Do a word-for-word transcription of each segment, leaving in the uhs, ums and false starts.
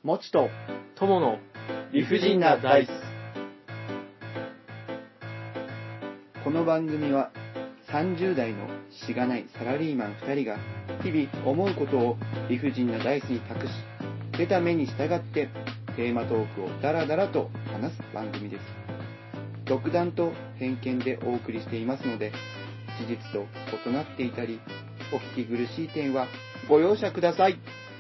もちとともの理不尽なダイス。この番組はさんじゅう代のしがないサラリーマンふたりが日々思うことを理不尽なダイスに託し、出た目に従ってテーマトークをダラダラと話す番組です。独断と偏見でお送りしていますので、事実と異なっていたりお聞き苦しい点はご容赦ください。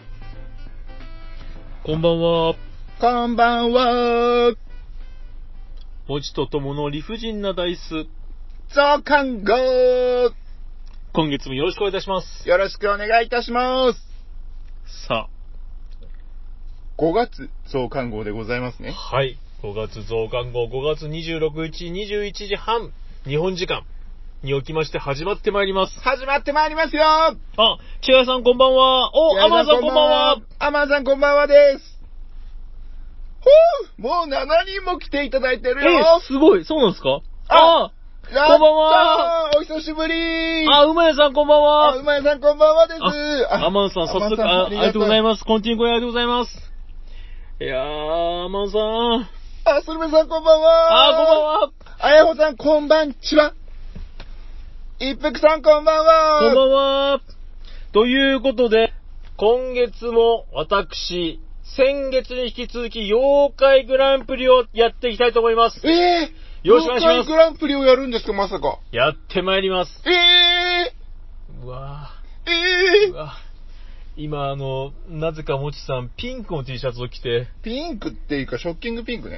こんばんは。 こんばんは。 もちとともの理不尽なダイス。 増刊号。 今月もよろしくお願いいたします。 よろしくお願いいたします。 さあ、 ごがつ増刊号でございますね。 はい。ごがつ増刊号、ごがつにじゅうろくにちにじゅういちじはん、日本時間に起きまして始まってまいります。 始まってまいりますよ。 あ、千谷さんこんばんは。お、アマンさんこんばんは。 アマンさんこんばんはです。ほう、もうしちにんも来ていただいてるよ。 え、すごい。そうなんですか？ あ、 あ、こんばんは。 お久しぶり。 あ、うまやさんこんばんは。 あ、うまやさんこんばんはです。 あ、アマンさん早速 あ, ありがとうございます。コンティニューコインありがとうございます。いやー、アマンさん。 あ、スルメさんこんばんは。 あ、こんばんは。 あやほさんこんばんちは。一服さんこんばんは。 こんばんは。ということで、今月も私、先月に引き続き妖怪グランプリをやっていきたいと思います。 えー、 よろしくお願いします。 妖怪グランプリをやるんですか、まさか。 やってまいります。 えー、うわー、えー、 うわ今あの、なぜかもちさん、ピンクの T シャツを着て。 ピンクっていうか、ショッキングピンクね。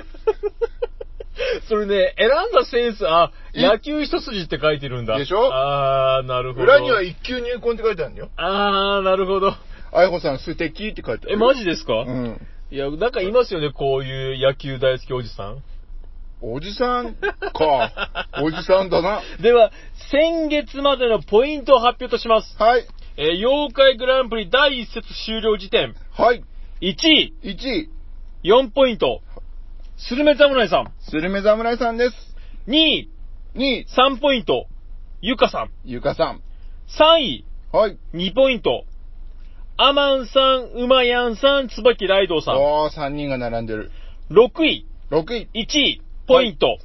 それね、選んだセンス、あ、野球一筋って書いてるんだ。 でしょ？ あー、なるほど。 裏には一級入魂って書いてあるんだよ。 あー、なるほど。 あやほさん素敵って書いてある。 え、マジですか？ うん。 いや、なんかいますよね、こういう野球大好きおじさん。 おじさんか。おじさんだな。 では、先月までのポイントを発表とします。 はい。 えー、妖怪グランプリだいいっ節終了時点。 はい。 いちい。 いちい。 よんポイント。スルメ侍さん。 スルメ侍さんです。 にい。 にい。 さんポイント。ゆかさん。 ゆかさん。 さんい。 はい。 にポイント。アマンさん、うまやんさん、つばきらいどうさん。 おー、さんにんが並んでる。 ろくい。 ろくい。 いちい。ポイント。はい、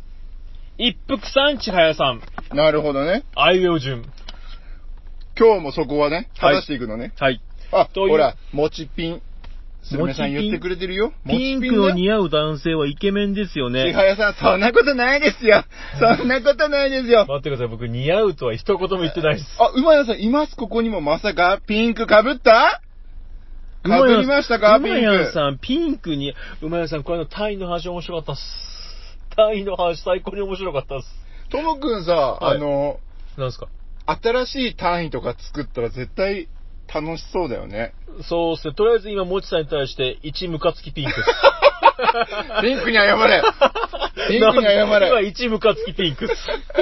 一服さん、ちはやさん。 なるほどね。 あいうえお順。 今日もそこはね、正していくのね。 はい。 あ、ほら、もちピン。スルメさん言ってくれてるよ。 ピンクの似合う男性はイケメンですよね。 ちはやさん、そんなことないですよ。そんなことないですよ。 待ってください、僕似合うとは一言も言ってないです。 あ、うまやさんいます、ここにも。まさか、ピンク被った被りましたか、ピンク。 うまやさん、ピンクに、うまやさん、これのタイの話面白かったっす。タイの話最高に面白かったっす。 ともくんさ、はい、あの、 なんすか？ 新しい単位とか作ったら絶対楽しそうだよね。 そうっすね。とりあえず今、もちさんに対して、いちムカつきピンクっす。 ピンクに謝れ。ピンクに謝れ。 今、いちムカつきピンクっす。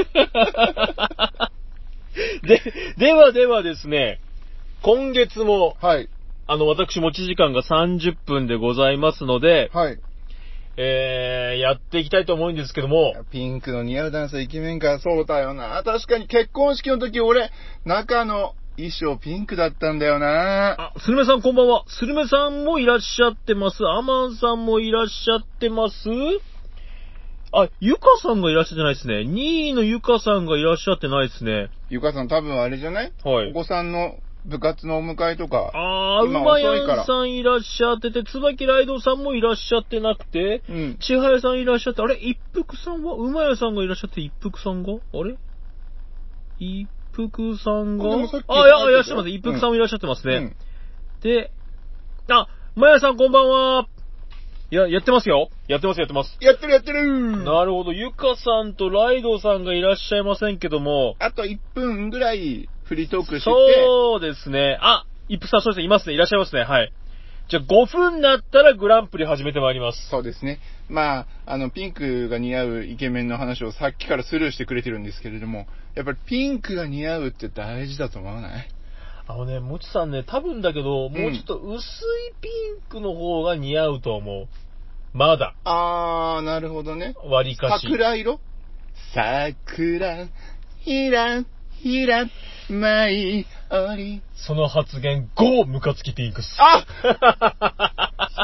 で、ではではですね、今月も、 はい。 あの、私持ち時間がさんじゅっぷんでございますので、 はい。 えー、やっていきたいと思うんですけども。 ピンクの似合う男性イケメンか、そうだよな。確かに結婚式の時俺、中の衣装ピンクだったんだよな。 あ、スルメさんこんばんは。スルメさんもいらっしゃってます。アマンさんもいらっしゃってます。あ、ゆかさんがいらっしゃってないですね。にいのゆかさんがいらっしゃってないですね。 ゆかさん多分あれじゃない？はい。お子さんの部活のお迎えとか。 あー、うまやんさんいらっしゃってて、つばきらいどうさんもいらっしゃってなくて、うん。ちはやさんいらっしゃって、あれ一服さんはうまやさんがいらっしゃって、一服さんがあれ一服さんがあ、いや、いらっしゃいます。一服さんもいらっしゃってますね。うん、で、あ、まやさんこんばんは。いや、やってますよ。やってます、やってます。 やってる、やってる。 なるほど。ゆかさんとライドさんがいらっしゃいませんけども。 あといっぷんぐらいフリートークして。 そうですね。あ、一服さん、そうですね。いますね。いらっしゃいますね。はい。じゃあごふんになったらグランプリ始めてまいります。 そうですね。まあ、あの、ピンクが似合うイケメンの話をさっきからスルーしてくれてるんですけれども、やっぱりピンクが似合うって大事だと思わない？ あのね、もちさんね、多分だけど、もうちょっと薄いピンクの方が似合うと思う。まだ。 あー、なるほどね。 割りかし。 桜色？桜、ひら、ひら、舞い降り。 その発言、ゴームカつきピンクっす。 あ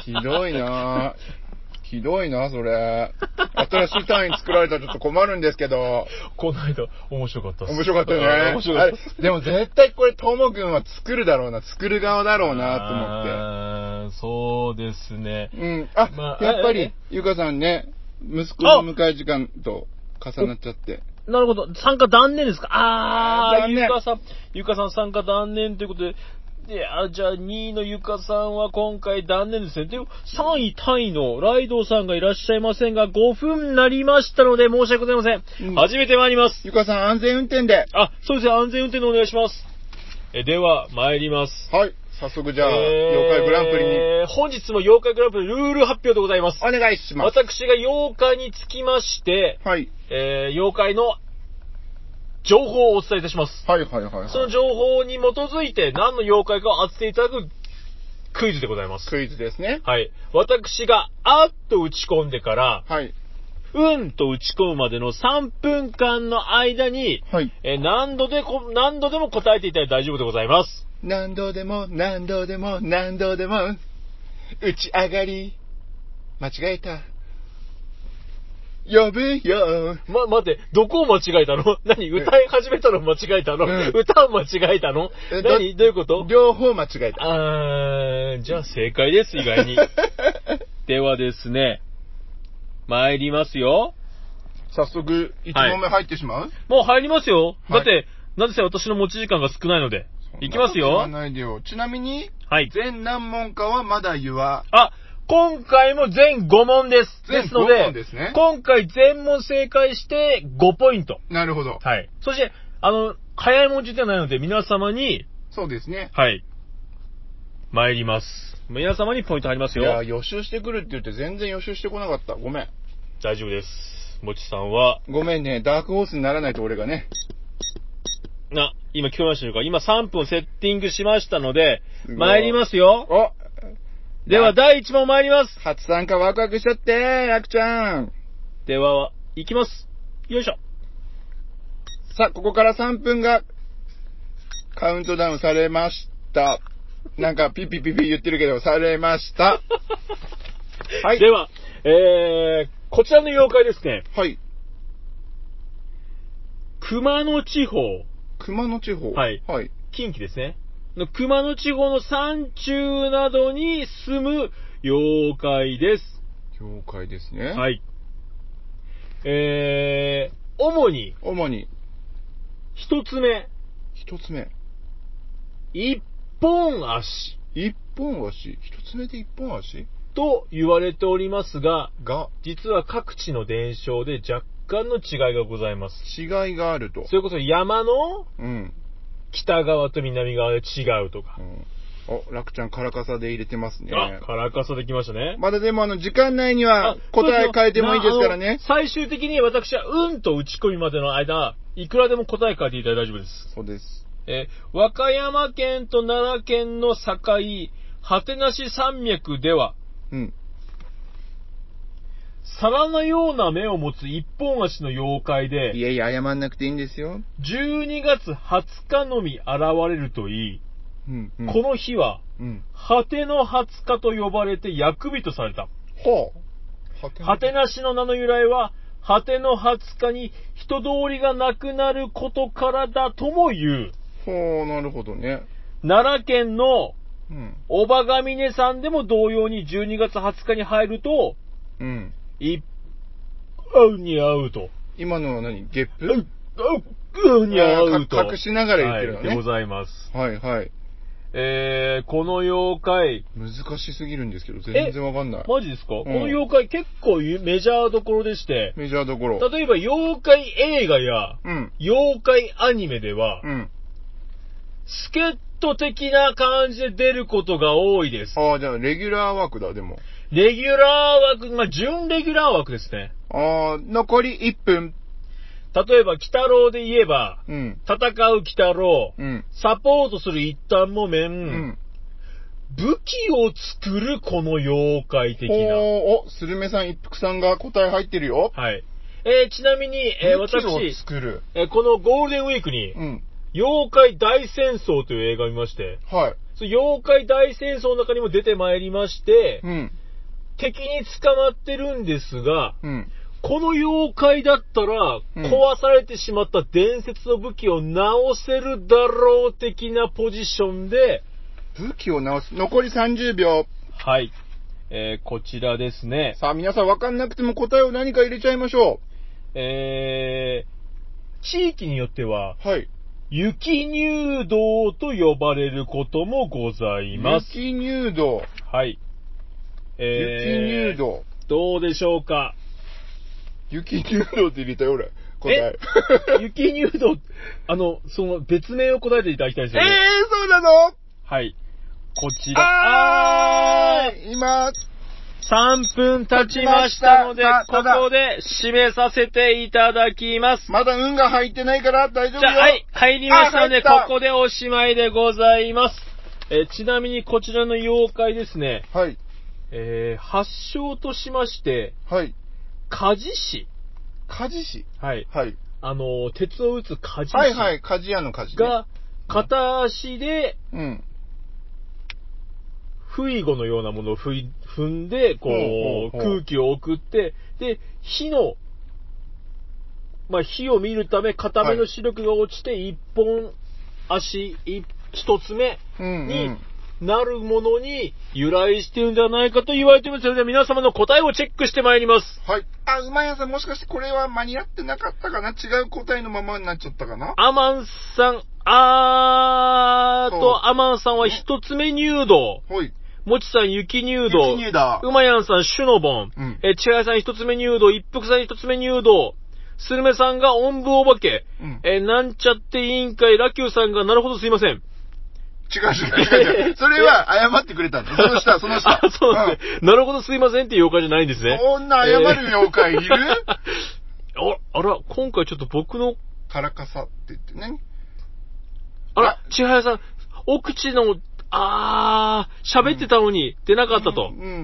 ひどいなひどいなそれ。新しい単位作られたらちょっと困るんですけど。 この間、面白かったっす。 面白かったよね。 面白かったっす。でも絶対これ、ともくんは作るだろうな、作る側だろうなと思って。 あそうですね。 うん。あ、まあ、やっぱり、ゆかさんね、息子の迎え時間と重なっちゃって。 なるほど。参加断念ですか？あー、 断念。 ゆかさん、ゆかさん参加断念ということで、で、あ、じゃあにいのゆかさんは今回断念ですね。で、さんいタイのライドウさんがいらっしゃいませんが、ごふんになりましたので申し訳ございません。うん、初めて参ります。 ゆかさん安全運転で。 あ、そうですね。安全運転でお願いします。え、では、参ります。 はい。早速じゃあ、えー、妖怪グランプリに。 本日も妖怪グランプリルール発表でございます。 お願いします。 私が妖怪につきまして、 はい。 えー、妖怪の情報をお伝えいたします。 はいはいはい、はい。 その情報に基づいて何の妖怪かを当てていただくクイズでございます。 クイズですね。 はい。私があっと打ち込んでから、 はい。 うんと打ち込むまでのさんぷんかんの間に、 はい。 えー、何度でこ、何度でも答えていただいて大丈夫でございます。 何度でも、何度でも、何度でも、打ち上がり、間違えた。やべえよ。 ま、待って、どこを間違えたの？何？歌い始めたの間違えたの？うん、歌を間違えたの？何？どういうこと？ 両方間違えた。 あー、じゃあ正解です、意外に。ではですね、参りますよ。 早速、いち問目入ってしまう？はい、 もう入りますよ。だって、はい、なぜせ私の持ち時間が少ないので。いきますよ。 ないでよ。ちなみに、 はい。 全何問かはまだ言わ。 あ、今回も全ご問です。ですので、 全ご問ですね。 今回全問正解してごポイント。 なるほど。 はい。そして、あの、早い文字ではないので皆様に、 そうですね。 はい。参ります。皆様にポイント入りますよ。 いや、予習してくるって言って全然予習してこなかった。ごめん。 大丈夫です。もちさんは。 ごめんね。ダークホースにならないと俺がね。 な、今聞こえましたでしょうか？今さんぷんセッティングしましたので、参りますよ。 おでは、だいいち問参ります。 初参加ワクワクしちゃって、ラクちゃん。 では、いきます。よいしょ。 さあ、ここからさんぷんが、カウントダウンされました。なんか、ピピピピ言ってるけど、されました。 はい。では、えー、こちらの妖怪ですね。 はい。 熊野地方。 熊野地方はい。 はい。 近畿ですね。の熊野地方の山中などに住む妖怪です。 妖怪ですね。 はい。えー、主に。 主に。 一つ目。 一つ目。 一本足。 一本足。一つ目で一本足と言われておりますが、 が、 実は各地の伝承で若干の違いがございます。 違いがあると。 それこそ山の、 うん。 北側と南側で違うとか。うん、 お、楽ちゃんカラカサで入れてますね。 あ、カラカサできましたね。 まだでもあの、時間内には答え変えてもいいですからね。 最終的に私はうんと打ち込みまでの間、いくらでも答え変えていただいて大丈夫です。 そうです。 えー、和歌山県と奈良県の境、果てなし山脈では、 うん。 皿のような目を持つ一本足の妖怪で、 いやいや、謝んなくていいんですよ。 じゅうにがつはつかのみ現れるといい、 うんうん、 この日は、 うん、 果てのはつかと呼ばれて役人とされた。 ほう。果てなしの名の由来は、果てのはつかに人通りがなくなることからだとも言う。 ほう、なるほどね。 奈良県の、 うん、 おばがみねさんでも同様にじゅうにがつはつかに入ると、 うん。 いっ合うに合うと。 今のは何？ゲップ？ う、う、うに合うと。 隠しながら言ってるのね。 はい、でございます。 はいはい。 えー、この妖怪。 難しすぎるんですけど、全然わかんない。 マジですか、うん、この妖怪結構メジャーどころでして。 メジャーどころ。 例えば妖怪映画や、 うん、 妖怪アニメでは、 うん、 助っ人的な感じで出ることが多いです。 ああ、じゃあレギュラー枠だ、でも。 レギュラー枠、まあ、準レギュラー枠ですね。 ああ、残りいっぷん。 例えば、鬼太郎で言えば、 うん、 戦う鬼太郎、 うん、 サポートする一反木綿、 うん、 武器を作るこの妖怪的な。 おお、スルメさん一服さんが答え入ってるよ。 はい。えー、ちなみに、えー、私、 武器を作る。 えー、このゴールデンウィークに、 うん、 妖怪大戦争という映画を見まして、 はい。 その妖怪大戦争の中にも出てまいりまして、 うん、 敵に捕まってるんですが、 うん。 この妖怪だったら、壊されてしまった伝説の武器を直せるだろう的なポジションで、 武器を直す。残りさんじゅうびょう。 はい。えー、こちらですね。 さあ、皆さん分かんなくても答えを何か入れちゃいましょう。 えー、地域によっては、 はい。 雪入道と呼ばれることもございます。 雪入道。 はい。 えー、雪入道。 どうでしょうか。 雪入道って入れたよ、俺。答え。 え雪入道、あの、その別名を答えていただきたいですよね。 えー、そうなの？ はい。こちら。 あー今、 さんぷん経ちましたので、ここで締めさせていただきます。 まだ運が入ってないから大丈夫よ。 じゃあ、はい、入りましたので、ここでおしまいでございます。えー、ちなみにこちらの妖怪ですね。 はい。 えー、発祥としまして、 はい。 鍛冶師。 鍛冶師。 はい。 はい。 あの、鉄を打つ鍛冶師。 はいはい、鍛冶屋の鍛冶、 ね。が、片足で、うん。不意語のようなものを踏んで、こう、ほうほうほう空気を送って、で、火の、まあ、火を見るため、片目の視力が落ちて、一本足、一つ目になるものに由来しているんじゃないかと言われていますので、皆様の答えをチェックしてまいります。 はい。あ、うまやさん、もしかしてこれは間に合ってなかったかな？違う答えのままになっちゃったかな？ アマンさん、あーと、アマンさんは一つ目入道。 はい。 もちさん、雪入道。 雪入道。 うまやんさん、シュノボン。うん、え、ちはやさん、一つ目入道。一服さん、一つ目入道。スルメさんが、おんぶお化け。うん、え、なんちゃって委員会、ラキューさんが、なるほどすいません。 違う違う違う違う。それは、謝ってくれたんだ。その下、その下。 あ、そうですね、うん。なるほどすいませんっていう妖怪じゃないんですね。 そんな謝る妖怪いる、 あ、あら、今回ちょっと僕の。 カラカサって言ってね。 あら、ちはやさん、お口の、あー、喋ってたのに出なかったと。 うん、うん、うん。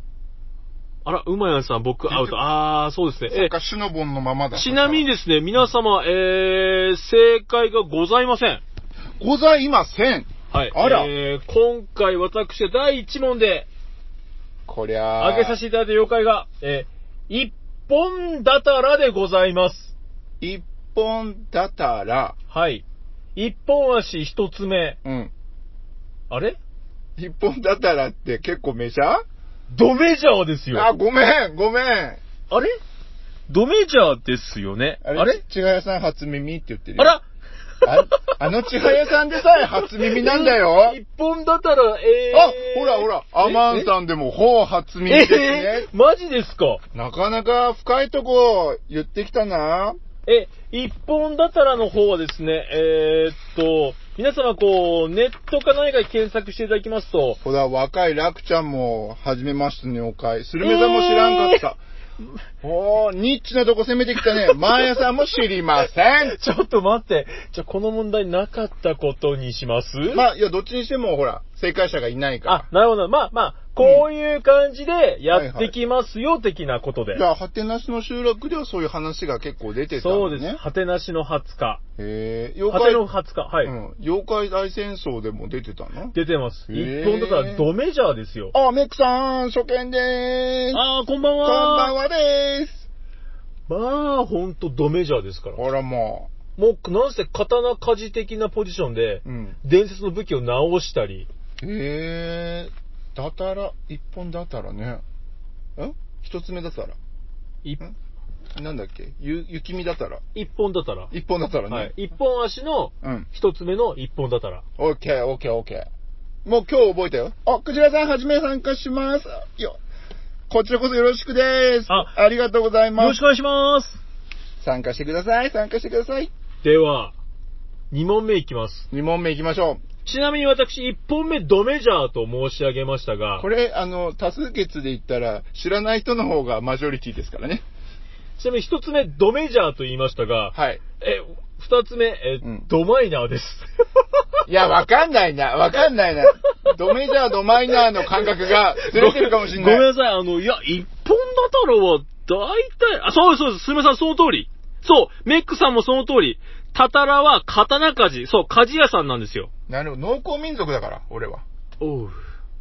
あら、うまやんさん、僕アウト。あー、そうですね。 そっか、シュノボンのままだ。 ちなみにですね、皆様、えー、正解がございません。 ございません。 はい。あら。えー、今回私はだいいち問で、 こりゃあげさせていただいた妖怪が、えー、一本だたらでございます。 一本だたら。 はい。一本足一つ目。 うん。 あれ一本だったらって結構メジャー？ ドメジャーですよ。 あ、ごめん、ごめん。 あれドメジャーですよね。あれ、あれちはやさん初耳って言ってるよ。 あらあ, あのちはやさんでさえ初耳なんだよ。 一本だったら、えー、あ、ほらほら、アマンさんでもほう初耳ですね。 えー、マジですか？ なかなか深いとこ言ってきたな。 え、一本だたらの方はですね、えー、っと、皆様こう、ネットか何かで検索していただきますと。 ほら、若い楽ちゃんも、初めましての妖怪。スルメさんも知らんかった。えー、おー、ニッチなとこ攻めてきたね。マーヤさんも知りません。 ちょっと待って。じゃあこの問題なかったことにします？ まあ、いや、どっちにしても、ほら、正解者がいないから。 あ、なるほど。まあまあ、こういう感じでやってきますよ、的なことで。 じゃあ、はてなしの集落ではそういう話が結構出てたんですね。 そうです。はてなしのはつか。 へぇー。 妖怪のはつか。はい、 うん。妖怪大戦争でも出てたの？ 出てます。一本だったらドメジャーですよ。 あ、メックさん、初見でーす。 あー、こんばんは。 こんばんはでーす。 まあ、ほんとドメジャーですから。 ほらもう。もう、なんせ刀鍛冶的なポジションで、うん、伝説の武器を直したり。 へぇー。だたら、一本だたらね。ん一つ目だたら。 いなんだっけゆ、雪見だたら。 一本だたら。 一本だたらね。 はい。一本足の、一つ目の一本だたら。 オッケー、オッケー、オッケー。もう今日覚えたよ。あ、クジラさんはじめ参加します。よ。こちらこそよろしくです。あ、ありがとうございます。 よろしくお願いします。 参加してください、参加してください。 では、二問目いきます。 二問目いきましょう。 ちなみに私、一本目ドメジャーと申し上げましたが。 これ、あの、多数決で言ったら、知らない人の方がマジョリティですからね。 ちなみに一つ目ドメジャーと言いましたが。 はい。 え、二つ目、え、うん、ドマイナーです。 いや、わかんないな、わかんないな。ドメジャー、ドマイナーの感覚がずれてるかもしれない。 ごめんなさい、あの、いや、一本だたらは、大体、あ、そうです、そうです、すみません、その通り。そう、メックさんもその通り。たたらは刀鍛冶。そう、鍛冶屋さんなんですよ。 なるほど。農耕民族だから、俺は。 おう。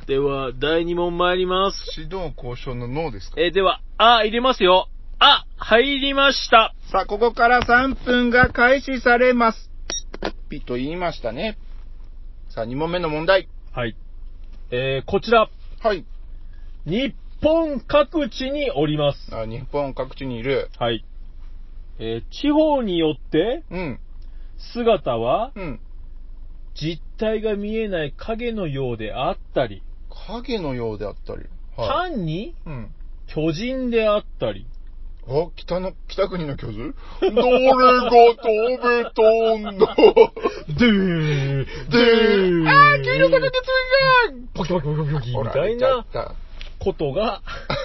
では、だいに問参ります。 指導交渉のノーですか？ えー、では、あ、入れますよ。あ、入りました。 さあ、ここからさんぷんが開始されます。ピと言いましたね。さあ、に問目の問題。 はい。えー、こちら。 はい。 日本各地におります。 あ、日本各地にいる。 はい。えー、地方によって、 うん。 姿は、 うん。 実体が見えない影のようであったり、 影のようであったり。 はい、単に、 うん。 巨人であったり。 あ、北の、北国の巨人？どれが飛べたんだでーでーあー、黄色が出てるんだポキポキポキポキみたいなことが、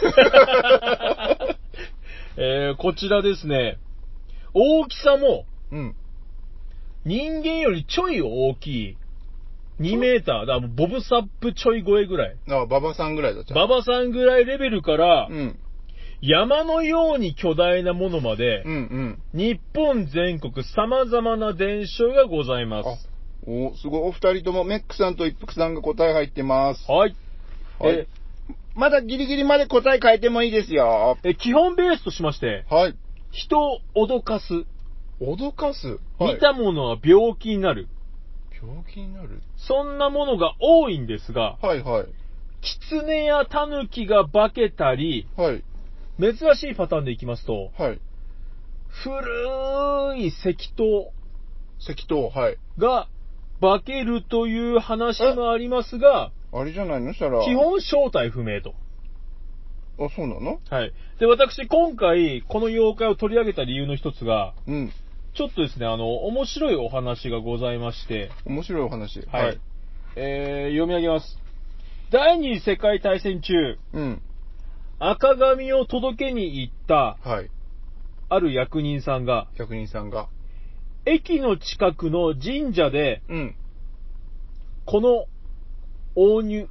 えー、こちらですね、大きさも、 うん。 人間よりちょい大きい。にメーター。だボブサップちょい超えぐらい。 あ、ババさんぐらいだった。 ババさんぐらいレベルから、 うん。 山のように巨大なものまで、 うんうん。 日本全国様々な伝承がございます。 あ、お、すごい。お二人ともメックさんと一服さんが答え入ってます。 はい。 はい。え、まだギリギリまで答え変えてもいいですよ。 え、基本ベースとしまして、 はい。 人を脅かす。 脅かす、 はい、見たものは病気になる。 病気になる？ そんなものが多いんですが、 はいはい。 狐や狸が化けたり、 はい。 珍しいパターンでいきますと、 はい。 古い石塔。 石塔、はい。 が化けるという話もありますが、 あれじゃないのしたら。 基本正体不明と。 あ、そうなの？ はい。で、私、今回、この妖怪を取り上げた理由の一つが、 うん。 ちょっとですね、あの、面白いお話がございまして。 面白いお話。 はい。はい、えー、読み上げます。第二次世界大戦中、 うん。 赤紙を届けに行った、 はい。 ある役人さんが、 役人さんが、 駅の近くの神社で、 うん。 この、応入、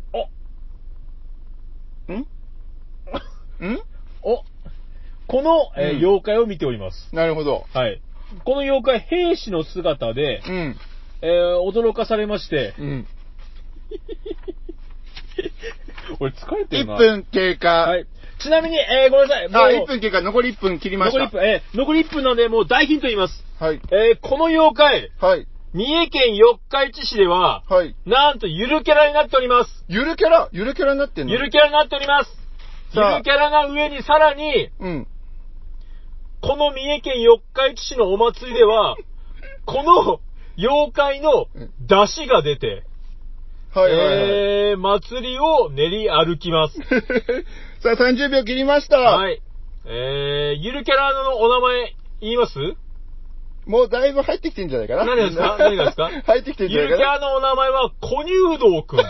あ、んんお、この、えーうん、妖怪を見ております。 なるほど。 はい。この妖怪、兵士の姿で、 うん。 えー、驚かされまして、 うん。 俺疲れてるな。 いっぷん経過。 はい。ちなみに、えー、ごめんなさい。 あ、いっぷん経過、残りいっぷん切りました。 残りいっぷん、えー、残りいっぷんなので、もう大ヒント言います。 はい。 えー、この妖怪、 はい。 三重県四日市市では、 はい。 なんとゆるキャラになっております。 ゆるキャラゆるキャラになってんの？ ゆるキャラになっております。ゆるキャラな上にさらに、 うん。 この三重県四日市市のお祭りでは、この妖怪の出汁が出て、 はいはいはい。 えー、祭りを練り歩きます。 さあ、さんじゅうびょう切りました。 はい。えー、ゆるキャラのお名前言います？ もうだいぶ入ってきてんじゃないかな。 何ですか？何がですか？ 入ってきてんじゃないかな。 ゆるキャラのお名前は小入道くんです。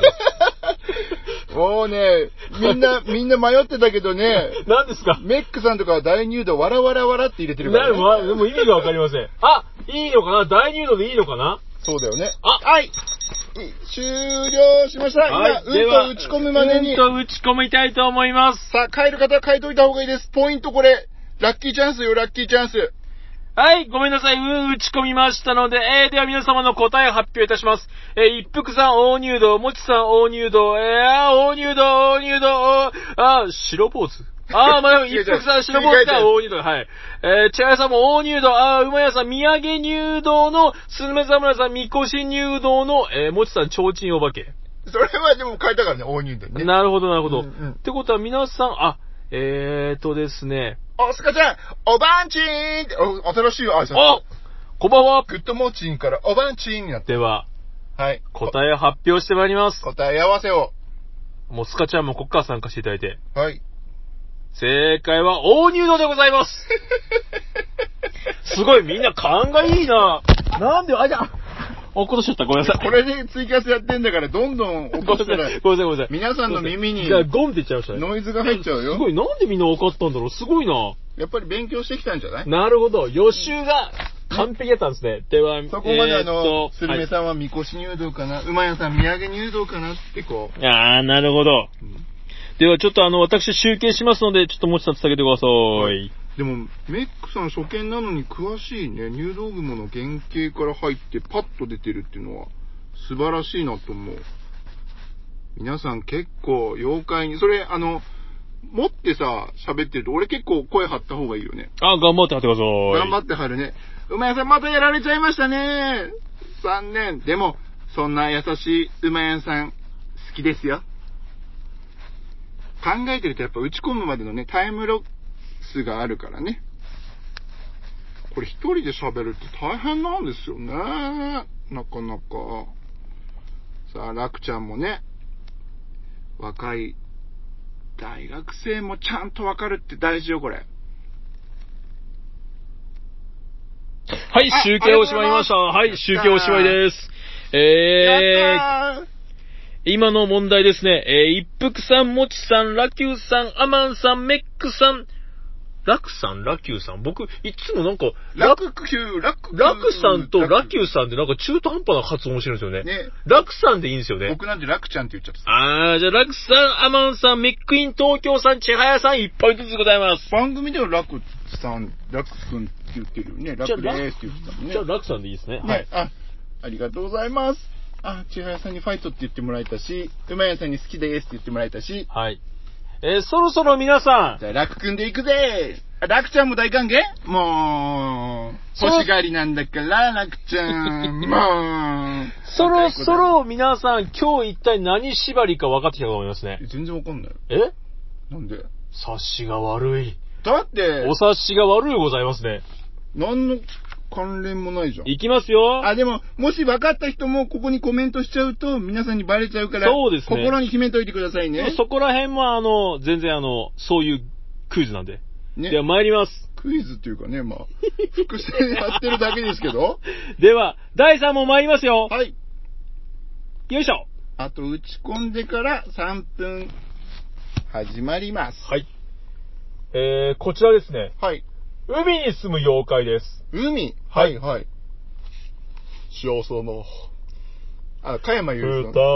もうね、みんな、みんな迷ってたけどね。 何ですか？ メックさんとかは大入道、わらわらわらって入れてるから、ね。 なるでも意味がわかりません。あ、いいのかな？大入道でいいのかな？ そうだよね。 あ、 はい。終了しました。 はい、 今、うんと打ち込むまでに。 うんと打ち込みたいと思います。 さあ、帰る方は帰っといた方がいいです。ポイントこれ。ラッキーチャンスよ、ラッキーチャンス。 はい、ごめんなさい。うん、打ち込みましたので、えー、では皆様の答えを発表いたします。えー、一服さん、大入道、もちさん、大入道、えー、大入道、大入道、あー、白坊主。あー、まあ、一服さん、白坊主か、大入道、はい。えー、千早さんも大入道、あー、馬屋さん、宮城入道の、スズメ侍さん、みこし入道の、えー、もちさん、提灯お化け。 それはでも変えたからね、大入道ね。 なるほど、なるほど。 うんうん、 ってことは皆さん、あ、えーとですね。 お、スカちゃん、おばんちーんって、お、新しい挨拶。 お、こんばんは。 グッドモーチンからおばんちーんになって。 では、 はい。 答えを発表してまいります。 答え合わせを。 もうスカちゃんもこっから参加していただいて。 はい。 正解は大入道でございます。すごい、みんな勘がいいな。なんで、あ、じゃあ、落っことしちゃった。ごめんなさい。 これでツイキャスやってんだから、どんどん落としたら、 ごめんなさい、ごめんなさい。 皆さんの耳に、 じゃあ、ゴンって言っちゃいましたね。 ノイズが入っちゃうよ。 すごい、なんでみんな分かったんだろう。すごいな。 やっぱり勉強してきたんじゃない？ なるほど。予習が完璧だったんですね。では、 そこまであの、 えー、 スルメさんはみこし入道かな、馬屋さん宮城入道かなってこう。あー、なるほど。うん、では、ちょっとあの、私集計しますので、ちょっともちさん伝えてください。 でも、メックさん初見なのに詳しいね。入道雲の原型から入ってパッと出てるっていうのは素晴らしいなと思う。 皆さん結構妖怪に、それ、あの、持ってさ、喋ってると、俺結構声張った方がいいよね。 あ、頑張って張ってください。 頑張って張るね。馬屋さんまたやられちゃいましたね。残念。でも、そんな優しい馬屋さん、好きですよ。考えてるとやっぱ打ち込むまでのね、タイムロスがあるからね。これ一人で喋るって大変なんですよね。なかなか。さあ、楽ちゃんもね、若い大学生もちゃんとわかるって大事よ、これ。 はい、集計おしまいました。はい、集計おしまいです。えー、今の問題ですね。えー、一服さん、もちさん、ラキューさん、アマンさん、メックさん、ラクさん、ラキューさん。僕、いつもなんか、 ラクキュー、ラクキュー。 ラクさんとラキューさんってなんか中途半端な発音してるんですよね。ね。ラクさんでいいんですよね。 僕なんてラクちゃんって言っちゃった。 あー、じゃあラクさん、アマンさん、メックイン東京さん、千早さん、いっポイントずつございます。 番組ではラクさん、ラク君って言ってるよね。ラクでーすって言ってたもんね。 じゃあラクさんでいいですね。 ね。はい。あ、ありがとうございます。あ、千早さんにファイトって言ってもらえたし、馬屋さんに好きでーすって言ってもらえたし。 はい。えー、そろそろ皆さん。 じゃあ、ラク君で行くぜー。ラクちゃんも大歓迎？もう、欲しがりなんだから、ラクちゃん。もう。 そろそろ皆さん、今日一体何縛りか分かってきたと思いますね。 全然わかんない。 え？ なんで？ 察しが悪い。 だって、 お察しが悪いございますね。 何の関連もないじゃん。 いきますよ。 あ、でも、もし分かった人もここにコメントしちゃうと、皆さんにバレちゃうから、 そうですね。 心に秘めといてくださいね。 そこら辺も、あの、全然あの、そういうクイズなんで。ね、では参ります。 クイズっていうかね、まあ、伏線やってるだけですけど。 では、だいさん問参りますよ。 はい。 よいしょ。 あと打ち込んでからさんぷん、始まります。 はい。えー、こちらですね。 はい。 海に住む妖怪です。 海はい、はい。少々の。あ、加山雄三さん。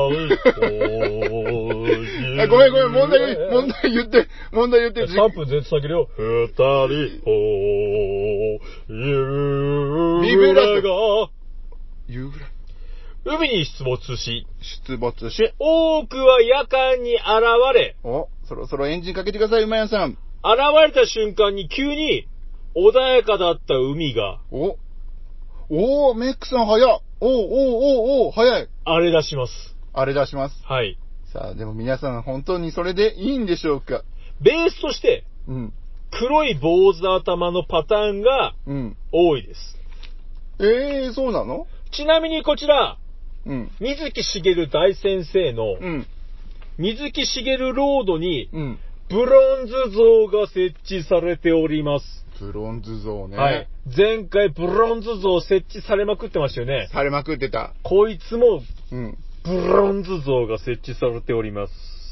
あ、ごめんごめん、問題、問題言って、問題言って。 さんぷん全然下げるよ。二人、おー、 ビブラが、 夕暮れ。 海に出没し、 出没し、 多くは夜間に現れ、 お、そろそろエンジンかけてください、馬屋さん。 現れた瞬間に急に、穏やかだった海が、 お、おー、メックさん早っ。おー、おー、おー、おー、早い。 荒れ出します。 荒れ出します。 はい。 さあ、でも皆さん本当にそれでいいんでしょうか。 ベースとして、うん。黒い坊主頭のパターンが、うん。多いです。 えー、そうなの？ ちなみにこちら、 うん。 水木しげる大先生の、うん。水木しげるロードに、うん。ブロンズ像が設置されております。 ブロンズ像ね。 はい。前回ブロンズ像設置されまくってましたよね。 されまくってた。 こいつも、うん。ブロンズ像が設置されております。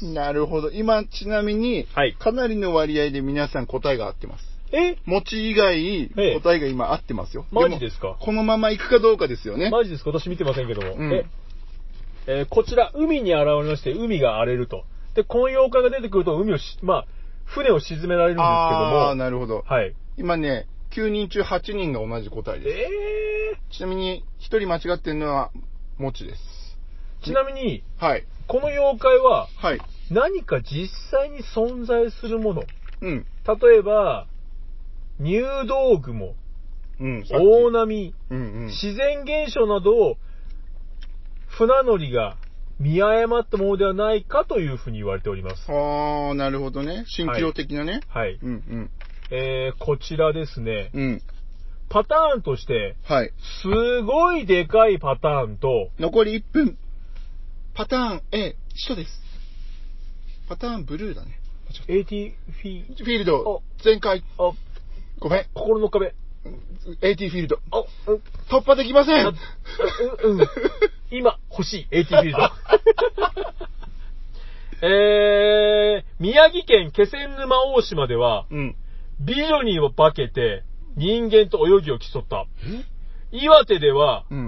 なるほど。今、ちなみに、はい。かなりの割合で皆さん答えが合ってます。 え？ 餅以外、答えが今合ってますよ。 マジですか？ このまま行くかどうかですよね。 マジですか？私見てませんけども。うん、え、えー、こちら、海に現れまして、海が荒れると。で、この妖怪が出てくると、海をし、まあ、船を沈められるんですけども。 ああ、なるほど。 はい。 今ね、きゅうにん中はちにんが同じ答えです。 えー、ちなみに、ひとり間違ってるのは、もちです。 ちなみに、 はい。 この妖怪は、 はい。 何か実際に存在するもの。 うん。 例えば、入道雲、うん、大波、うんうん、自然現象などを、船乗りが見誤ったものではないかというふうに言われております。 ああ、なるほどね。蜃気楼的なね。 はい。はい、 うんうん。 えー、こちらですね。 うん。 パターンとして、 はい。 すごいでかいパターンと、 残りいっぷん。パターン A、一緒です。パターンブルーだね。 エーティー フィフィールド、前回。 あ、 ごめん。 心の壁。 エーティー フィールド。 あ、 突破できません。 うん、うん。今、欲しい、エーティー フィールド。えー、宮城県気仙沼大島では、うん、美女に化けて人間と泳ぎを競った。岩手では、うん、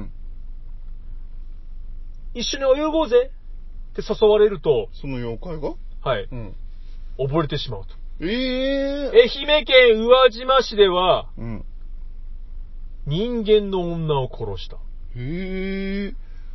一緒に泳ごうぜって誘われると、 その妖怪がはい、うん、溺れてしまうと。 えー、 愛媛県宇和島市では、うん、人間の女を殺した。 へー。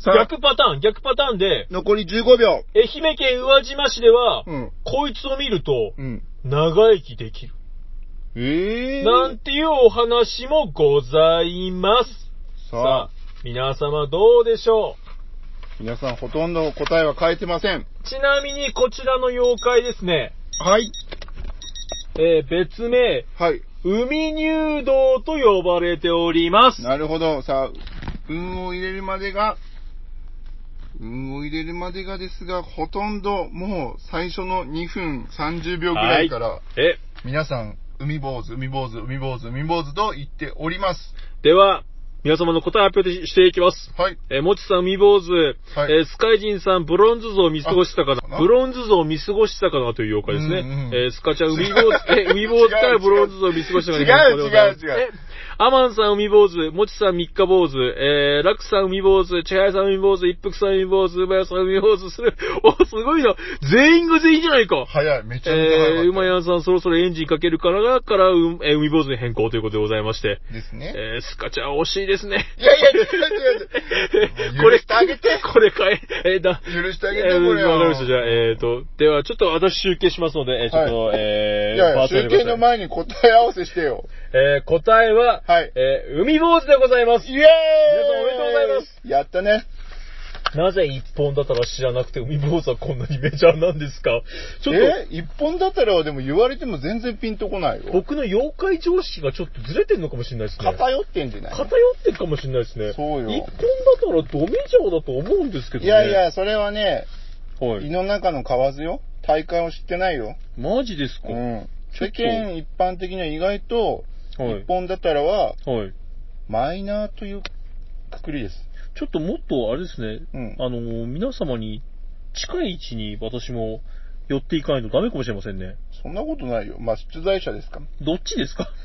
逆パターン、逆パターンで、 残りじゅうごびょう。 愛媛県宇和島市では、 うん、 こいつを見ると、 うん、 長生きできる。 えー、 なんていうお話もございます。さあ、さあ皆様どうでしょう。皆さんほとんど答えは変えてません。 ちなみにこちらの妖怪ですね。 はい。 えー、別名、 はい。 海入道と呼ばれております。 なるほど。さあ、運を入れるまでが、運を入れるまでがですが、ほとんどもう最初のにふんさんじゅうびょうぐらいから、はい、え皆さん、海坊主、海坊主、海坊主、海坊主と言っております。 では、皆様の答え発表していきます。 はい。 えー、もちさん、海坊主、はい、えー、スカイジンさん、ブロンズ像を見過ごしたかな。ブロンズ像を見過ごしたかなという妖怪ですね。うんうん、えー、スカちゃん、海坊主、え、海坊主からブロンズ像を見過ごしたかな。 違う違う違う。 アマンさん海坊主、もちさん三日坊主、えー、ラクさん海坊主、チェハイさん海坊主、一服さん海坊主、ウマヤさん海坊主する。お、すごいな。全員が全員じゃないか。 早い、めちゃめちゃ早い。 えー、ウマヤさんそろそろエンジンかけるからが、から、うえー、海坊主に変更ということでございまして。 ですね。 えー、スカちゃん惜しいですね。 いやいや、違う違う違う。これしてあげて。 これかえ、えー、だ。 許してあげて、これは。わかりました。じゃあ、えーと、では、ちょっと私集計しますので、えー、ちょっと、はい、えー、 いやいや、集計の前に答え合わせしてよ。 えー、答えは、はい、えー、海坊主でございます。 イエーイ！ 皆さんおめでとうございます。 やったね。 なぜ一本だたら知らなくて海坊主はこんなにメジャーなんですか？ ちょっと。え一本だたらはでも言われても全然ピンとこないよ。 僕の妖怪常識がちょっとずれてんのかもしれないですね。 偏ってんじゃない？ 偏ってんかもしれないですね。 そうよ。 一本だたらドメジャーだと思うんですけどね。 いやいや、それはね、 はい、 胃の中の蛙よ。大会を知ってないよ。 マジですか？ うん。世間一般的には意外と、一本だたらは、はい、マイナーというくくりです。 ちょっともっとあれですね、うん、あの、皆様に近い位置に私も寄っていかないとダメかもしれませんね。 そんなことないよ。まあ、出題者ですか。 どっちですか？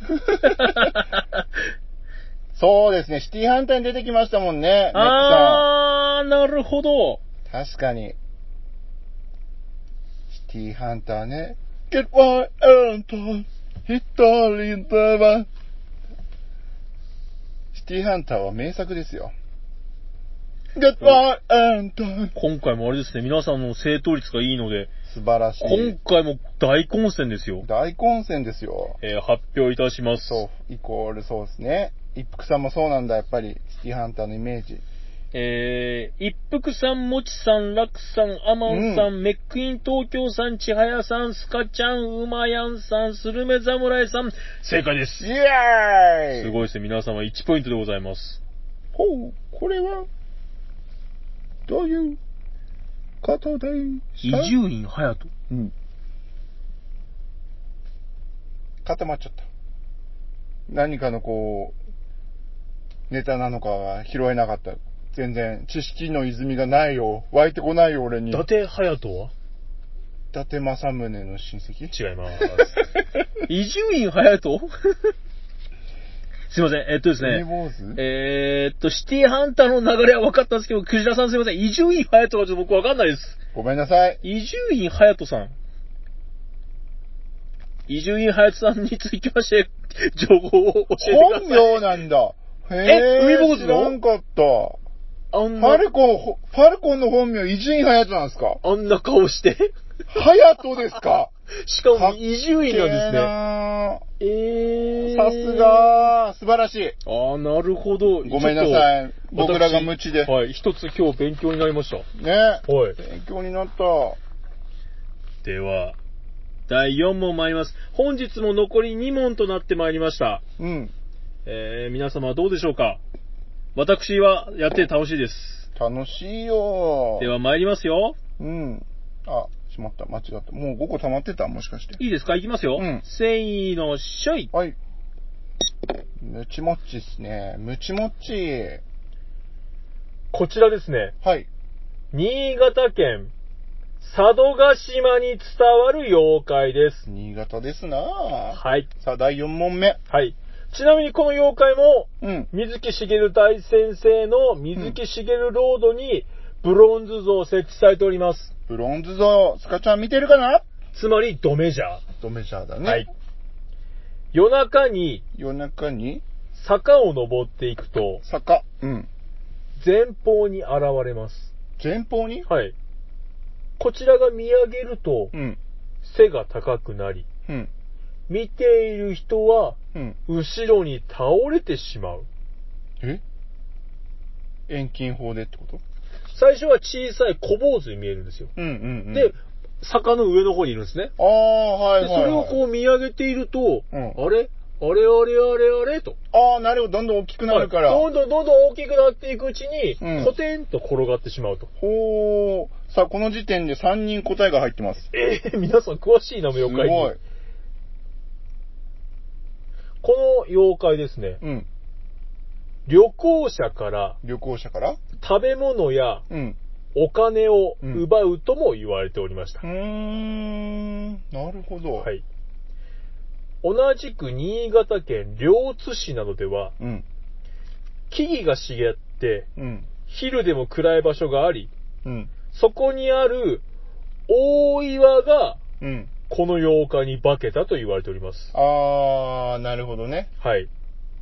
そうですね、シティハンターに出てきましたもんね。 あー、なるほど。 確かに。シティハンターね。Get my ant, 一人では。シティハンターは名作ですよ。Get my ant. 今回もあれですね、皆さんの正答率がいいので、 素晴らしい。 今回も大混戦ですよ。 大混戦ですよ。 えー、発表いたします。 そう、イコールそうですね。一服さんもそうなんだ、やっぱり。シティハンターのイメージ。 えー、一服さん、もちさん、ラクさん、アマンさん、うん、メックイン東京さん、ちはやさん、スカちゃん、うまやんさん、スルメ侍さん、正解です。 イエーイ！ すごいですね。皆様いちポイントでございます。 ほう、これは、どういうことで伊集院隼人。 うん。固まっちゃった。何かのこう、ネタなのかが拾えなかった。全然、知識の泉がないよ。湧いてこないよ、俺に。 伊達隼人は伊達政宗の親戚？ 違います。伊集院隼人すいません、えっとですね。えー、っと、シティハンターの流れは分かったんですけど、クジラさんすいません。伊集院隼人がちょっと僕分かんないです。 ごめんなさい。 伊集院隼人さん。伊集院隼人さんにつきまして、情報を教えてください。 本名なんだ。へえ、海坊主の？ 知らんかった。あんな。ファルコン、ファルコンの本名、伊集院隼人なんですか？ あんな顔して。 隼人ですか？ しかも、伊集院なんですね。 えー。さすが素晴らしい。 ああ、なるほど。 ごめんなさい。僕らが無知で。 はい。一つ今日勉強になりました。 ね。 はい。 勉強になった。 では、だいよん問参ります。本日も残りに問となってまいりました。 うん。 えー、皆様はどうでしょうか？私はやって楽しいです。 楽しいよ。 では参りますよ。 うん。あ、しまった。間違った。もうごこ溜まってた？もしかして。 いいですか？いきますよ。うん。せーの、しょい。 はい。ムチモッチっすね。ムチモッチ。 こちらですね。 はい。 新潟県佐渡島に伝わる妖怪です。 新潟ですな。 はい。 さあ、だいよん問目。 はい。ちなみにこの妖怪も、 うん、 水木しげる大先生の水木しげるロードにブロンズ像設置されております。 ブロンズ像、スカちゃん見てるかな？ つまりドメジャー。 ドメジャーだね。 はい。夜中に、 夜中に坂を登っていくと、 坂、うん。 前方に現れます。 前方に？ はい。こちらが見上げると、うん、背が高くなり、うん、見ている人は、うん、後ろに倒れてしまう。 え？遠近法でってこと？ 最初は小さい小坊主に見えるんですよ。うんうんうん、で、坂の上の方にいるんですね。 ああ、はいはい、はい。 で、それをこう見上げていると、うん、あれあれあれあれあれと。 ああ、なるほど。どんどん大きくなるから。 はい、どんどんどんどん大きくなっていくうちに、うん、コテンと転がってしまうと。 ほー。さあ、この時点でさんにん答えが入ってます。 ええー、皆さん詳しいな、妖怪に。すごい。この妖怪ですね。うん。旅行者から、 旅行者から食べ物や、うん、お金を奪うとも言われておりました。 うーん、なるほど。 はい。同じく新潟県両津市などでは、うん、木々が茂って、うん、昼でも暗い場所があり、うん、そこにある大岩が、うん、この妖怪に化けたと言われております。 あー、なるほどね。 はい。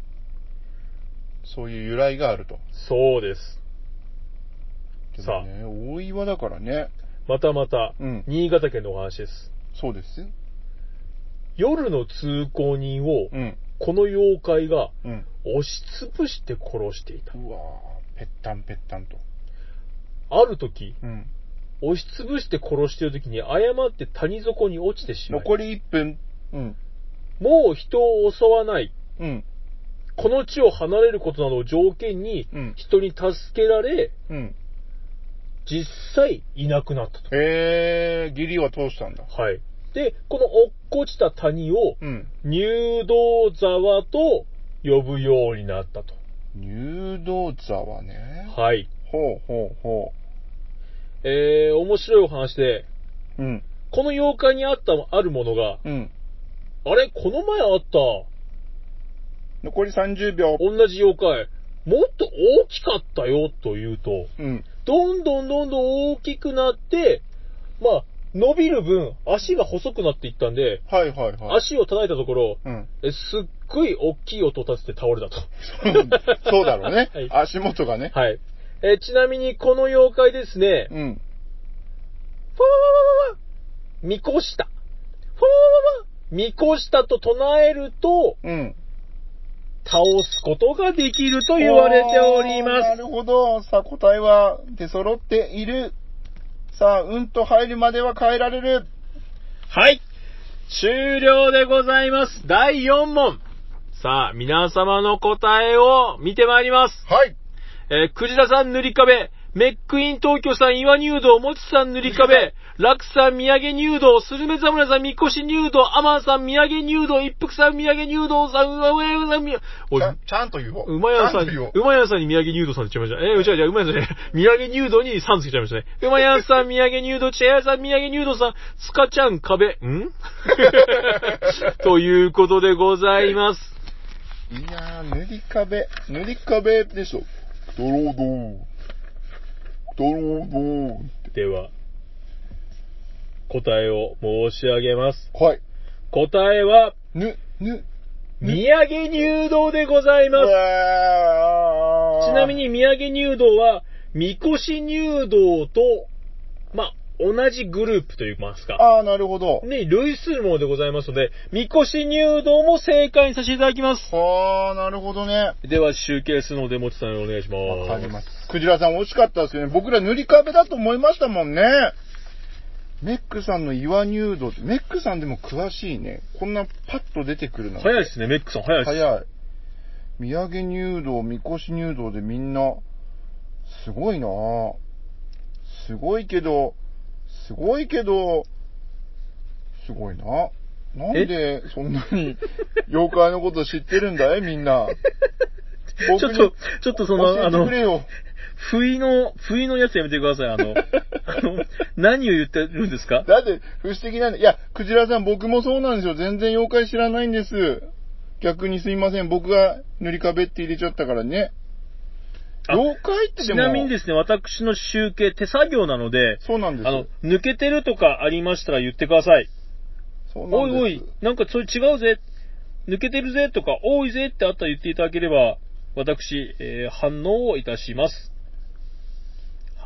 そういう由来があると。 そうです。 さあ、ね、大岩だからね。 またまた、うん、新潟県のお話です。 そうです。 夜の通行人を、うん、この妖怪が、うん、押しつぶして殺していた。 うわー、ぺったんぺったんと。 ある時、うん、押しつぶして殺している時に誤って谷底に落ちてしまい。 残りいっぷん。 うん、もう人を襲わない。うん、この地を離れることなどを条件に、人に助けられ、うん、実際いなくなったと。 へえー、義理は通したんだ。 はい。で、この落っこちた谷を、うん、入道沢と呼ぶようになったと。 入道沢ね。 はい。 ほうほうほう。えー、面白いお話で、うん、この妖怪にあった、あるものが、うん、あれこの前あった、 残りさんじゅうびょう。 同じ妖怪、もっと大きかったよというと、うん、どんどんどんどん大きくなって、まあ、伸びる分、足が細くなっていったんで、 はいはいはい。 足を叩いたところ、うん、えすっごい大きい音を立てて倒れたと。 そうだろうね。はい、足元がね。 はい。えちなみにこの妖怪ですね、うん。フォーワワワワ見越した。フォーワワワ見越したと唱えると、うん。倒すことができると言われております。 なるほど。さあ、答えは出揃っている。さあ、うんと入るまでは変えられる。 はい。終了でございます。だいよん問。さあ、皆様の答えを見てまいります。 はい。 えー、クジラさん塗り壁、メックイン東京さん岩入道、もちさん塗り壁、ラクさん宮城入道、スルメ侍さんみこし入道、アマンさん宮城入道、一服さん宮城入道さん、うわうわさん宮、 おい、ちゃん、ちゃんと言おう。 うまやんさん、うまやんさんに宮城入道さんって言っちゃいました。えー、うちはじゃあ、うまやんさんに、宮城入道にさんつけちゃいましたね。うまやんさん宮城入道、ちやさん宮城入道さん、つかちゃん壁、んということでございます。 いやー、塗り壁、塗り壁でしょ。ドロードー。ドロードー。 では、答えを申し上げます。 はい。 答えは、 ぬ、ぬ、 宮城入道でございます。ちなみに宮城入道は、みこし入道と、まあ、同じグループと言いますか。 ああ、なるほど。 ね、類するものでございますので、みこし入道も正解にさせていただきます。 ああ、なるほどね。 では、集計するので、もちさんお願いします。 わかります。クジラさん惜しかったですけどね。僕ら塗り壁だと思いましたもんね。メックさんの岩入道って、メックさんでも詳しいね。こんなパッと出てくるの。 早いですね、メックさん早いです。 早い。宮城入道、みこし入道でみんな、すごいなぁ。すごいけど、すごいけど、すごいな。なんでそんなに妖怪のこと知ってるんだいみんな。 僕にちょっと、ちょっとその、あの、 教えてくれよ。 不意の、不意のやつやめてください。あの、あの何を言ってるんですか？ だって、不思議なんで。いや、クジラさん僕もそうなんですよ。全然妖怪知らないんです。逆にすいません。僕が塗り壁って入れちゃったからね。妖怪ってでも。 ちなみにですね、私の集計手作業なので、 そうなんです。 あの、抜けてるとかありましたら言ってください。 そうなんです。 おいおい、なんかそれ違うぜ。抜けてるぜとか、多いぜってあったら言っていただければ、私、えー、反応をいたします。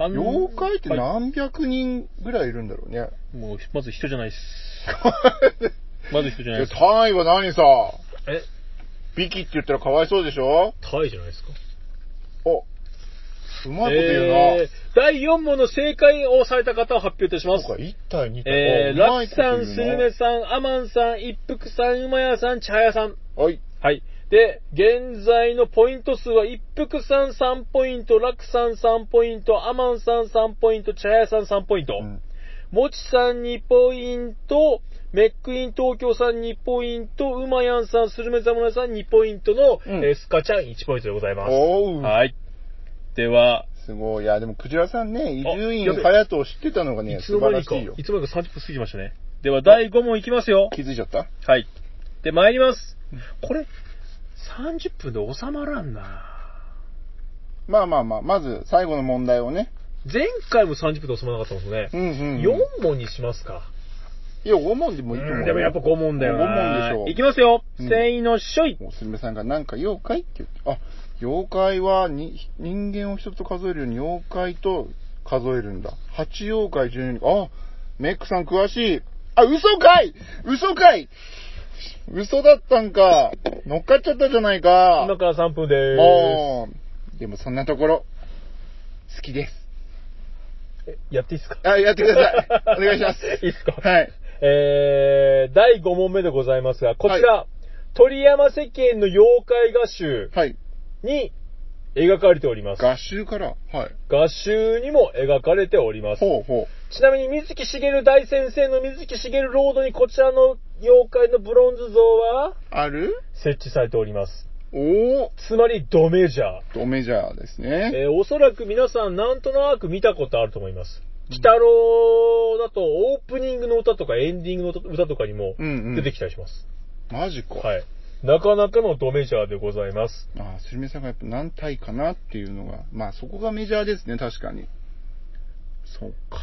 妖怪って何百人ぐらいいるんだろうね。はい、 もう、まず人じゃないっす。まず人じゃないっす。 タイは何さ、 えビキって言ったらかわいそうでしょ？ タイじゃないですか。 お、うまいこと言うな。 えー、だいよん問の正解をされた方を発表いたします。 そうか、いち対に対。 えー、ラキさん、スルメさん、アマンさん、一服さん、馬屋さん、茶屋さん。 はい。 はい。で、現在のポイント数は、一服さんさんポイント、ラクさんさんポイント、アマンさんさんポイント、茶屋さんさんポイント。うん、もちさんにポイント、メックイン東京さんにポイント、うまやんさん、スルメザムラさんにポイントの、うん、えー、スカちゃんいちポイントでございます。 おー。 はい。では。 すごい。いや、でも、クジラさんね、伊集院隼人を知ってたのがね、素晴らしいよ。 いつもよりさんじゅっぷん過ぎましたね。では、だいご問いきますよ。 気づいちゃった？ はい。で、参ります。これ、さんじゅっぷんで収まらんな。 まあまあまあ、まず、最後の問題をね。 前回もさんじゅっぷんで収まらなかったもんね。 うんうんうん、 よん問にしますか。 いや、ご問でもいいと思う。 うん、でもやっぱご問だよな。 ご問でしょう。 いきますよ。うん、せいのしょい。 スルメさんがなんか妖怪って言って、あ、妖怪はに人間を一つと数えるように妖怪と数えるんだ。八妖怪じゅうに。あ、メックさん詳しい。あ、嘘かい嘘かい嘘だったんか。乗っかっちゃったじゃないか。 今からさんぷんでーす。 もう、でもそんなところ、好きです。 え、やっていいですか？ あ、やってください。お願いします。 いいですか？ はい。 えー、だいご問目でございますが、こちら、はい、鳥山石燕の妖怪画集に描かれております。 画集からはい。 画集にも描かれております。 ほうほう。 ちなみに水木しげる大先生の水木しげるロードにこちらの妖怪のブロンズ像はある？ 設置されております。 おー。 つまりドメジャー。 ドメジャーですね。 えー、おそらく皆さんなんとなく見たことあると思います。鬼太郎だとオープニングの歌とかエンディングの歌とかにも出てきたりします。 うんうん、マジか。 はい。なかなかのドメジャーでございます。 ああ、スルメさんがやっぱ何体かなっていうのが、まあそこがメジャーですね、確かに。そっか。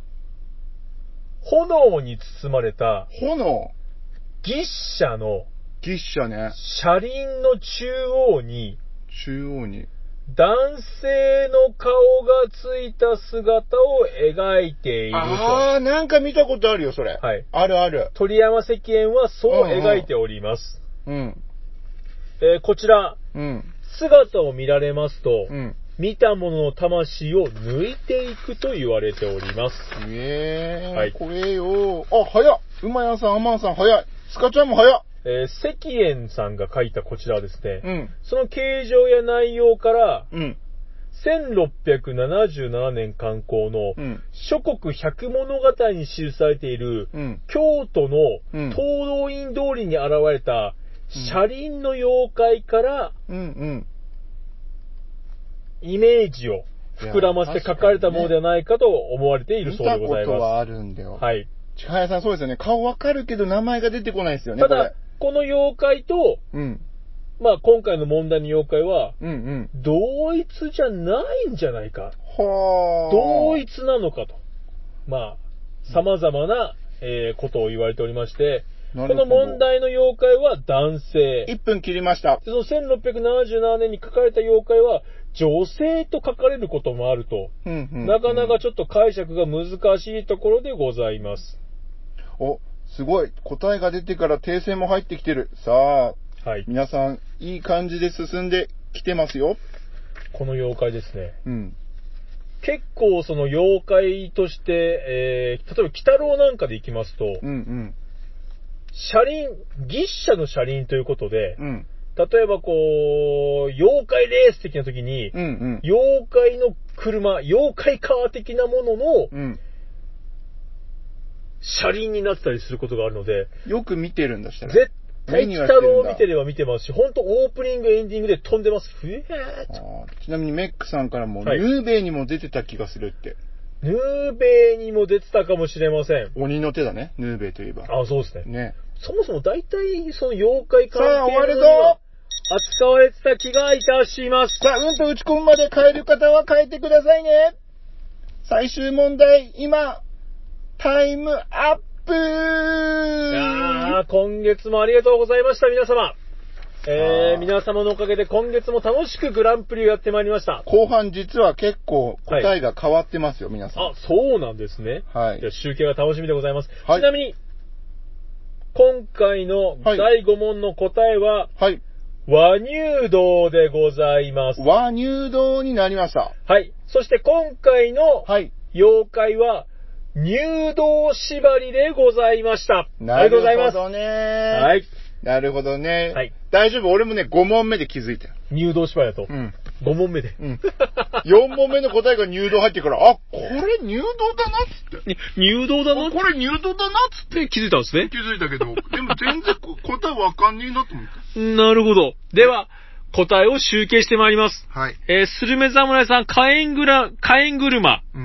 炎に包まれた、 炎牛車の、 牛車ね。 車輪の中央に、 中央に。 男性の顔がついた姿を描いていると。 ああ、なんか見たことあるよ、それ。 はい。 あるある。 鳥山石燕はそう描いております。 うん、うん。 えー、こちら、 うん、 姿を見られますと、 うん、 見たものの魂を抜いていくと言われております。 ええー、 はい。 怖えよ。あ、早っ。馬屋さん、アマンさん、早い。スカちゃんも早っ。 えー、石燕さんが書いたこちらはですね、 うん、 その形状や内容から、 うん、 せんろっぴゃくななじゅうななねん刊行の、うん、諸国百物語に記されている、うん、京都の東道院通りに現れた、車輪の妖怪から、 うんうん、 イメージを膨らませて書かれたものではないかと思われているそうでございます。 見たことはあるんだよ。 はい。 千早さんそうですよね。顔わかるけど名前が出てこないですよね。 ただ、この妖怪と、 うん、 まあ今回の問題の妖怪は、 うんうん、 同一じゃないんじゃないか。 は同一なのかと。まあ、様々な、えー、ことを言われておりまして、この問題の妖怪は男性。 いっぷん切りました。 そのせんろっぴゃくななじゅうななねんに書かれた妖怪は女性と書かれることもあると、 うんうんうん、 なかなかちょっと解釈が難しいところでございます。 お、すごい。答えが出てから訂正も入ってきてる。さあ、はい、皆さんいい感じで進んできてますよ。 この妖怪ですね。 うん。 結構その妖怪として、えー、例えば鬼太郎なんかでいきますと、 うんうん、 車輪、牛車の車輪ということで、 うん、 例えばこう、妖怪レース的な時に、 うんうん、 妖怪の車、妖怪カー的なものの、 うん、 車輪になったりすることがあるので、 よく見てるんだしたら。 絶対鬼太郎を見てれば見てますし、本当オープニング、エンディングで飛んでます。ふえーちなみにメックさんからも、はい、ヌーベイにも出てた気がするって。 ヌーベイにも出てたかもしれません。 鬼の手だね、ヌーベイといえば。 あ、そうですね。 ね。 そもそも大体その妖怪関係さあ、終わるぞ扱われてた気がいたします。 さあ、うんと打ち込むまで変える方は変えてくださいね。最終問題、今、タイムアップ。 いやー、今月もありがとうございました、皆様。 えー、皆様のおかげで今月も楽しくグランプリをやってまいりました。 後半実は結構答えが変わってますよ、はい、皆さん。 あ、そうなんですね。 はい。 じゃあ集計が楽しみでございます。 はい、 ちなみに、今回のだいご問の答えは、はい。和乳道でございます。 和乳道になりました。 はい。そして今回の妖怪は、入道縛りでございました。 なるほどね。 はい。 なるほどね。はい。大丈夫。俺もね、ご問目で気づいたよ。 入道縛りだと。うん。ご問目で。 うん。よん問目の答えが入道入ってから、あ、これ入道だなっつって。 入道だなこれ入道だなっつって気づいたんですね。 気づいたけど、でも全然答えわかんねえなと思って。 なるほど。では、答えを集計してまいります。 はい。 えー、スルメ侍さん、火炎グラ、火炎車。うん。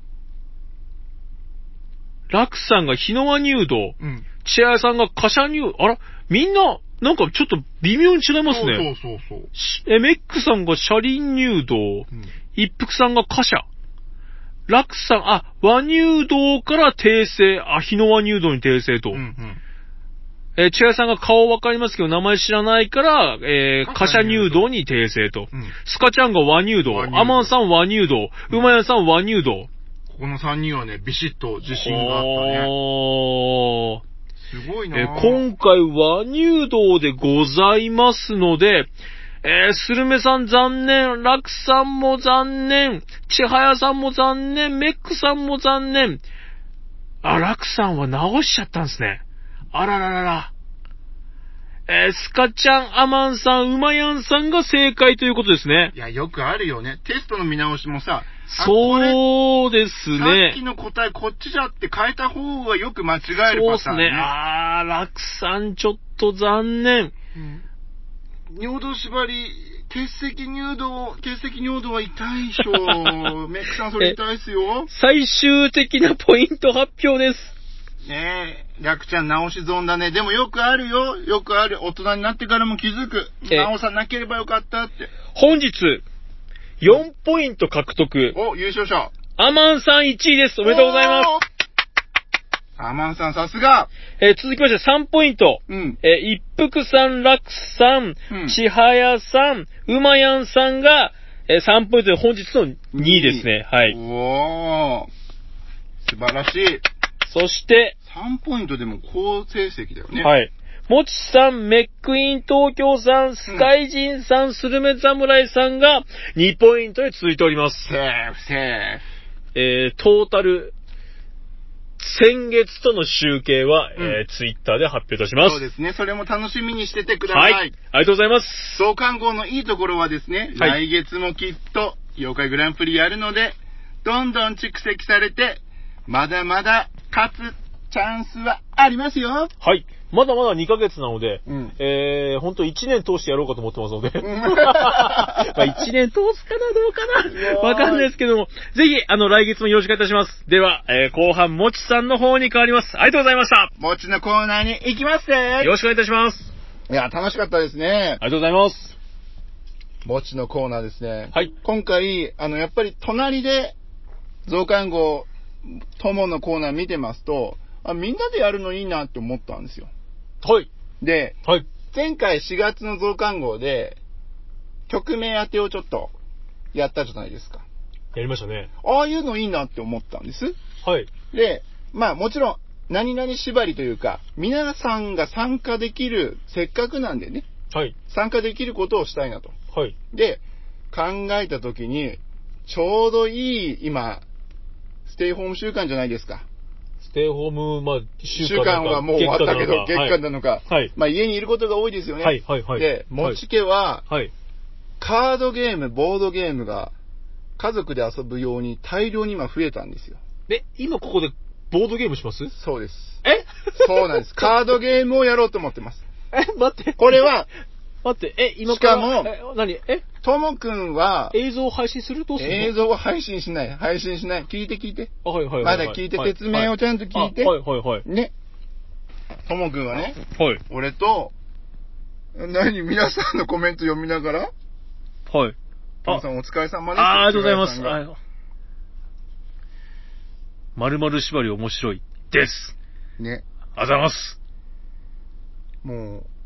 ラクさんが日の輪入道。うん。チアヤさんが貨車入、あら、みんな、なんかちょっと微妙に違いますね。 そうそうそうそう。 え、メックさんが車輪入道。うん、一服さんが貨車。ラクさん、あ、和入道から訂正。あ、日の輪入道に訂正と。うんうん、え、チアヤさんが顔わかりますけど、名前知らないから、えー、貨車入道に訂正と。うん、スカちゃんが和入道。アマンさん和入道。ウマヤさん和入道。 ここのさんにんはね、ビシッと自信があったね。おー。すごいな。 えー、今回和入道でございますので、えー、スルメさん残念、ラクさんも残念、チハヤさんも残念、メックさんも残念。あ、ラクさんは直しちゃったんですね。あらららら。えー、スカちゃん、アマンさん、ウマヤンさんが正解ということですね。 いや、よくあるよね。テストの見直しもさ、 そうですね。 さっきの答えこっちじゃって変えた方がよく間違えるパターンね。そうですね。 あー、ラクさんちょっと残念。うん、 尿道縛り、結石入道、結石尿道は痛いでしょ。メックさんそれ痛いっすよ。 最終的なポイント発表です。 ねえ、ラクちゃん直し損だね。でもよくあるよ。よくある。大人になってからも気づく。直さなければよかったって。 本日、よんポイント獲得。 お、優勝者。 アマンさんいちいです。おめでとうございます。 アマンさんさすが。 えー、続きましてさんポイント。うん。えー、一服さん、ラクさん、うん、千早さん、ウマヤンさんが、えー、さんポイントで本日のにいですね。はい。 おー。素晴らしい。 そして、 さんポイントでも好成績だよね。 はい。もちさん、メックイン東京さん、スカイジンさん、うん、スルメ侍さんがにポイントで続いております。 セーフ、セーフ。 えー、トータル、先月との集計は、うん、えー、ツイッターで発表いたします。 そうですね。それも楽しみにしててください。はい。ありがとうございます。 増刊号のいいところはですね、はい、来月もきっと、妖怪グランプリやるので、どんどん蓄積されて、まだまだ勝つチャンスはありますよ。 はい。まだまだにかげつなので、うん、えー、ほんといちねん通してやろうかと思ってますので。まあいちねん通すかな、どうかな。わかんないですけども、ぜひ、あの、来月もよろしくお願いいたします。では、えー、後半、もちさんの方に変わります。ありがとうございました。 もちのコーナーに行きますね。 よろしくお願いいたします。 いや、楽しかったですね。 ありがとうございます。 もちのコーナーですね。 はい。 今回、あの、やっぱり隣で、増刊号、友のコーナー見てますと、あ、みんなでやるのいいなって思ったんですよ。 はい。 で、 はい。 前回しがつの増刊号で、曲名当てをちょっとやったじゃないですか。 やりましたね。 ああいうのいいなって思ったんです。 はい。 で、まあもちろん、何々縛りというか、皆さんが参加できる、せっかくなんでね。 はい。 参加できることをしたいなと。 はい。 で、考えたときに、ちょうどいい、今、ステイホーム週間じゃないですか。 ステイホーム、まあ、 週間。週間はもう終わったけど、月間なのか。 はい。 まあ、家にいることが多いですよね。 はい、はい、はい。 で、もち家は、 はい。 カードゲーム、ボードゲームが、家族で遊ぶように大量に今増えたんですよ。 え、今ここでボードゲームします？ そうです。 え？ そうなんです。カードゲームをやろうと思ってます。 え、待って。 これは、 待って、え、今しかも、 え、何えともくんは、 映像を配信する？どうするの？ 映像を配信しない。配信しない。聞いて聞いて。 あ、はいはいはい、 はい。まだ聞いて、説明をちゃんと聞いて。 はいはいはい。 ね。ともくんはね、 はい。 俺と、何、皆さんのコメント読みながら、 はい。 ともさんお疲れ様です。 あ、ありがとうございます。はい。〇〇縛り面白いです。 ね。 ありがとうございます。 もう、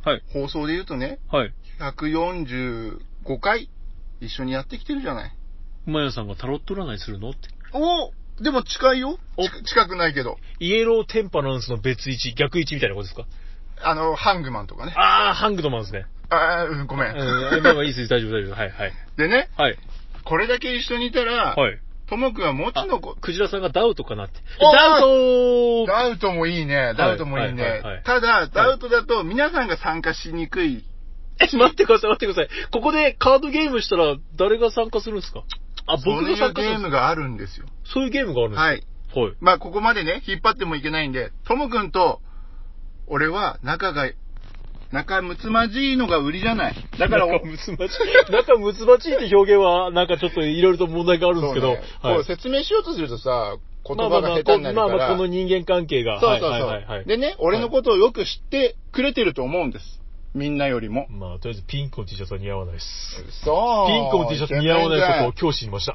はい。 放送で言うとね、 はい。 ひゃくよんじゅうごかい一緒にやってきてるじゃない。 マヤさんがタロット占いするのって。 おでも近いよ。近くないけど。 イエローテンパランスの別位置、逆位置みたいなことですか？ あの、ハングマンとかね。 ああ、ハングドマンですね。 ああ、うん、ごめん。 うん、まあまあいいです、大丈夫、大丈夫。はい、はい。 でね、 はい。 これだけ一緒にいたら、はい。ともくんはもちのこ、 クジラさんがダウトかなって。ダウトダウトもいいね。ダウトもいいね。はいはいはいはい、ただ、ダウトだと皆さんが参加しにくい。 え、待ってください、待ってください。ここでカードゲームしたら誰が参加するんですか？あ、僕が参加するんですか？そういうゲームがあるんですよ。 そういうゲームがあるんですか？ はい。はい。まあ、ここまでね、引っ張ってもいけないんで、ともくんと、俺は仲が、仲睦まじいのが売りじゃない。だから、 仲睦まじい。仲睦まじいって表現は、なんかちょっといろいろと問題があるんですけど。 そうね、はい、こう説明しようとするとさ、言葉が下手になるから。 まあまあ、まあまあ、この人間関係が。 そうそうそう。はいはいはい、でね、俺のことをよく知ってくれてると思うんです。みんなよりも。 まあ、とりあえずピンクの T シャツは似合わないです。 そう。 ピンクの T シャツ似合わないことを今日知りました。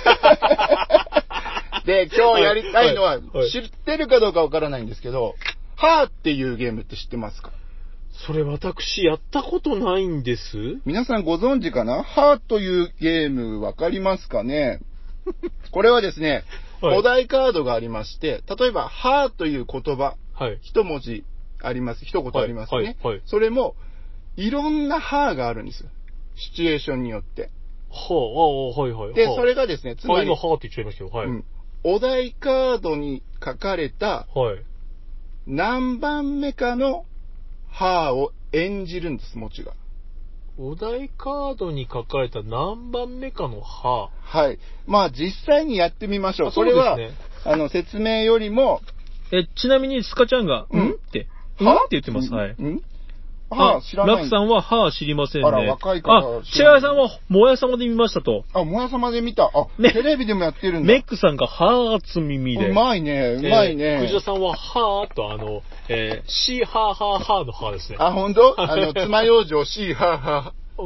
で、今日やりたいのは、知ってるかどうかわからないんですけど、ハーっていうゲームって知ってますか？ それ私やったことないんです。 皆さんご存知かな？ハーというゲームわかりますかね？これはですね、はい、お題カードがありまして、例えば、ハーという言葉、はい、一文字あります、一言ありますね。はいはいはい、それも、いろんなハーがあるんですよ。シチュエーションによって。 はあ、ああ、はいはい。 で、それがですね、つまり、 今ハーって言っちゃいましたよ。はい。うん、 お題カードに書かれた、はい、何番目かのハーを演じるんです、もちが。 お題カードに書かれた何番目かのハー。はい。まあ実際にやってみましょう。それは、あの、説明よりも。 え、ちなみにスカちゃんが、うん、んって、んって言ってます。はい。んはあ、知らない。 ラクさんは、はあ、知りませんね。 あら、若い方。 あ、チェアさんは、もやさまで見ましたと。 あ、もやさまで見た。あ、ね、テレビでもやってるんだ。 メックさんが、はーつ耳で。 うまいね、うまいね。 えー、クジラさんは、はーと、あの、えー、シーハーハーハーのハーですね。 あ、ほんと？あの、爪楊枝シーハーハー。うん。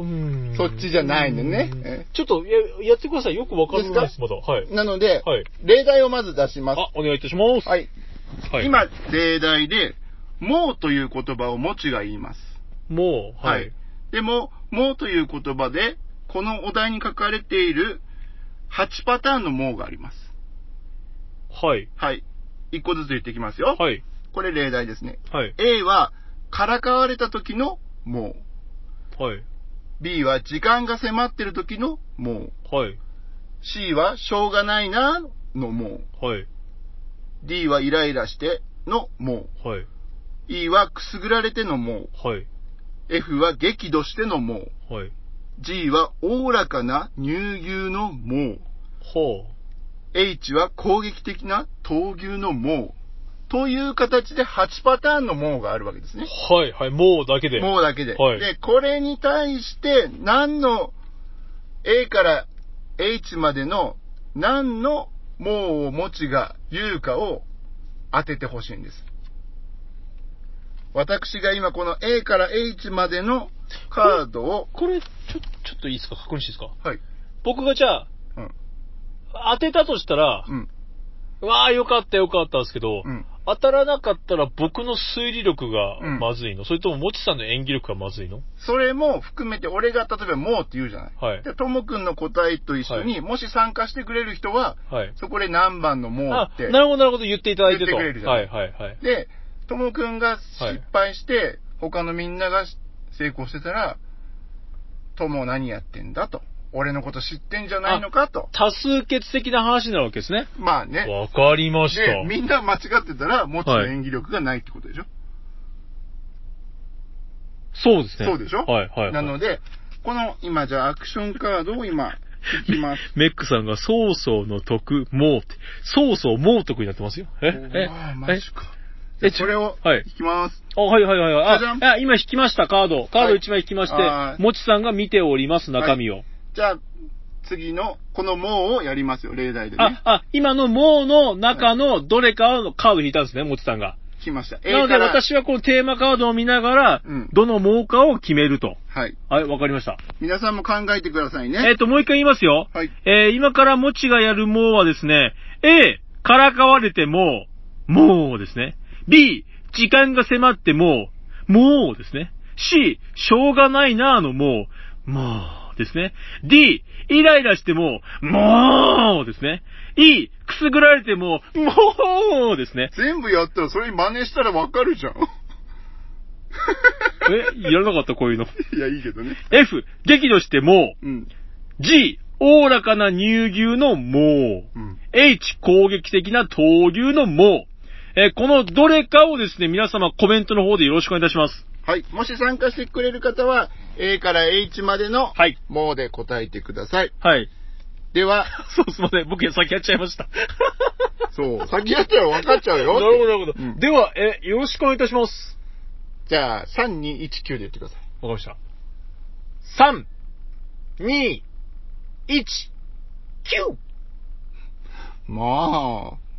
そっちじゃないのね。 ちょっとや、やってください。よくわかんないです、まだ。はい。 なので、はい、例題をまず出します。 あ、お願いいたします。 はい。はい、今、例題で、もうという言葉をもちが言います。 もう、はい、はい。 でも、もうという言葉で、このお題に書かれているはちパターンのもうがあります。 はい。 はい。いっこずつ言っていきますよ。 はい。 これ例題ですね。 はい。 A は、からかわれた時のもう。はい。 B は、時間が迫ってる時のもう。はい。 C は、しょうがないなのもう。はい。 D は、イライラしてのもう。はい。 E は、くすぐられてのもう。はい。 F は激怒してのもう。はい。 G はおおらかな乳牛のもう。 ほう。 H は攻撃的な闘牛のもう。という形ではちパターンのもうがあるわけですね。 はいはい。もうだけで。 もうだけで。 はい。 で、これに対して何の A から H までの何のもうをもちが言うかを当ててほしいんです。私が今この A から H までのカードを。 これ、これちょ、ちょっといいですか？確認していいですか？ はい。 僕がじゃあ、うん、当てたとしたら、うん、わあ、よかったよかったですけど、うん、当たらなかったら僕の推理力がまずいの、うん、それとももちさんの演技力がまずいの？ それも含めて、俺が例えばもうって言うじゃない。 はい。 で、ともくんの答えと一緒に、はい、もし参加してくれる人は、はい、そこで何番のもうって。 あ、なるほどなるほど、言っていただいてと。 言ってくれるじゃない。 はいはいはい。 で、ともくんが失敗して、はい、他のみんなが成功してたら、とも何やってんだと。俺のこと知ってんじゃないのかと。 多数決的な話なわけですね。 まあね。 わかりました。 で、みんな間違ってたら、もちの演技力がないってことでしょ、はい、 そうですね。 そうでしょ、 はいはい、はい。 なので、この、今じゃあアクションカードを今、引きます。 メックさんが、曹操の徳、もうって、曹操猛徳になってますよ。ええああ、マジか。え、これを、引きます。 あ、はいはいはいはい。あ、あ今引きました、カード。カードいちまい引きまして、はい、もちさんが見ております、中身を。はい、 じゃあ、次の、このもうをやりますよ、例題でね。 あ、あ、今のもうの中のどれかのカード引いたんですね、もちさんが。 引きました。 なので私はこのテーマカードを見ながら、うん、どのもうかを決めると。 はい。 はい、わかりました。 皆さんも考えてくださいね。 えっと、もう一回言いますよ。 はい。 えー、今からもちがやるもうはですね、A、からかわれても、もうですね。B、時間が迫っても、もうですね。 C、しょうがないなーのもう、もうですね。D、イライラしても、もうですね。E、くすぐられても、もうですね。 全部やったらそれに真似したらわかるじゃん。 え、やらなかったこういうの。 いや、いいけどね。 F、激怒しても、 うん。 G、おおらかな乳牛のもう。うん、H、攻撃的な闘牛のもう。えー、このどれかをですね、皆様コメントの方でよろしくお願いいたします。 はい。もし参加してくれる方は、A から H までの、はい。もうで答えてください。 はい。 では。 そう、すいません。僕先やっちゃいました。 そう。先やったら分かっちゃうよ。 なるほど、なるほど。うん、では、え、よろしくお願いいたします。 じゃあ、さん、に、いち、きゅうで言ってください。 わかりました。さん、に、いち、きゅう! まあ。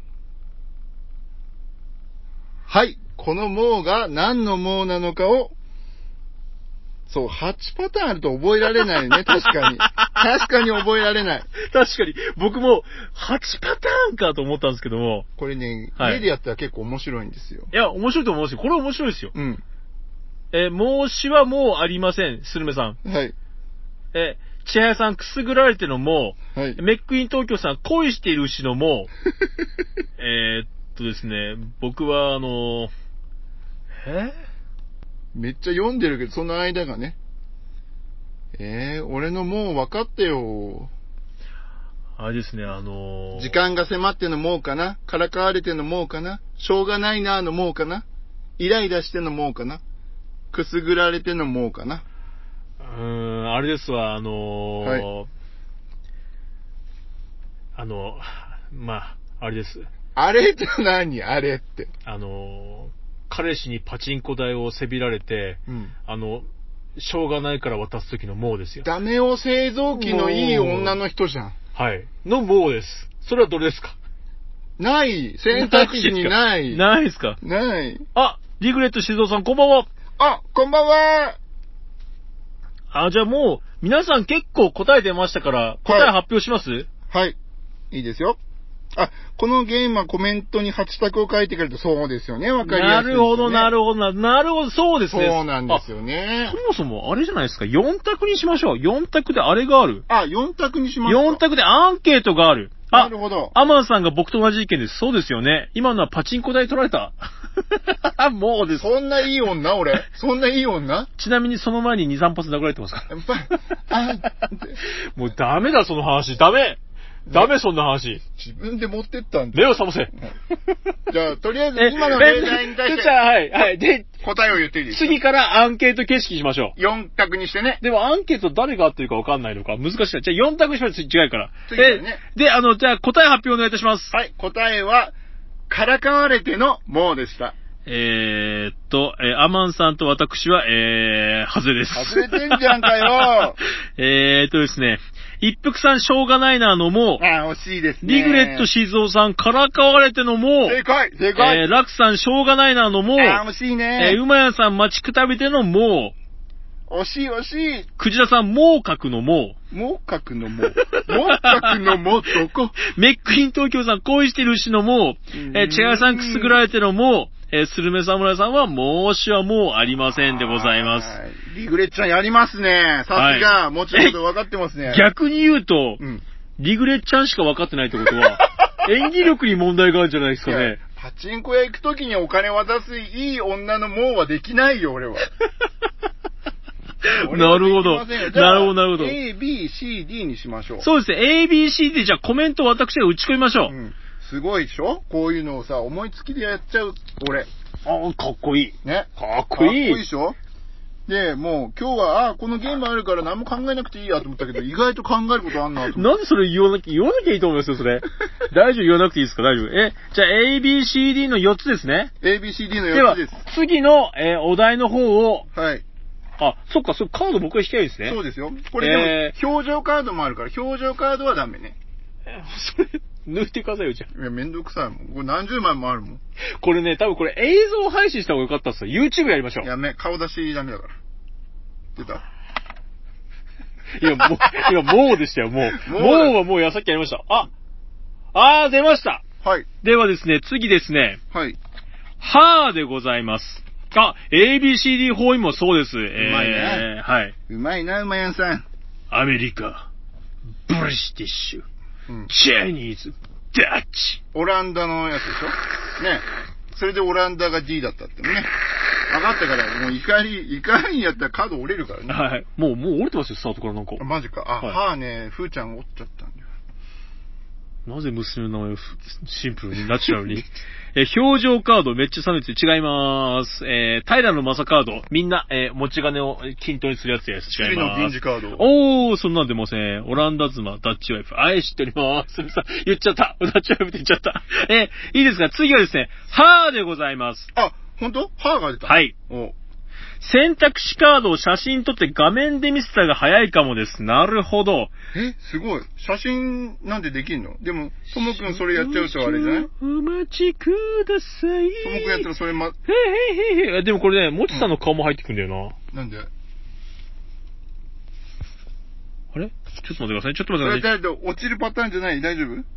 はい。このもうが何のもうなのかを、そう、はちパターンあると覚えられないね、確かに。確かに覚えられない。 確かに。僕もはちパターンかと思ったんですけども。 これね、はい、家でやったら結構面白いんですよ。 いや、面白いと思うんですよ。これ面白いですよ。 うん。 えー、申しはもうありません、スルメさん。 はい。 えー、千早さんくすぐられてのも、はい。メックイン東京さん恋している牛のも、えーっとですね、僕はあのー、えめっちゃ読んでるけど、その間がね。えー、俺のもう分かってよ。 あれですね、あのー、 時間が迫ってのもうかな、からかわれてのもうかな、しょうがないなのもうかな、イライラしてのもうかな、くすぐられてのもうかな。 うーん、あれですわ、あのー、はい、あの、まあ、あれです。 あれって何？あれって。 あの、彼氏にパチンコ台をせびられて、うん、あの、しょうがないから渡す時のもうですよ。 ダメを製造機のいい女の人じゃん。 はい。のもうです。それはどれですか？ ない。選択肢にない。 ないですか？ ない。 あ、リグレット静雄さんこんばんは。 あ、こんばんは。 あ、じゃあもう、皆さん結構答えてましたから、答え発表します？ はい。はい、いいですよ。あ、このゲームはコメントにはち択を書いてくれるとそうですよね。わかりやすいですよね。 なるほど、なるほど、なるほど、そうですね。 そうなんですよね。 そもそもあれじゃないですか。よん択にしましょう。よん択であれがある。 あ、よん択にしますか。 よん択でアンケートがある。あ、 なるほど。 アマンさんが僕と同じ意見です。そうですよね。今のはパチンコ台取られた。もうです。 そんないい女俺。そんないい女ちなみにその前にに、さん発殴られてますから。もうダメだ、その話。ダメダメ、そんな話。 自分で持ってったんだ。 目を覚ませ。 じゃあ、とりあえず今の例題に対して。 はい、はい。で、 答えを言っていいですか？ 次からアンケート形式にしましょう。 よん択にしてね。 でもアンケート誰が合ってるか分かんないのか難しい。じゃあよん択にしましょう。違うから。 次からね。 で、あの、じゃあ答え発表お願いいたします。 はい、答えは、からかわれてのもうでした。 えーっと、えー、アマンさんと私は、えー、外れです。 外れてんじゃんかよ。 えーっとですね、一服さんしょうがないなのも、 あ、惜しいですね。 リグレット静雄さんからかわれてのも、 正解正解えー、ラクさんしょうがないなのも、 あ、惜しいね。 えー、馬屋さん待ちくたびてのも、 惜しい惜しい。 クジラさんもう書くのも、 もう書くのも、もう書くのも、どこメックイン東京さん恋してるしのも、えー、チェアさんくすぐられてのも、えー、スルメ侍さんは申しはもうありませんでございます。 リグレッちゃんやりますね。さすが、はい、もちろん分かってますね。 逆に言うと、うん、リグレッちゃんしか分かってないってことは、演技力に問題があるんじゃないですかね。 パチンコ屋行くときにお金渡すいい女のもうはできないよ、俺は。 なるほど。なるほど、なるほど。 A、B、C、D にしましょう。 そうですね。A、B、C、D じゃあコメントを私が打ち込みましょう。うん、 すごいでしょ？こういうのをさ、思いつきでやっちゃう、俺。 ああ、かっこいい。 ね。 かっこいい。 かっこいいでしょ？で、もう今日は、あ、このゲームあるから何も考えなくていいやと思ったけど、意外と考えることあんなと思って。 なんでそれ言わなきゃ、言わなきゃいいと思いますよ、それ。大丈夫、言わなくていいですか？大丈夫。え、じゃあ A、B、C、D のよっつですね。 A、B、C、D のよっつです。 では、次の、えー、お題の方を。 はい。 あ、そっか、そカード僕が引きゃいいですね。 そうですよ。これでも、えー、表情カードもあるから、表情カードはダメね。 え、それ、抜いてくださいよ、じゃあ。 いや、めんどくさいもん。これ何十枚もあるもん。 これね、多分これ映像配信した方がよかったっすよ。YouTube やりましょう。 やめ、顔出しダメだから。出たいや、もう、今、もうでしたよ、もう。もうはもうやさっきやりました。ああー、出ました。 はい。 ではですね、次ですね。 はい。 はーでございます。 あ、エービーシーディー 法院もそうです。うまいね。 えー、はい。 うまいな、うまやんさん。 アメリカ、ブリティッシュ、うん、チャイニーズ、ダッチ。 オランダのやつでしょね。それでオランダが D だったってね。分かったから、もう怒り、怒りにやったらカード折れるからね。 はい。もう、もう折れてますよ、スタートからなんか。 マジか。あ、 はい、 はあね、ふーちゃん折っちゃったんだよ。 なぜ娘の名前をシンプルにナチュラルに。えー、表情カードめっちゃ寒いです。違いまーす。えー、平野正カード。みんな、えー、持ち金を均等にするやつです。違います。 の銀次カード。 おー、そんなん出ません。オランダ妻、ダッチワイフ。あえ、知っておりまーす。さ言っちゃった。ダッチワイフって言っちゃった。えー、いいですか？次はですね、はーでございます。 あ、ほんと？はーが出た。 はい。お選択肢カードを写真撮って画面で見せたが早いかもです。なるほど。 え、すごい。写真なんてできんの？でも、ともくんそれやっちゃうとあれじゃない？ お待ちください。 ともくんやったらそれま、へへへへへ。でもこれね、もちさんの顔も入ってくんだよな。 うん、なんで？ あれ？ちょっと待ってください。ちょっと待ってください。 それだ落ちるパターンじゃない？大丈夫？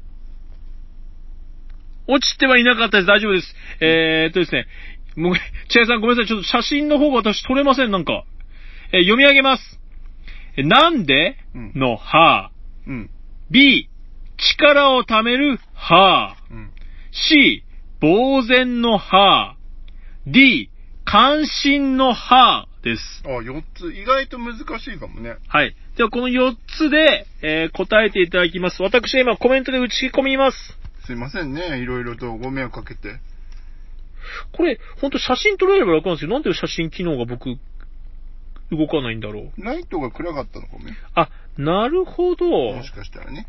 落ちてはいなかったです。大丈夫です。えーっとですね。もう、千谷さんごめんなさい。ちょっと写真の方が私撮れません、なんか。えー、読み上げます。えなんで、うん、のは、うん、B、力を貯めるは、うん、C、呆然のは、D、関心のはです。 あ、よっつ。意外と難しいかもね。 はい。では、このよっつで、えー、答えていただきます。私は今コメントで打ち込みます。 すいませんね。いろいろとご迷惑かけて。 これ、ほんと写真撮れれば楽なんですよ。なんで写真機能が僕、動かないんだろう。 ライトが暗かったのかもね。 あ、なるほど。 もしかしたらね。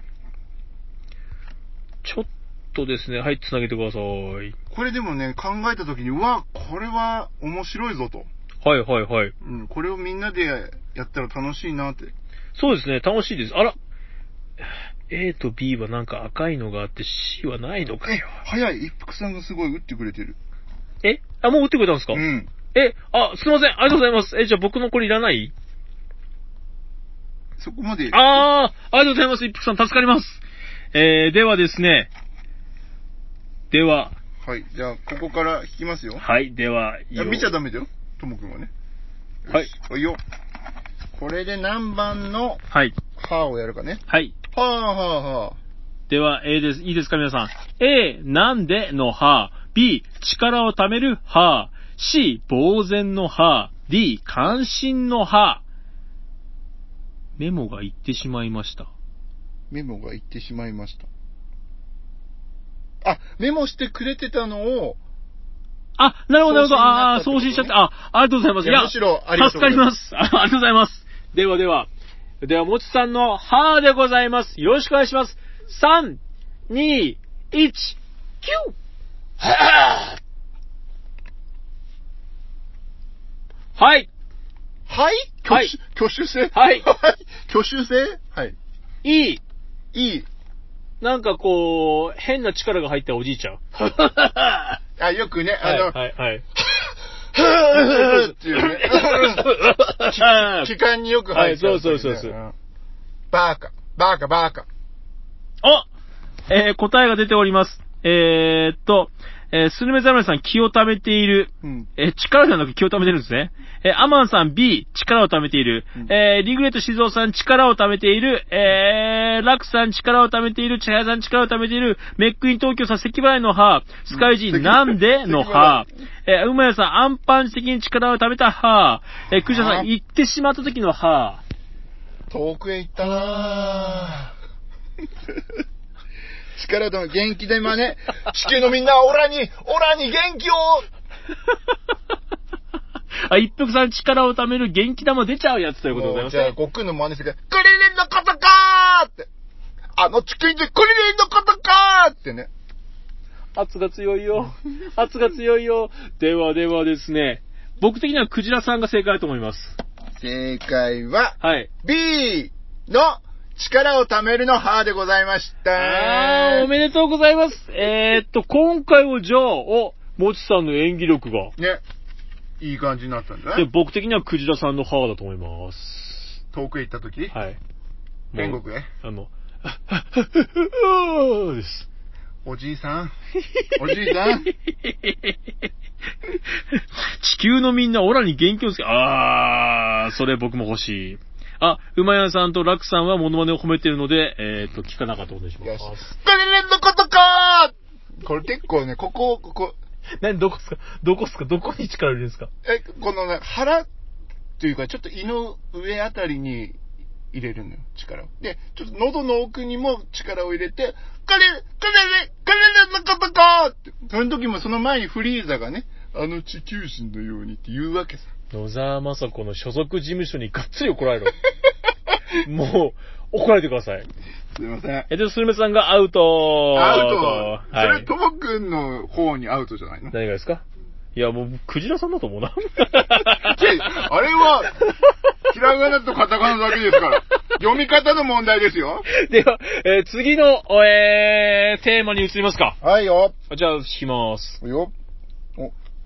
ちょっとですね、はい、繋げてください。 これでもね、考えたときに、うわ、これは面白いぞと。 はいはいはい。 うん、これをみんなでやったら楽しいなって。 そうですね、楽しいです。あら。A と B はなんか赤いのがあって C はないのかよ。 え、早い。一服さんがすごい打ってくれてる。 えあ、もう打ってくれたんですか？ うん。 え、あ、すいません。ありがとうございます。え、じゃあ僕のこれいらない？ そこまで。 あー、ありがとうございます。一服さん助かります。えー、ではですね。では。 はい。じゃあ、ここから引きますよ。 はい。では、 いや見ちゃダメだよ。ともくんはね。 はい。 はいよ。これで何番の、 はい。 はーをやるかね。 はい。 はーはーはー。 では、A です。いいですか、皆さん。A、なんでのは、B、力を貯めるは、C、呆然のは、D、関心のは。メモが言ってしまいました。 メモが言ってしまいました。あ、メモしてくれてたのを、 あ、なるほど、なるほど。ああ、送信しちゃった。あ、ありがとうございます。いや、 むしろありがとうございます。 助かります。ありがとうございます。ではでは。では、もちさんのはーでございます。よろしくお願いします。さん、に、いち、きゅう。はぁはい。 はい挙手、はい、挙手制はい。 挙手制はい。 いい。 いい。 なんかこう、変な力が入ったおじいちゃん。 あ、よくね、あの、 はい、はい、はい。 っていうね。気管によく入って、ね。はい、そうそうそうそう。バーカ、バーカ、バーカ。 あえー、答えが出ております。えー、っと、えー、スルメザメさん気を溜めている。うん、えー、力じゃなく気を溜めてるんですね。えー、アマンさん B、力を溜めている。うん、えー、リグレット静雄さん力を溜めている。えー、ラクさん力を溜めている。チャヤさん力を溜めている。メックイン東京さん咳払いの歯。スカイジー、うん、なんでの歯。えー、うまやさんアンパンチ的に力を溜めた歯。えー、クジャさん行ってしまった時の歯。 遠くへ行ったなぁ。力と元気で今ね、地球のみんな、オラに、オラに元気をあ、一服さん力を貯める元気玉出ちゃうやつということでございます、ね。 じゃあ、悟空の真似してくれ。クリリンのことかーって。あの地球人、クリリンのことかーってね。 圧が強いよ。圧が強いよ。ではではですね、僕的にはクジラさんが正解だと思います。 正解は、 はい。 B の、力を貯めるのはでございました。 あー、おめでとうございます。えー、っと、今回はじゃあ、お、もちさんの演技力が。 ね。いい感じになったんだね。 で、僕的にはクジラさんのはだと思います。 遠くへ行った時はい。 天国へあの、はっはっはっはです。 おじいさんおじいさん地球のみんなオラに元気をつけ、あー、それ僕も欲しい。あ、馬屋さんとラクさんはモノマネを褒めてるので、えーと、聞かなかったことにします。よし。 これのことかーこれ結構ね、ここ、ここ。 何、どこっすかどこっすかどこに力入れるんですか？ え、このね、腹っていうか、ちょっと胃の上あたりに入れるのよ、力を。で、ちょっと喉の奥にも力を入れて、これ、これね、これのことかーって。その時もその前にフリーザがね、あの地球人のようにって言うわけさ。 野沢雅子の所属事務所にがっつり怒られろ。もう、怒られてください。 すいません。 え、で、スルメさんがアウトアウト、 はい、 それ、ともくんの方にアウトじゃないの？ 何がですか？いや、もう、クジラさんだと思うな。 あれは、ひらがなとカタカナだけですから。読み方の問題ですよ。 では、えー、次の、えー、テーマに移りますか。 はいよ。 じゃあ、引きます。 よ。お。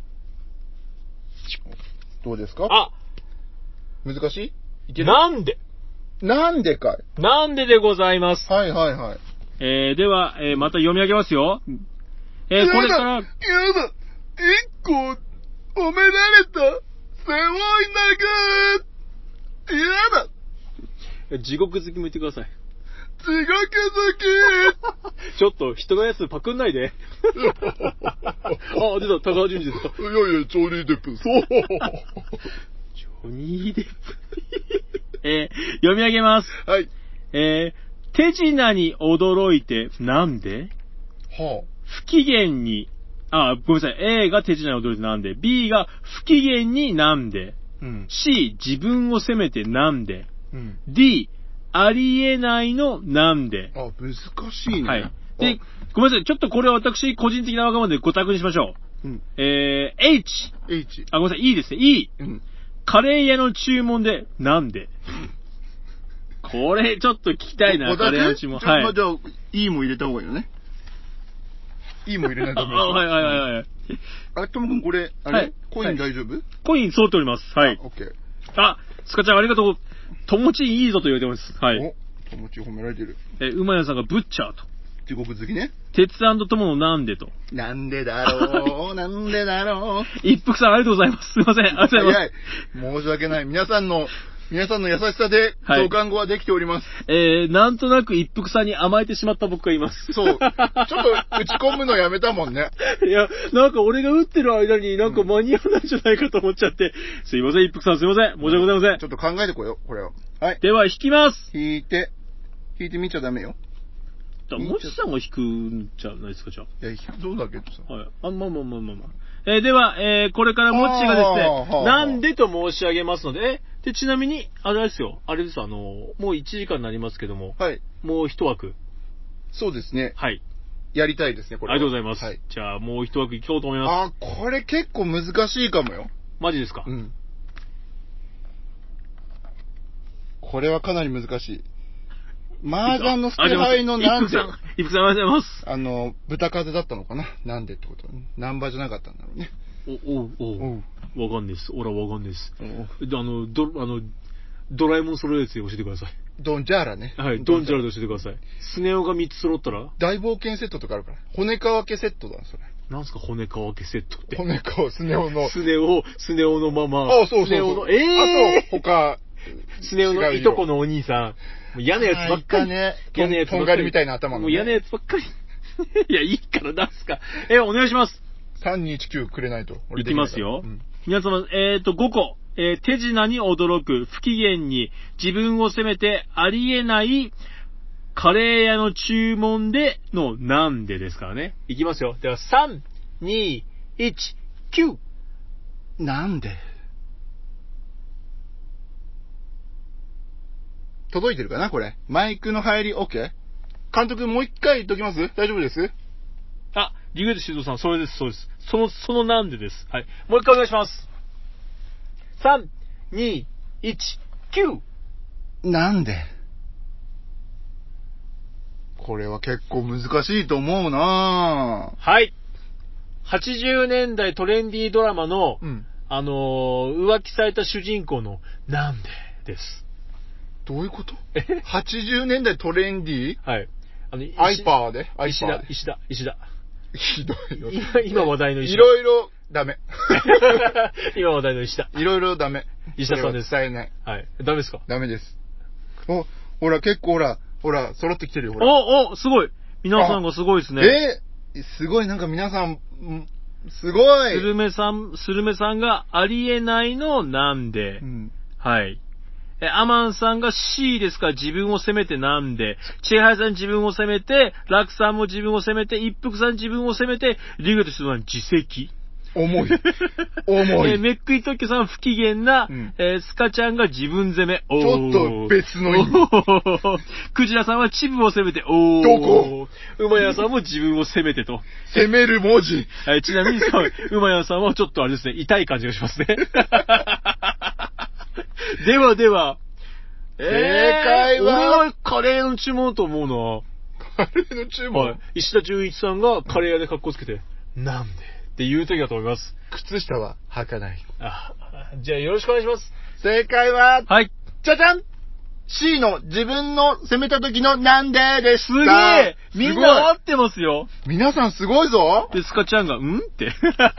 どうですか？ あ、 難しい？いける？ なんでなんでかい？ なんででございます。 はいはいはい。 えー、では、えー、また読み上げますよ。えー、これから。やだ、やだ、 一個、褒められた、背負い投げやだ。地獄好きも言ってください。 地獄好きちょっと、人のやつパクんないで。あ、出た、高橋純次出た。 いやいや、ジョニー・デップ。そう。 ジョニー・デップ。えー、読み上げます。 はい。 えー、手品に驚いて、なんで？ はあ。 不機嫌に、あ、ごめんなさい。A が手品に驚いてなんで、B が不機嫌になんで、 うん、 C 自分を責めてなんで、 うん、 D ありえないのなんで。 あ、難しいね。 はい。で、ごめんなさい。ちょっとこれは私個人的なわがままでご択にしましょう。うん、えー、H。 H。 あ、ごめんなさい。E ですね。E。うん、カレー屋の注文でなんで。これちょっと聞きたいな。カレー屋の注文。はい。 まあ、じゃあ E も入れた方がいいよね。E も入れないとダメですよ。 はいはいはいはい。 あ、ともくんこれ、あれ、はい、コイン大丈夫？ コイン揃っております。はい。 オッケー。 あ、スカちゃんありがとう。ともちいいぞと言われてます。はい。 お、ともち褒められてる。 え、馬屋さんがブッチャーと。 地獄好きね。 鉄&とものなんでと。 なんでだろう、なんでだろう。 一服さんありがとうございます。すいません。ありがとうございます。申し訳ない。皆さんの、皆さんの優しさで共感語はできております。 はい、えー、なんとなく一服さんに甘えてしまった僕がいます。 そう。ちょっと打ち込むのやめたもんね。 いや、なんか俺が打ってる間になんか間に合わないんじゃないかと思っちゃって。うん、すいません、一服さんすいません。申し訳ございません。 ちょっと考えてこよう、これを。はい。 では、引きます。 引いて、引いてみちゃダメよ。 もちさんが引くんじゃないですか、じゃあ。 いや、引くぞだけどさ。 はい。あ、まあまあまあまあまあ。えー、では、えー、これからもっちがですね、なんでと申し上げますので、で、ちなみに、あれですよ、あれです、あの、もういちじかんになりますけども、 はい。 もう一枠。 そうですね。 はい。 やりたいですね、これ。 ありがとうございます。 はい。 じゃあ、もう一枠いこうと思います。あ、これ結構難しいかもよ。 マジですか？ うん。これはかなり難しい。麻雀の捨て牌のなんで。 イプさん、ありがとうございます。 あの、豚風だったのかな？なんでってこと。ナンバじゃなかったんだろうね。 お、おう、おう。わかんないです。おらわかんないです。あの、ど、あの、ドラえもん揃えるやつで教えてください。 ドンジャーラね。 はい、ドンジャーラで教えてください。スネ夫がみっつ揃ったら大冒険セットとかあるから。骨乾けセットだ、それ。 なんすか骨乾けセットって。 骨乾、スネ夫の。 スネ夫、スネ夫のまま。 あ、そうそうそう。 スネ夫の、ええー、 あと、他。 スネ夫のいとこのお兄さん。嫌なやつばっかり。 ね。 嫌なやつばっかり。 とんがりみたいな頭の、ね。 もう嫌なやつばっかり。いや、いいから出すか。え、お願いします。 さんにいちきゅうくれないと。 いきますよ。うん、皆様、えっ、ー、と、ごこ。えー、手品に驚く、不機嫌に、自分を責めてありえない、カレー屋の注文でのなんでですからね。いきますよ。では、さん、に、いち、きゅう。 なんで届いてるかなこれ。マイクの入り OK？ 監督もう一回言っときます？大丈夫です？ あ、リグエットシードさん、それです、そうです。その、そのなんでです。はい。もう一回お願いします。さん、に、いち、きゅう。 なんでこれは結構難しいと思うなぁ。 はい。はちじゅうねんだいトレンディードラマの、うん、あのー、浮気された主人公のなんでです。 どういうこと？はちじゅうねんだいトレンディー？ はい。 あの、アイパーで？ 石田、石田、石田。 ひどいよ。 今、今話題の石田。 いろいろダメ。 今話題の石田。 いろいろダメ。 石田さんです。 伝えない。 はい。ダメですか？ ダメです。お、ほら、結構ほら、ほら、揃ってきてるよ、ほら。 お、お、すごい。皆さんがすごいですね。 えー、すごい、なんか皆さん、すごい。 スルメさん、スルメさんがありえないのなんで。 うん、 はい。え、アマンさんが シー ですから自分を責めてなんで。チェハイさん自分を責めて、ラクさんも自分を責めて、一服さん自分を責めて、リグとするのは自責。 重い。重い。 え、メックイトッキョさん不機嫌な、うん、えー、スカちゃんが自分責め。 おちょっと別の意味。 クジラさんはチブを責めて、おー。 どこウマヤさんも自分を責めてと。 責める文字。 はい、ちなみに、ウマヤさんはちょっとあれですね、痛い感じがしますね。ではでは、 正解は、えー、 俺はカレーの注文と思うな。 カレーの注文、 はい。石田純一さんがカレー屋で格好つけて、なんでって言う時だと思います。 靴下は履かない。 あ、じゃあよろしくお願いします。 正解は、 はい。 じゃじゃん !C の自分の責めた時のなんででした。 すげえみんな合ってますよ。 皆さんすごいぞ。 で、スカちゃんが、んって。ん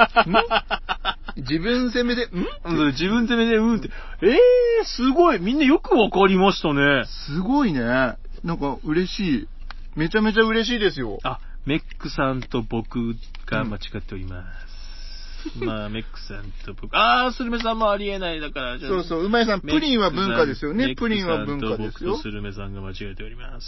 自分責めで、ん自分責めで、うんって。えー、すごい。みんなよくわかりましたね。 すごいね。なんか嬉しい。めちゃめちゃ嬉しいですよ。 あ、メックさんと僕が間違っております。うん、まあ、メックさんと僕。あー、スルメさんもありえないだから。 そうそう、うまいさん、プリンは文化ですよね。プリンは文化ですよ。 僕とスルメさんが間違えております。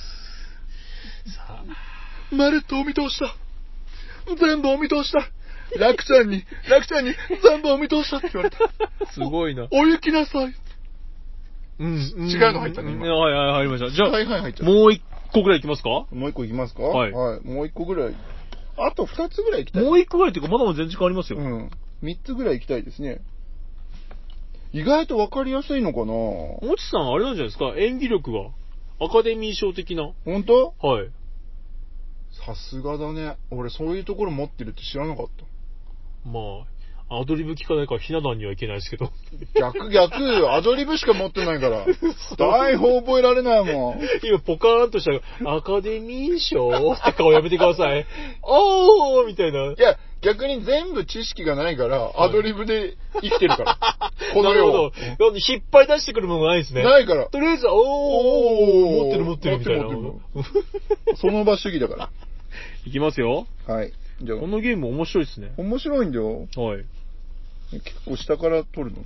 さあ。まるっとお見通しだ。全部お見通しだ。ラクちゃんに、ラクちゃんに全部お見通しだって言われた。 すごいな。 お行きなさい。 うん。 違うの入ったね、今。 はいはい、入りました。じゃあ、 はいはい入っちゃう。 もう一個ぐらいいきますか？ もう一個いきますか？ はい。 はい。もう一個ぐらい。あと二つぐらい行きたい。 もう一個ぐらいっていうか、まだまだ全然時間ありますよ。 うん。三つぐらい行きたいですね。意外と分かりやすいのかな？ もちさん、あれなんじゃないですか？演技力が。アカデミー賞的な。 本当？ はい。 さすがだね。俺そういうところ持ってるって知らなかった。 まあ、アドリブ聞かないからひな壇にはいけないですけど。 逆逆、アドリブしか持ってないから。台本覚えられないもん。 今ポカーンとしたアカデミー賞って顔やめてください。おーみたいな。 いや、逆に全部知識がないから、はい、アドリブで生きてるから。この世。なるほど。引っ張り出してくるものがないですね。 ないから。 とりあえず、おー、おー持ってる持ってるみたいな。 その場主義だから。 いきますよ。 はい。 じゃあこのゲーム面白いですね。 面白いんだよ。 はい。 結構下から撮るのね。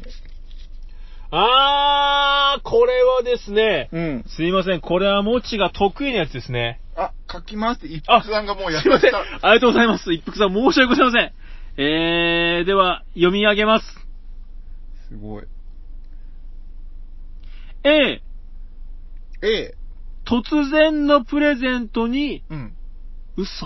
あー、これはですね。 うん。 すいません。これはもちが得意なやつですね。 あ、書きますって一服さんがもうやってました。 すいません。ありがとうございます。一服さん申し訳ございません。えー、では、読み上げます。 すごい。 A。 A。 突然のプレゼントに、 うん。 嘘。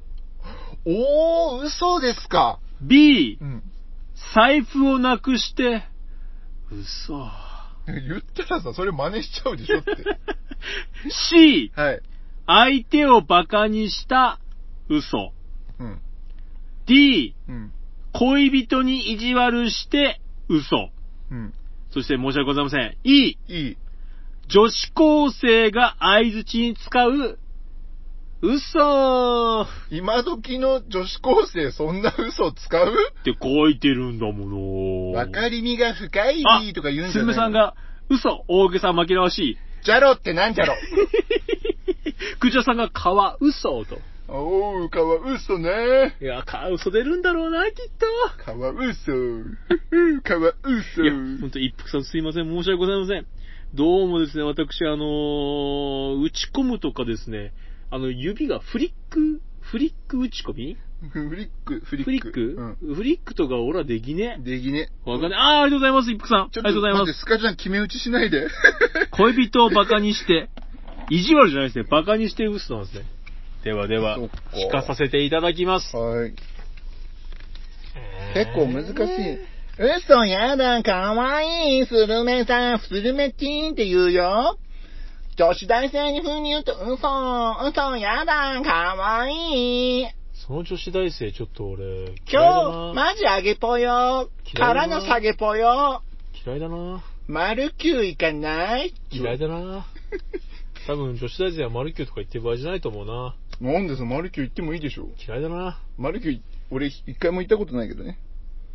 おー、嘘ですか。 B、 うん、 財布をなくして、嘘。 言ったらさ、それ真似しちゃうでしょって。 C、 はい。 相手をバカにした嘘。 うん、 D、 うん、 恋人に意地悪して嘘。 うん、 そして申し訳ございません。E、 E、 女子高生が相づちに使う嘘。 今時の女子高生そんな嘘使うって書いてるんだもの。 わかりみが深いとか言うんじゃないの？ すずめさんが嘘、大げさ紛らわしい。 じゃろってなんじゃろ。 くじらさんがかわ嘘と。 おー、かわ嘘ね。 いや、かわ嘘出るんだろうな、きっと。 かわ嘘。かわ嘘。 いや、ほんと、一服さんすいません。申し訳ございません。どうもですね、私、あのー、打ち込むとかですね、あの、指がフリック、フリック打ち込みフリック、フリック。 フリック、うん、フリックとか俺はできね。 できね。 わかんない。あー、ありがとうございます、一服さん。ありがとうございます。 スカちゃん決め打ちしないで。 恋人をバカにして、意地悪じゃないですね。バカにして嘘なんですね。ではでは、聞かさせていただきます。 はい。結構難しい。嘘やだ、かわいい。スルメさん、スルメティーンって言うよ。女子大生に風に言うと、嘘、嘘やだ、かわいい。 その女子大生ちょっと俺、 今日、マジあげぽよ。からの下げぽよ。 嫌いだな。 丸九いかない？ 嫌いだな。多分女子大生は丸九とか言ってる場合じゃないと思うな。 なんでさ、マルキュー行ってもいいでしょ。 嫌いだな。 マルキュー、俺一回も行ったことないけどね。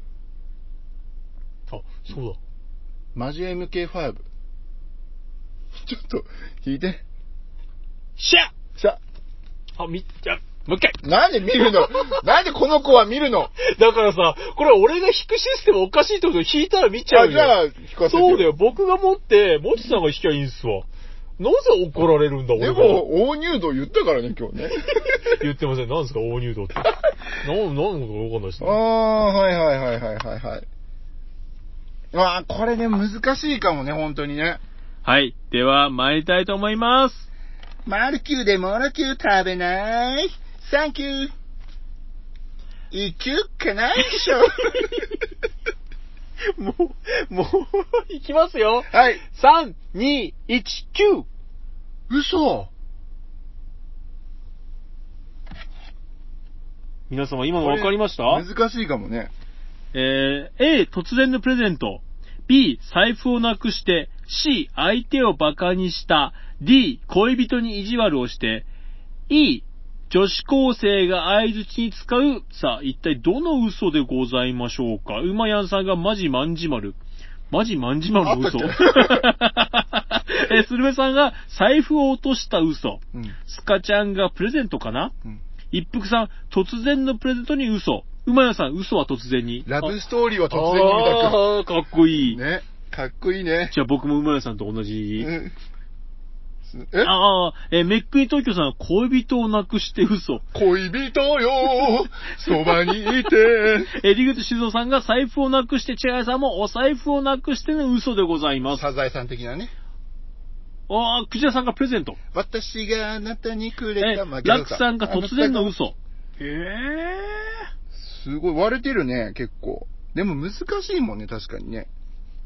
あ、そうだ。 マジ エムケーファイブ。ちょっと、弾いて。 しゃしゃあ、み、じゃ、もう一回。 なんで見るのなんでこの子は見るのだからさ、これ俺が弾くシステムおかしいってことで弾いたら見ちゃうよ。 あ、じゃあ、弾かせて。 そうだよ。僕が持って、もちさんが弾きゃいいんすわ。なぜ怒られるんだ、俺が。 でも、大入道言ったからね、今日ね。 言ってません。なんですか、大入道って。な、なんのことわかんないですね。 ああ、はいはいはいはいはいはい。ああ、これね、難しいかもね、本当にね。 はい。では、参りたいと思います。 マルキューでモロキュー食べないサンキュー。いきゅっかないでしょ。 もう、もう、いきますよ。 はい。 さん、に、いち、きゅう。 嘘。 皆様今の分かりました？ 難しいかもね。 えー、A、突然のプレゼント。B、財布をなくして。C、相手をバカにした。D、恋人に意地悪をして。E、女子高生が相槌に使う。さあ、一体どの嘘でございましょうか。うまやんさんがマジまんじまる。マジまんじまるの嘘。え、スルメさんが財布を落とした嘘。うん、スカちゃんがプレゼントかな、うん、一服さん、突然のプレゼントに嘘。うまやさん、嘘は突然に。 ラブストーリーは突然に見たく。 ああ、かっこいい。 ね。かっこいいね。 じゃあ僕もうまやさんと同じ。うんえああ、え、メックイン東京さんは恋人を亡くして嘘。 恋人よ、そばにいて。 え、リグト静雄さんが財布をなくして、チェアさんもお財布をなくしての嘘でございます。 サザエさん的なね。 ああ、クジラさんがプレゼント。 私があなたにくれた、 まあ、ラクさんが突然の嘘。ええー。すごい割れてるね、結構。でも難しいもんね、確かにね。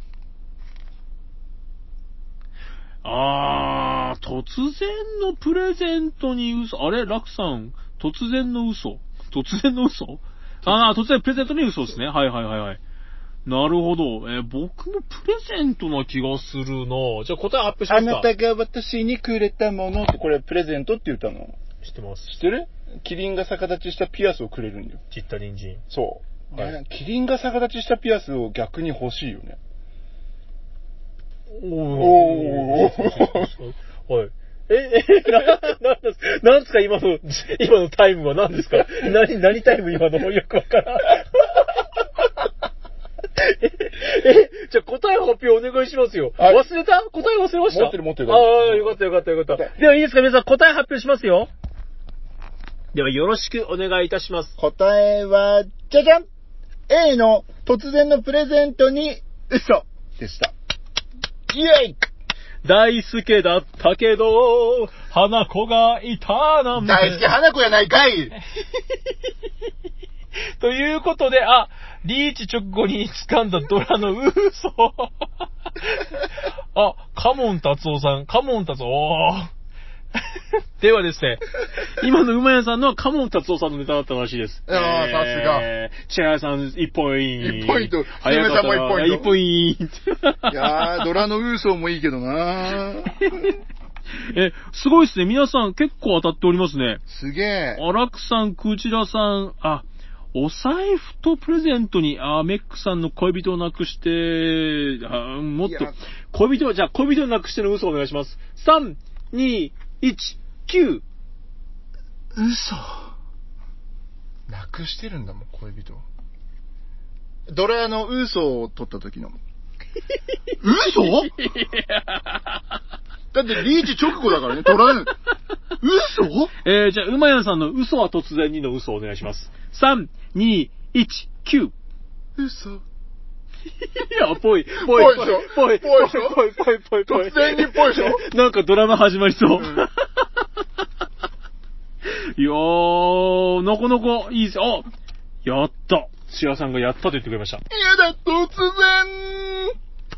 あー、突然のプレゼントに嘘。あれラクさん、突然の嘘突然の嘘あー、突然プレゼントに嘘ですね。はいはいはいはい。なるほど。えー、僕もプレゼントな気がするな。じゃあ答え発表しますか。 あなたが私にくれたものって、これプレゼントって言ったの知ってます。 知ってる？キリンが逆立ちしたピアスをくれるんだよ。 ちった人参。 そう。はい、キリンが逆立ちしたピアスを逆に欲しいよね。 おー。おー。はい。え、え、な、なんですか、なんですか今の、今のタイムは何ですか何、何タイム今のよくわからん。え、え、じゃあ答え発表お願いしますよ。忘れた？答え忘れました？ 持ってる持ってる。 ああ、よかったよかったよかった。ではいいですか皆さん、答え発表しますよ。ではよろしくお願いいたします。 答えは、じゃじゃん !A の突然のプレゼントに嘘でした。イェイ大輔だったけど、花子がいたなんて。 大輔花子やないかいということで、あ、リーチ直後に掴んだドラの嘘。あ、カモン達夫さん、カモン達夫。おー。ではですね、今の馬屋さんのはカモン達夫さんのネタだったらしいです。 ああ、さすが。 チェアさんいちポイント。 いちポイント。 はやさんもいちポイント。いちポイント。 いやー、ドラの嘘もいいけどなー。 え、すごいですね。皆さん結構当たっておりますね。 すげえ。 アラクさん、クジラさん、あ、お財布とプレゼントに、あ、メックさんの恋人をなくして、あもっと、恋人、じゃあ恋人をなくしての嘘お願いします。さん、に、いち、きゅう。 嘘。なくしてるんだもん、恋人。ドラの嘘を取った時の。嘘だってリーチ直後だからね、取らない。嘘えー、じゃあ、うまやんさんの嘘は突然にの嘘をお願いします。さん、に、いち、きゅう。 嘘。 いや、ぽい、ぽい、 ぽいでしょぽい、 ぽいでしょぽい、ぽい、ぽい、ぽい。 突然にぽいでしょなんかドラマ始まりそう。うん、いやー、なかなかいいです。あ、やった。シアさんがやったと言ってくれました。 いやだ、突然。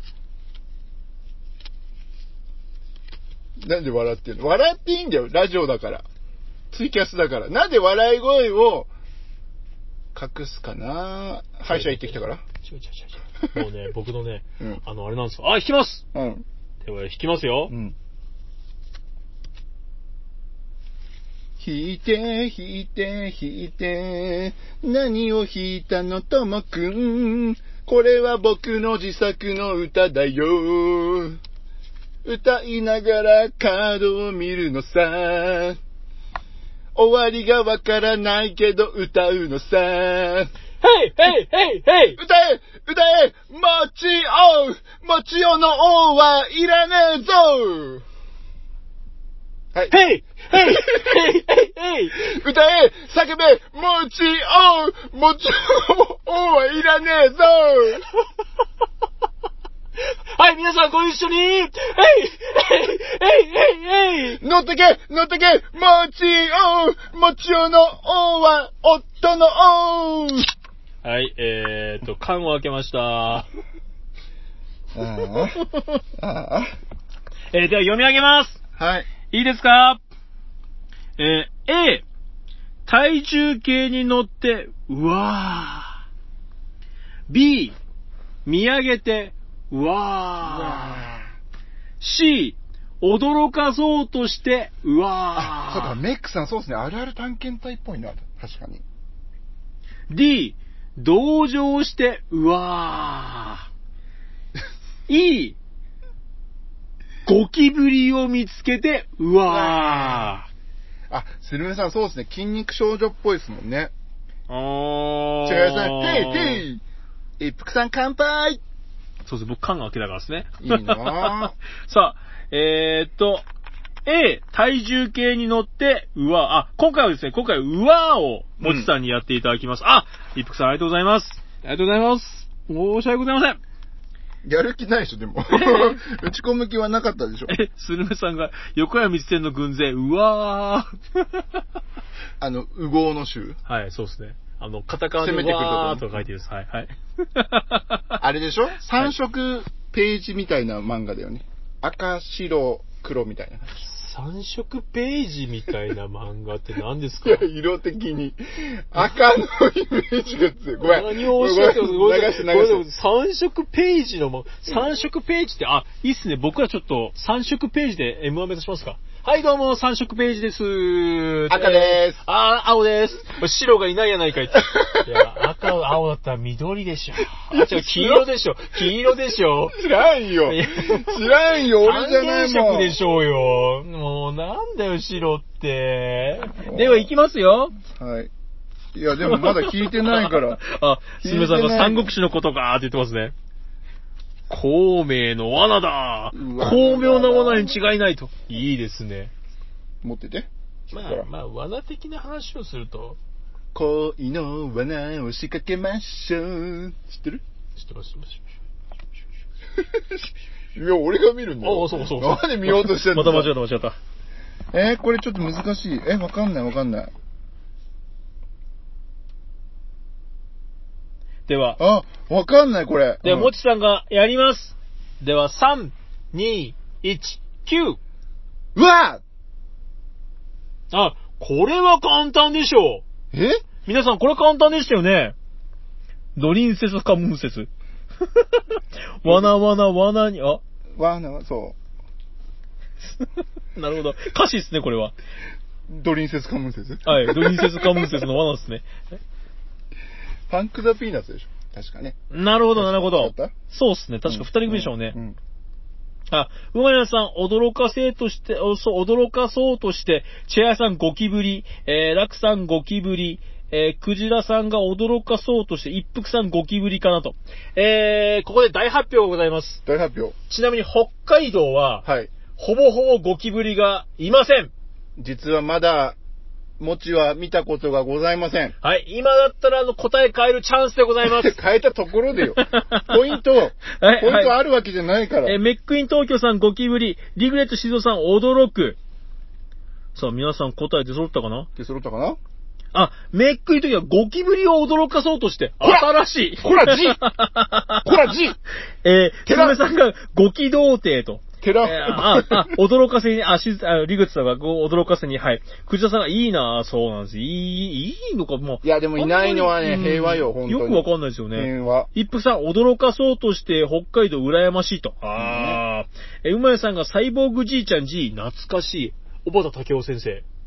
なんで笑ってんの？笑っていいんだよ、ラジオだから。ツイキャスだから。なんで笑い声を隠すかな？歯医者行ってきたから？ 違う違う違う違う。もうね、僕のね、うん、あの、あれなんですよ。あ、弾きます。うん。では、弾きますよ。うん。 引いて、引いて、引いて、何を引いたのともくん。これは僕の自作の歌だよ。歌いながらカードを見るのさ。終わりがわからないけど歌うのさ。 ヘイヘイヘイヘイ歌え歌えもちおもちおの王はいらねえぞ。はい。 ヘイヘイヘイヘイヘイ歌え叫べもちおもちおの王はいらねえぞ。 はい、皆さんご一緒にヘイヘイヘイヘイヘイ乗ってけ乗ってけもちおもちおの王は夫の王。 はい、えーっと、缶を開けました。あああえー、では読み上げます。 はい。 いいですか？えー、A、体重計に乗って、うわー。B、見上げて、うわー。C、驚かそうとして、うわー。 あ、そうか、メックさんそうですね。あるある探検隊っぽいな。確かに。 D、同情して、うわー。E、ゴキブリを見つけて、うわー。あ、スルメさんそうですね。筋肉少女っぽいですもんね。 あー。 違いますね。ヘイヘイ一服さん乾杯。 そうです。僕缶が開けたからですね。 いいなさあ、えー、っと、A、体重計に乗って、うわ、あ、今回はですね、今回はうわーを、もちさんにやっていただきます。うん、あ、一服さんありがとうございます。ありがとうございます。申し訳ございません。 やる気ないでしょ、でも。打ち込む気はなかったでしょ。 え、スルメさんが、横山光天の軍勢、うわー。 あの、うごうの集。 はい、そうですね。あの、カタカナでうわーとか書いてるです。はい、はい。 あれでしょ ?さん 色ページみたいな漫画だよね。赤、白、黒みたいな。 さん色ページみたいな漫画って何ですか？ 色的に。赤のイメージが強い。ごめん。 何をおっしゃってますか？ ごめん。流して流して。 さん色ページの、さん色ページって、あ、いいっすね。僕らちょっとさん色ページで エムワン 目指しますか？はいどうも、さん色ページです。 赤でーす。 あー、青です。白がいないやないかいって。いや、赤、青だったら緑でしょ。あ、違う、黄色でしょ。黄色でしょ。 知らんよ。知らんよ、俺じゃないもん。 三原色でしょうよ。もう、なんだよ、白って。では、行きますよ。 はい。いや、でもまだ聞いてないから。 あ、すみませんが、三国志のことかーって言ってますね。孔明の罠だ。巧妙な罠に違いないと。いいですね。 持ってて。 まあ、まあ、罠的な話をすると。 恋の罠を仕掛けましょう。知ってる？ 知ってます。 いや、俺が見るんだよ。 ああ、そうそうそう。 なんで見ようとしてんの？ また間違った間違った。 えー、これちょっと難しい。え、わかんないわかんない。 では。 あ、わかんないこれ。 では、もちさんがやります。では、さん、に、いち、きゅう。 うわ！ あ、これは簡単でしょう。 え？ 皆さん、これ簡単でしたよね。ドリンセスカムンセス。わなわなわなに、あわな、そう。 なるほど。歌詞ですね、これは。 ドリンセスカムンセス？ はい、ドリンセスカムンセスの罠ですね。 ファンクザピーナッツでしょ確かね。 なるほど、なるほど。そうですね。確か二人組でしょうね。うんうんうん、あ、馬屋さん、驚かせとして、そう、驚かそうとして、チェアさんゴキブリ、えー、ラクさんゴキブリ、えー、クジラさんが驚かそうとして、一服さんゴキブリかなと。えー、ここで大発表がございます。 大発表。 ちなみに北海道は、はい。ほぼほぼゴキブリがいません。 実はまだ、もちは見たことがございません。 はい。今だったらあの答え変えるチャンスでございます。 変えたところでよ。ポイント、はい、ポイントあるわけじゃないから。 はい、えー、メックイン東京さんゴキブリ、リグレット静岡さん驚く。さあ、皆さん答え出揃ったかな？ 出揃ったかな？ あ、メックイン東京はゴキブリを驚かそうとして、新しい。 ほら、G! ほら、G! えー、テラメさんがゴキ童貞と。 テラ、 えー、あ、あ、驚かせに、あ、しず、あ、リグツさんが驚かせに、はい。クジラさんがいいなぁ、そうなんです。いい、いいのか、もう。 いや、でもいないのはね、平和よ、本当に。 よくわかんないですよね。 平和。 一服さん、驚かそうとして北海道羨ましいと。ああ。え、うまやさんがサイボーグじいちゃん G、懐かしい。小畑武雄先生。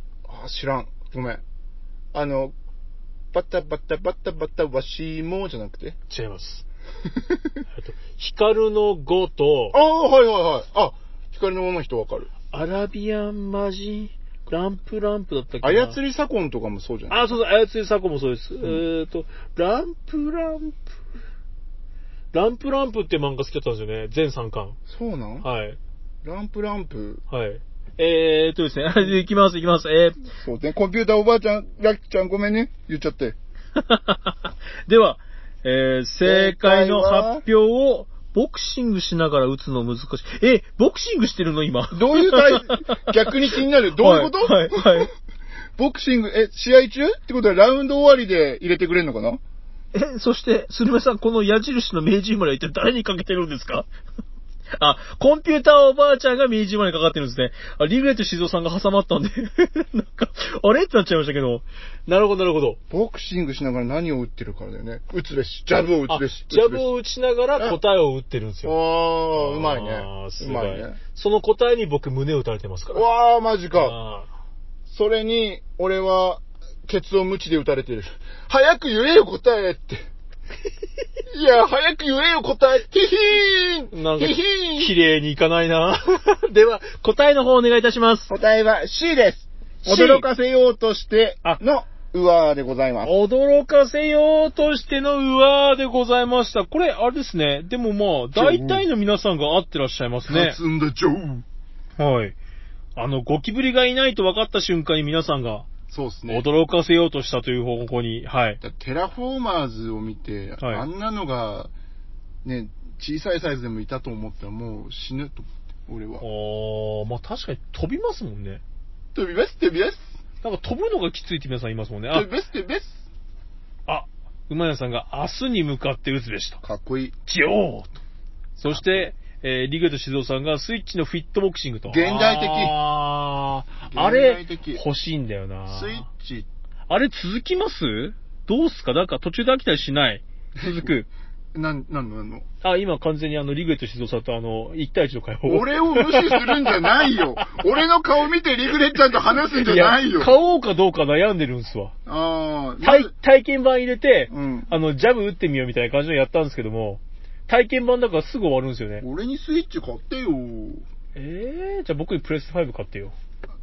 あ、知らん。ごめん。あの、バタバタバタバタわしもじゃなくて違います。ヒカルの語と、 ああ、はいはいはい。あ、ヒカルの語の人わかる。 アラビアンマジランプランプだったっけな。 操り左近とかもそうじゃない？ あ、そうそう、操り左近もそうです。うん、えーと、ランプランプ、ランプランプって漫画好きだったんですよね。全さんかん。 そうなん？ はい。 ランプランプ。 はい。えーっとですね、いきます、いきます。えー、 そうね、コンピューターおばあちゃん、ラッキーちゃんごめんね、言っちゃって。 では、えー、正解の発表を、ボクシングしながら打つの難しい。え、ボクシングしてるの今。 どういうタイ逆に気になる。どういうこと？ はい、はい、はい。 ボクシング、え、試合中ってことはラウンド終わりで入れてくれるのかな？ え、そして、すみません、この矢印の明治生まれは一体誰にかけてるんですか？あ、コンピューターおばあちゃんが明治生まれにかかってるんですね。あ、リグレット静雄さんが挟まったんで、なんか、あれってなっちゃいましたけど。なるほど、なるほど。 ボクシングしながら何を打ってるからだよね。打つべし。ジャブを打つべし。 ジャブを打ちながら答えを打ってるんですよ。 ああ、うまいね。 うまいね。その答えに僕胸を打たれてますから。 わあ、マジか。それに、俺は、ケツをムチで打たれてる。早く言えよ答えって。いや、早く言えよ答え。ヒヒーンなんか、ヒヒーン綺麗にいかないな。では、答えの方お願いいたします。 答えは シー です。驚かせようとしてのうわーでございます。 驚かせようとしてのうわーでございました。これ、あれですね。でもまあ、大体の皆さんが合ってらっしゃいますね。 立つんだ、ジョー。 はい。あの、ゴキブリがいないと分かった瞬間に皆さんが、 そうですね。 驚かせようとしたという方向に、はい。 テラフォーマーズを見て、はい、あんなのが、ね、小さいサイズでもいたと思ったらもう死ぬと思って、俺は。 ああ、まあ確かに飛びますもんね。 飛びます、飛びます。 なんか飛ぶのがきついって皆さん言いますもんね。 飛びます、飛びます。 あ、馬屋さんが明日に向かって打つべしと。 かっこいい。 ジョーと。そして、えー、リグレット静雄さんがスイッチのフィットボクシングと。 現代的。 あー、あれ、欲しいんだよな。 スイッチ。 あれ続きます？どうすか？なんか途中で飽きたりしない？続く。 なん、なんのなんのあ、今完全にあの、リグレット静雄さんとあの、一対一の会話を。 俺を無視するんじゃないよ。俺の顔見てリグレッちゃんと話すんじゃないよ。 いや、買おうかどうか悩んでるんすわ。 ああ。 体、体験版入れて、 うん、 あの、ジャブ打ってみようみたいな感じでやったんですけども、体験版だからすぐ終わるんですよね。 俺にスイッチ買ってよ。 えー、じゃあ僕にプレスファイブ買ってよ。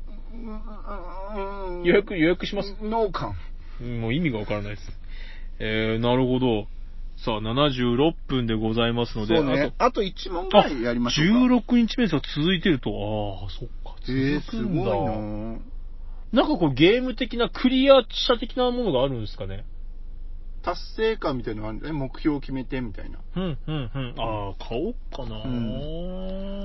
予約、予約します。 ノーカン。もう意味がわからないです。えー、なるほど。さあ、ななじゅうろっぷんでございますので、 そうね、あと、あといち問ぐらいやりましょうか。 じゅうろくにちめが続いてると、ああ、そっか、続くんだ。 えー、すごいな。 なんかこう、ゲーム的な、クリア者的なものがあるんですかね。 達成感みたいなのあるね。目標を決めてみたいな。 うん、うん、うん。ああ、買おうかな、うん、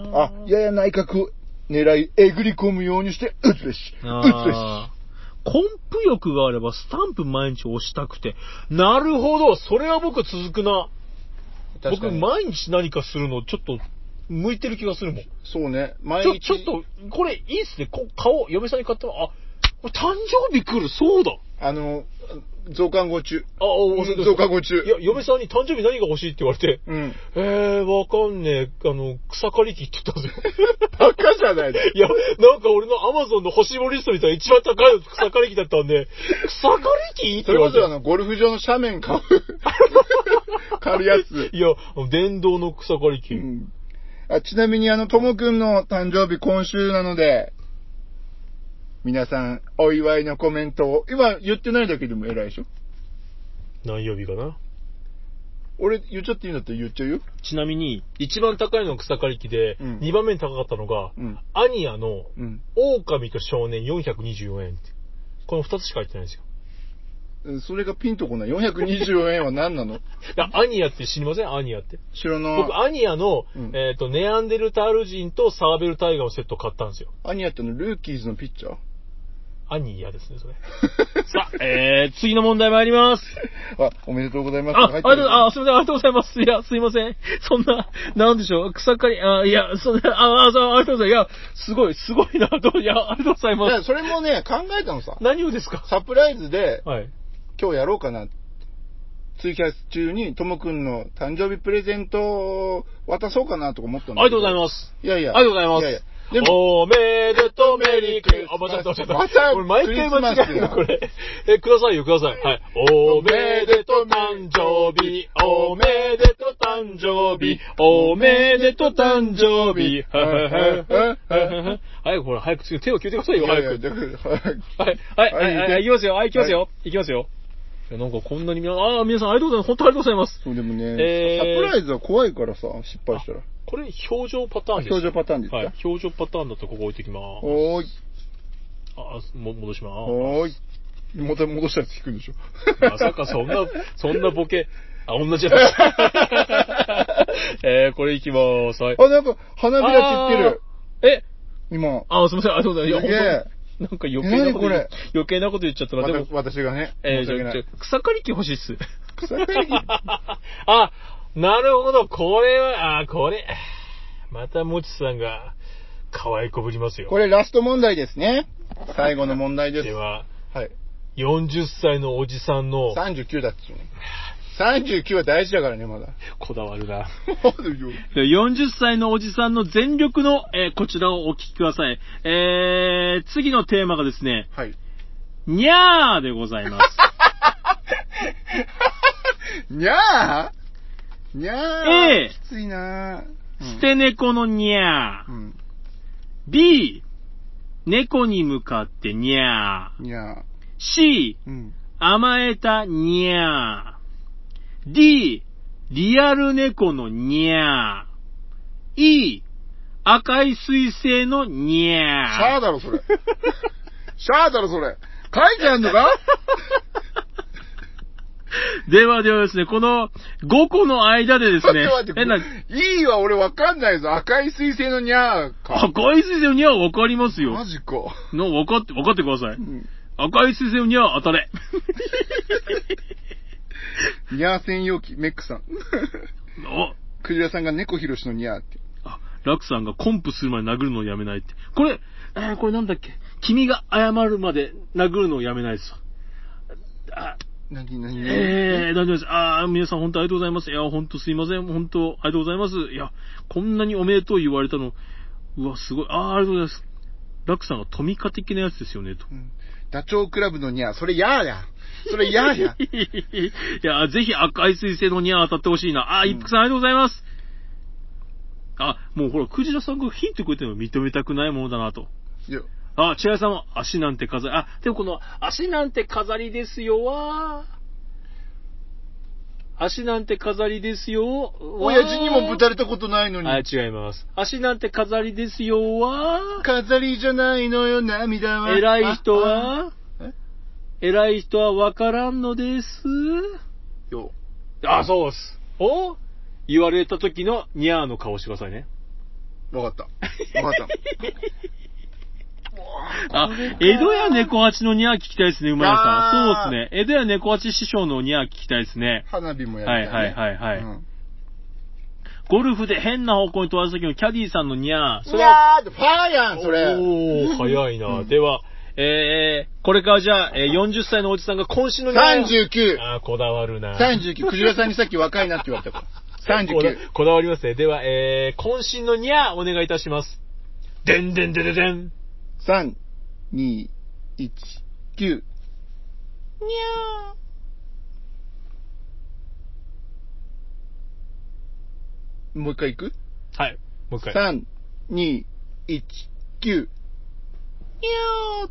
あ、やや内角を狙い、えぐり込むようにして、打つべし。打つべし。 コンプ欲があればスタンプ毎日押したくて。なるほど。それは僕続くな。僕毎日何かするのちょっと向いてる気がするもん。 そうね。毎日。 ちょ、ちょっと、これいいっすね。こ買おう。嫁さんに買ったら、あ、誕生日来る。そうだ。 あの、増刊号中。 あ、お増刊号中。 いや、嫁さんに誕生日何が欲しいって言われて。 うん。 えー、わかんねえ。あの、草刈り機って言ったんですよ。 バカじゃないの。 いや、なんか俺のアマゾンの欲しいもリストみたいな一番高いの草刈り機だったんで、草刈り機って言われて。 それこそあの、ゴルフ場の斜面買う。刈るやつ。 いや、電動の草刈り機。うん、 あ、ちなみにあの、ともくんの誕生日今週なので、皆さん、お祝いのコメントを、今言ってないだけでも偉いでしょ？ 何曜日かな？ 俺言っちゃっていいんだったら言っちゃうよ。 ちなみに、一番高いのが草刈り機で、うん、にばんめに高かったのが、うん、アニヤの、うん、狼と少年よんひゃくにじゅうよえんって。このふたつしか入ってないんですよ。それがピンとこない。よんひゃくにじゅうよえんは何なの？いや、アニヤって知りません？アニヤって。 知らない。 僕、アニヤの、うん、えっと、ネアンデルタール人とサーベルタイガーのセット買ったんですよ。 アニヤってのルーキーズのピッチャー？ アニヤですね、それ。さあ、えー、次の問題参ります。 あ、おめでとうございます。 あ、あ、あ、すみません、ありがとうございます。いや、すいません。そんな、なんでしょう、草刈り、あ、いや、そんな、あ、あ、そう、ありがとうございます。いや、すごい、すごいな、どういや、ありがとうございます。いや、 それもね、考えたのさ。 何をですか？ サプライズで、 はい。 今日やろうかな。ツイキャス中に、ともくんの誕生日プレゼントを渡そうかなとか思ったんだけど。 ありがとうございます。 いやいや。 ありがとうございます。いやいやおめでとうメリークリスマス。あ、間違った間違った。 また、 俺毎回間違えるの、これ。え、くださいよ、ください。はい。おめでとう誕生日。おめでとう誕生日。おめでとう誕生日。はははは。早くほら、早く次手を切ってくださいよ、早く。はい、はい、はい、はい、行きますよ、はい、行きますよ。行きますよ。なんかこんなに皆さん、ああ、皆さんありがとうございます。本当ありがとうございます。 そう、でもね、 えー、 サプライズは怖いからさ、失敗したら。 これ、表情パターンですか？ 表情パターンですか？ はい。表情パターンだとここ置いてきます。 おーい。 あ、も、戻します。 おーい。また戻したやつ引くんでしょ。 まさかそんな、そんなボケ、あ、同じやつ。えー、これいきまーす。はい。 あ、なんか、花びら散ってる。 え今。 あ、すみません、ありがとうございます。 すげえ。 なんか余計なこと、余計なこと言っちゃったな。でも、 私がね。 えー、じゃあ、草刈り機欲しいっす。 草刈り機あ、なるほど、これは、あ、これ。また、もちさんが、可愛いこぶりますよ。 これラスト問題ですね。最後の問題です。 では、 はい。 よんじゅっさいのおじさんの。 さんじゅうきゅうだっつうの。さんじゅうきゅうは大事だからね、まだ。 こだわるな。よんじゅっさいのおじさんの全力の、えー、こちらをお聞きください。えー、次のテーマがですね。 はい。 にゃーでございます。 にゃーにゃー A、 きついなー、捨て猫のにゃー。うん、B、猫に向かってにゃー。 にゃー。 C、うん、甘えたにゃー。D、リアル猫のにゃー。E、赤い彗星のにゃー。 シャーだろ、それ。シャーだろ、それ。書いてあんのかではではですね、このごこの間でですね。 待って待って。E は俺わかんないぞ。赤い彗星のにゃーか。 赤い彗星のにゃーはわかりますよ。 マジか。 の、わかって、わかってください。うん、赤い彗星のにゃー当たれ。 ニャー専用機、メックさん。クジラさんが猫ひろしのニャーって。 あ、ラクさんがコンプするまで殴るのをやめないって。これ、えー、これなんだっけ？君が謝るまで殴るのをやめないですわ。あ、 なになにえー、大丈夫です。あー、皆さん本当ありがとうございます。いや、本当すいません。本当ありがとうございます。いや、こんなにおめでとう言われたの、うわ、すごい。あー、ありがとうございます。ラクさんがトミカ的なやつですよね、と。うん、 ダチョウ倶楽部のニャー、それやーや。それやーや。 いや、ぜひ赤い彗星のニャー当たってほしいな。あー、一服さんありがとうございます。あ、もうほら、クジラさんがヒントくれてるの認めたくないものだなと。 いや。 あ、千早さんは足なんて飾り、あ、でもこの足なんて飾りですよわー。足なんて飾りですよ。 親父にもぶたれたことないのに。 あ、違います。足なんて飾りですよわー。 飾りじゃないのよ、涙は。 偉い人は偉い人はわからんのです。 よ。 あ、そうです。お言われた時のニャーの顔してくださいね。 わかった。わかった。 あ、江戸屋猫八のニャー聞きたいですね、馬屋さん。そうですね。江戸屋猫八師匠のニャー聞きたいですね。 花火もやりたい、ね。 はいはいはいはい。うん、ゴルフで変な方向に飛ばす時のキャディーさんのニャー。 それは、ファーやん、それ。 おー、早いな。うん、では、えー、これからじゃあ、えー、よんじゅっさいのおじさんが今週のニャー。 さんじゅうきゅう。 あー、こだわるな。 さんじゅうきゅう。クジラさんにさっき若いなって言われたから。さんじゅうきゅう。 こだわりますね。では、えー、渾身のニャーお願いいたします。でんでんでででん。 さん、に、いち、きゅう。にゃー。もう一回いく？ はい。もう一回。 さん、に、いち、きゅう。にゃー。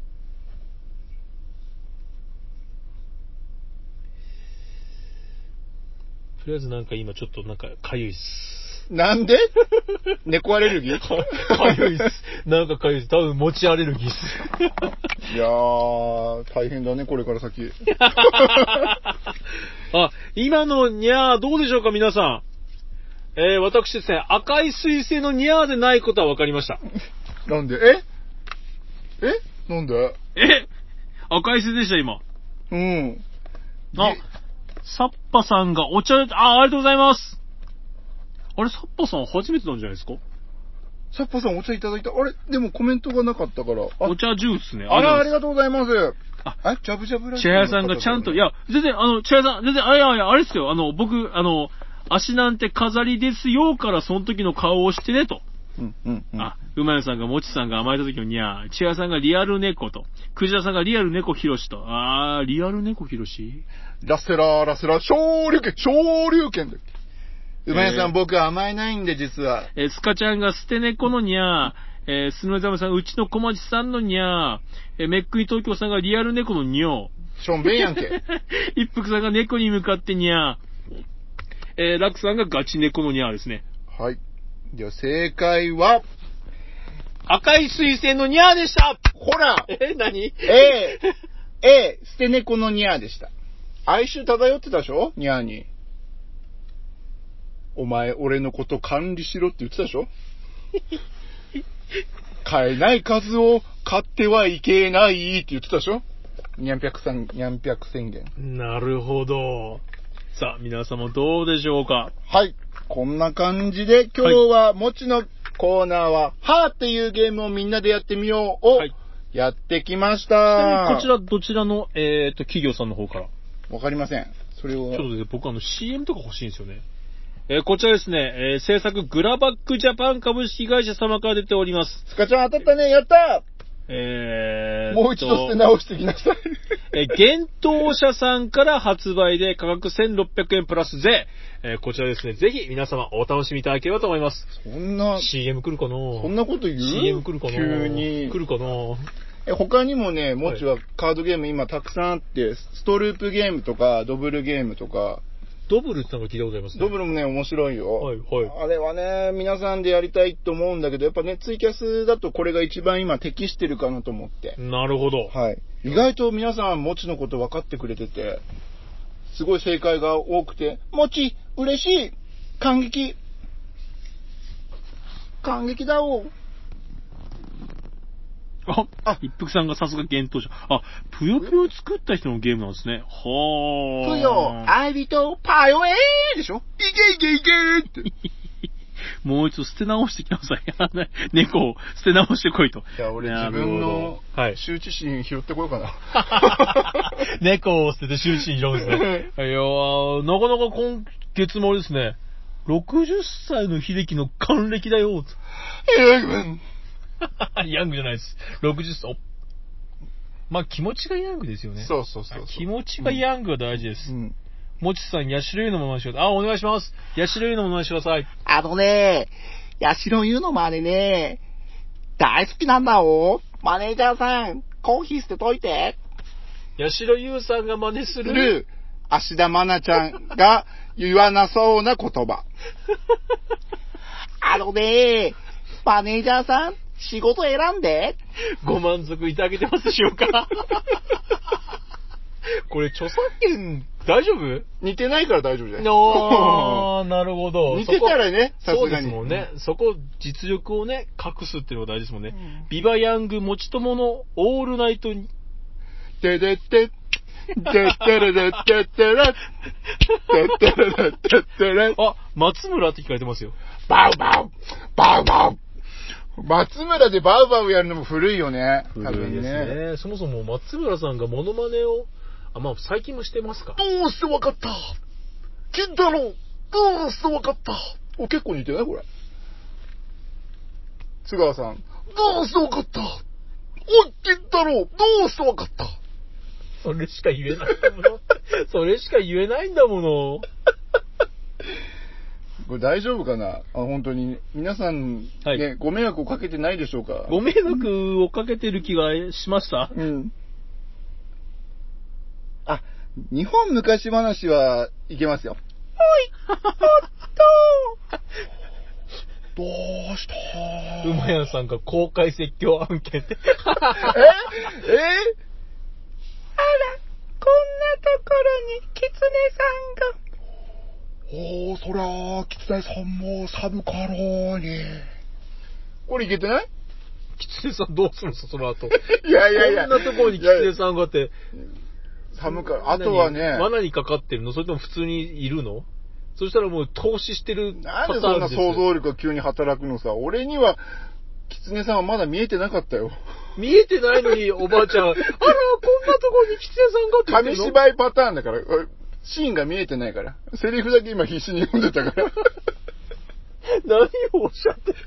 とりあえずなんか今ちょっとなんかかゆいっす。 なんで？猫アレルギー？ かゆいっす。なんかかゆいっす。多分餅アレルギーっす。 いやー、大変だね、これから先。 あ、今のニャーどうでしょうか、皆さん。えー、私ですね、赤い彗星のニャーでないことは分かりました。 なんで？ええなんで？ え赤い彗星でした、今。 うん。 あ、サッパさんがお茶、あ、ありがとうございます。あれ、サッパさん初めてなんじゃないですか？ サッパさんお茶いただいた。あれでもコメントがなかったから。 お茶ジュースね。 あら、ありがとうございます。 あ、 え、ジャブジャブラジオ。 千早さんがちゃんと、いや、全然、あの、千早さん、全然、あ、いやいや、あれですよ。あの、僕、あの、足なんて飾りですよからその時の顔をしてねと。 うんうんうん。 あ、馬屋さんが、もちさんが甘えた時のにゃー、千谷さんがリアル猫と、クジラさんがリアル猫ひろしと、あー、リアル猫ひろしラセラーラセラー、昇竜拳、昇竜拳だっけ。馬屋さん、 えー僕甘えないんで、実は。 えースカちゃんが捨て猫のにゃー、えー、スノイザメさん、うちの小町さんのにゃー、えー、めっくり東京さんがリアル猫のにょー。 しょんべんやんけ。 一服さんが猫に向かってにゃー。えー、ラクさんがガチ猫のにゃーですね。 はい。では、正解は、 赤い水星のにゃーでした。 ほらえ、何 !A、A、捨て猫のニャーでした。哀愁漂ってたでしょニャーに。お前、俺のこと管理しろって言ってたでしょ買えない数を買ってはいけないって言ってたでしょニャンピャクさん、ニャンピャク宣言。 なるほど。さあ、皆様どうでしょうか。 はい。こんな感じで、今日は、もちのコーナーは、はーっていうゲームをみんなでやってみようを、 はいやってきましちなみた。 にこちら、どちらの、えっと、企業さんの方から。 わかりません。それを。 ちょっとね、僕あの シーエム とか欲しいんですよね。えーこちらですね、えー制作グラバックジャパン株式会社様から出ております。 スカちゃん当たったね、やったえーっともう一度捨て直してきなさい。 えー、幻冬社さんから発売で価格せんろっぴゃくえんプラス税。えーこちらですね、ぜひ皆様お楽しみいただければと思います。 そんな、 シーエム 来るかなそんなこと言うシーエム 来るかな急に。 来るかなえ、他にもね、もちはカードゲーム今たくさんあって、ストループゲームとか、ドブルゲームとか、 ドブルってのが聞いたことありますね。 ドブルもね、面白いよ。 はいはいあれはね、皆さんでやりたいと思うんだけど、やっぱね、ツイキャスだとこれが一番今適してるかなと思って。 なるほど。 はい。意外と皆さん、もちのこと分かってくれてて、すごい正解が多くて、もち、嬉しい感激感激だおあ、あ、一服さんがさすが幻冬者。あ、ぷよぷよ作った人のゲームなんですね。はー。 ぷよ、アイビとパヨエーでしょいけいけいけって。 もう一度捨て直してきなさい。猫を捨て直してこいと。 じゃあ俺自分の羞恥心拾ってこようかな。 猫を捨てて羞恥心拾うんですね。いやー、なかなか今月もですね、ろくじゅっさいの秀樹の還暦だよ。ヤングじゃないです。ろくじゅっさい。おまあ気持ちがヤングですよね。 そうそうそうそう。 気持ちがヤングが大事です。 うん。 もちさん、ヤシロユのまましてください。あ、お願いします。ヤシロユのまましてください。 あのね、ヤシロユの真似ね、大好きなんだお。マネージャーさん、コーヒー捨てといて。 ヤシロユさんが真似する。 る、芦田愛菜ちゃんが言わなそうな言葉。あのね、マネージャーさん、仕事選んで。 ご満足いただけてますでしょうかこれ著作権大丈夫？ 似てないから大丈夫じゃない。 あー、なるほど。 似てたらね、さすがに。 そうですもんね。そこ、実力をね、隠すっていうのが大事ですもんね。うん、ビバヤング持ち友のオールナイトに。 てでて、てってれでてってれ、てってれでてってれ。 あ、松村って聞かれてますよ。 バウバウバウバウ松村でバウバウやるのも古いよね。 古いですね。ねそもそも松村さんがモノマネを、あ、まあ最近もしてますか。 どうしてわかった金太郎どうしてわかったお、結構似てないこれ。津川さん。どうしてわかったお、金太郎どうしてわかったそれしか言えないんだもの。それしか言えないんだもの。 これ大丈夫かなあ、本当に。皆さん、ね、はい、ご迷惑をかけてないでしょうか。 ご迷惑をかけてる気がしました。 うん。あ、日本昔話はいけますよ。おい、おっとどうした馬屋さんが公開説教案件で。ええあら、こんなところにキツネさんが。おー、そりゃあ、キツネさんも寒かろうに。これいけてない？ キツネさんどうするんですか、その後。 いやいやいや。 こんなところにキツネさんがあって。 寒かろう。あとはね。 罠にかかってるの？それとも普通にいるの？そしたらもう投資してるパターンですよ。なんでそんな想像力が急に働くのさ。俺には、キツネさんはまだ見えてなかったよ。 見えてないのに、おばあちゃん。あら、こんなところにキツネさんがって言ってるの？ 紙芝居パターンだから。シーンが見えてないから。セリフだけ今必死に読んでたから。 何をおっしゃってる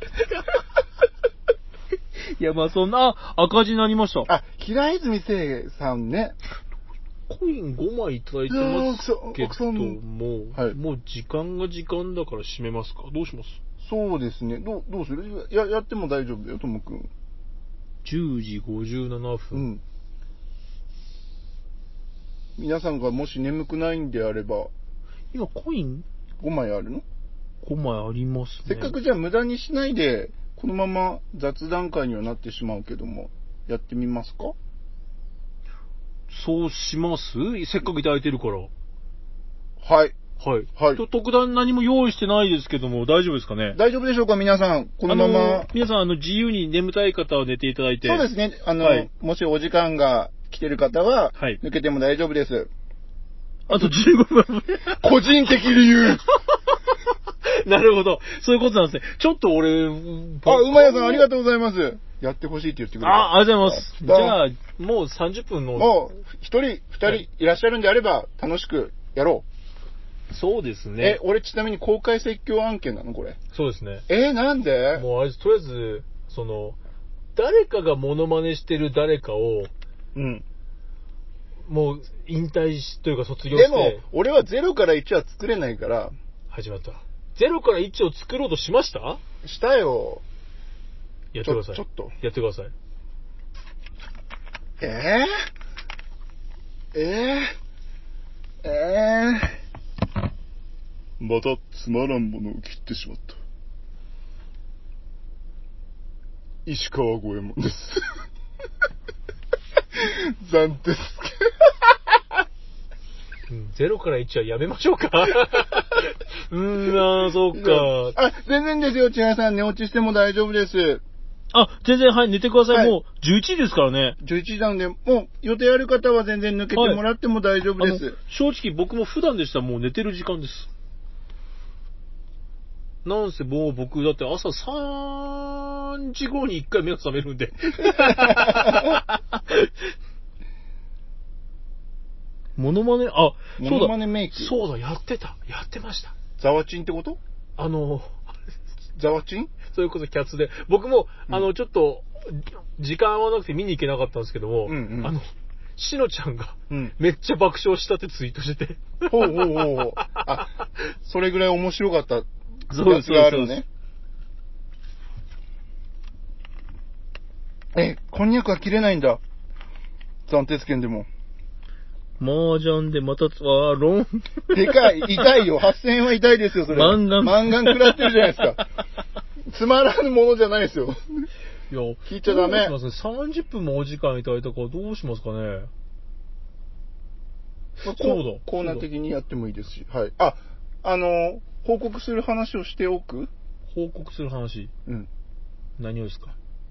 いや、まあそんな、赤字になりました。 あ、平泉聖さんね。 コインごまいいただいてますけども、はい、もう時間が時間だから閉めますか？どうします？ そうですね。どう、どうする？や、やっても大丈夫だよ、ともくん。 じゅうじごじゅうななふん。うん。 皆さんがもし眠くないんであれば、 今コインごまいあるの？ ご 枚ありますね。 せっかくじゃあ無駄にしないで、このまま雑談会にはなってしまうけども、やってみますか？ そうします？せっかくいただいてるから。はい。 はい。 はい。と、特段何も用意してないですけども、大丈夫ですかね？ 大丈夫でしょうか、皆さん。このまま。 皆さん、あの、自由に眠たい方は寝ていただいて。 そうですね。あの、はい、もしお時間が来てる方は、はい、抜けても大丈夫です。 あとじゅうごふん。 個人的理由なるほど。そういうことなんですね。ちょっと俺、 あ、馬屋さんありがとうございます。やってほしいって言ってくれた。 あ、ありがとうございます。じゃあ、もうさんじゅっぷんの。 もう、一人、二人いらっしゃるんであれば、楽しくやろう。そうですね。 え、俺ちなみに公開説教案件なのこれ。 そうですね。 えー、なんで？ もうあれ、とりあえず、その、誰かがモノマネしてる誰かを、 うん。 もう、引退し、というか卒業して。 でも、俺はゼロからいちは作れないから。 始まった。ゼロからいちを作ろうとしました？ したよ。 やってください。 ちょ、ちょっと。 やってください。 えー、えー、えー、またつまらんものを切ってしまった。石川五右衛門です。暫定すけ。ゼロからいちはやめましょうか。うーん、あー、そうか。 あ、全然ですよ、千奈さん。寝落ちしても大丈夫です。 あ、全然、はい、寝てください。はい、もう、じゅういちじですからね。 じゅういちじなんで、もう、予定ある方は全然抜けてもらっても大丈夫です。はい、 正直、僕も普段でしたらもう寝てる時間です。なんせ、もう僕、だって朝さんじ頃にいっかい目が覚めるんで。モノマネ、あ、そうだ。 モノマネメイク。 そうだ、やってた。やってました。 ザワチンってこと？ あの、 ザワチン？ そういうこと、キャッツで。僕も、うん、あの、ちょっと、時間合わなくて見に行けなかったんですけども、うんうん、あの、しのちゃんが、めっちゃ爆笑したってツイートしてて。 ほうほうほうほう。あ、それぐらい面白かったやつがあるのね。え、こんにゃくは切れないんだ。暫定券でも。 麻雀でまた、あ、ロン。 でかい、痛いよ。はっせんえんは痛いですよ、それ。 マンガン。 マンガン食らってるじゃないですか。つまらぬものじゃないですよ。 いや、 聞いちゃダメ。 どうします？さんじゅっぷんもお時間いただいたからどうしますかね。 まあ、そうだ。コーナー的にやってもいいですし。はい。あ、あの、報告する話をしておく？ 報告する話？ うん。 何をですか？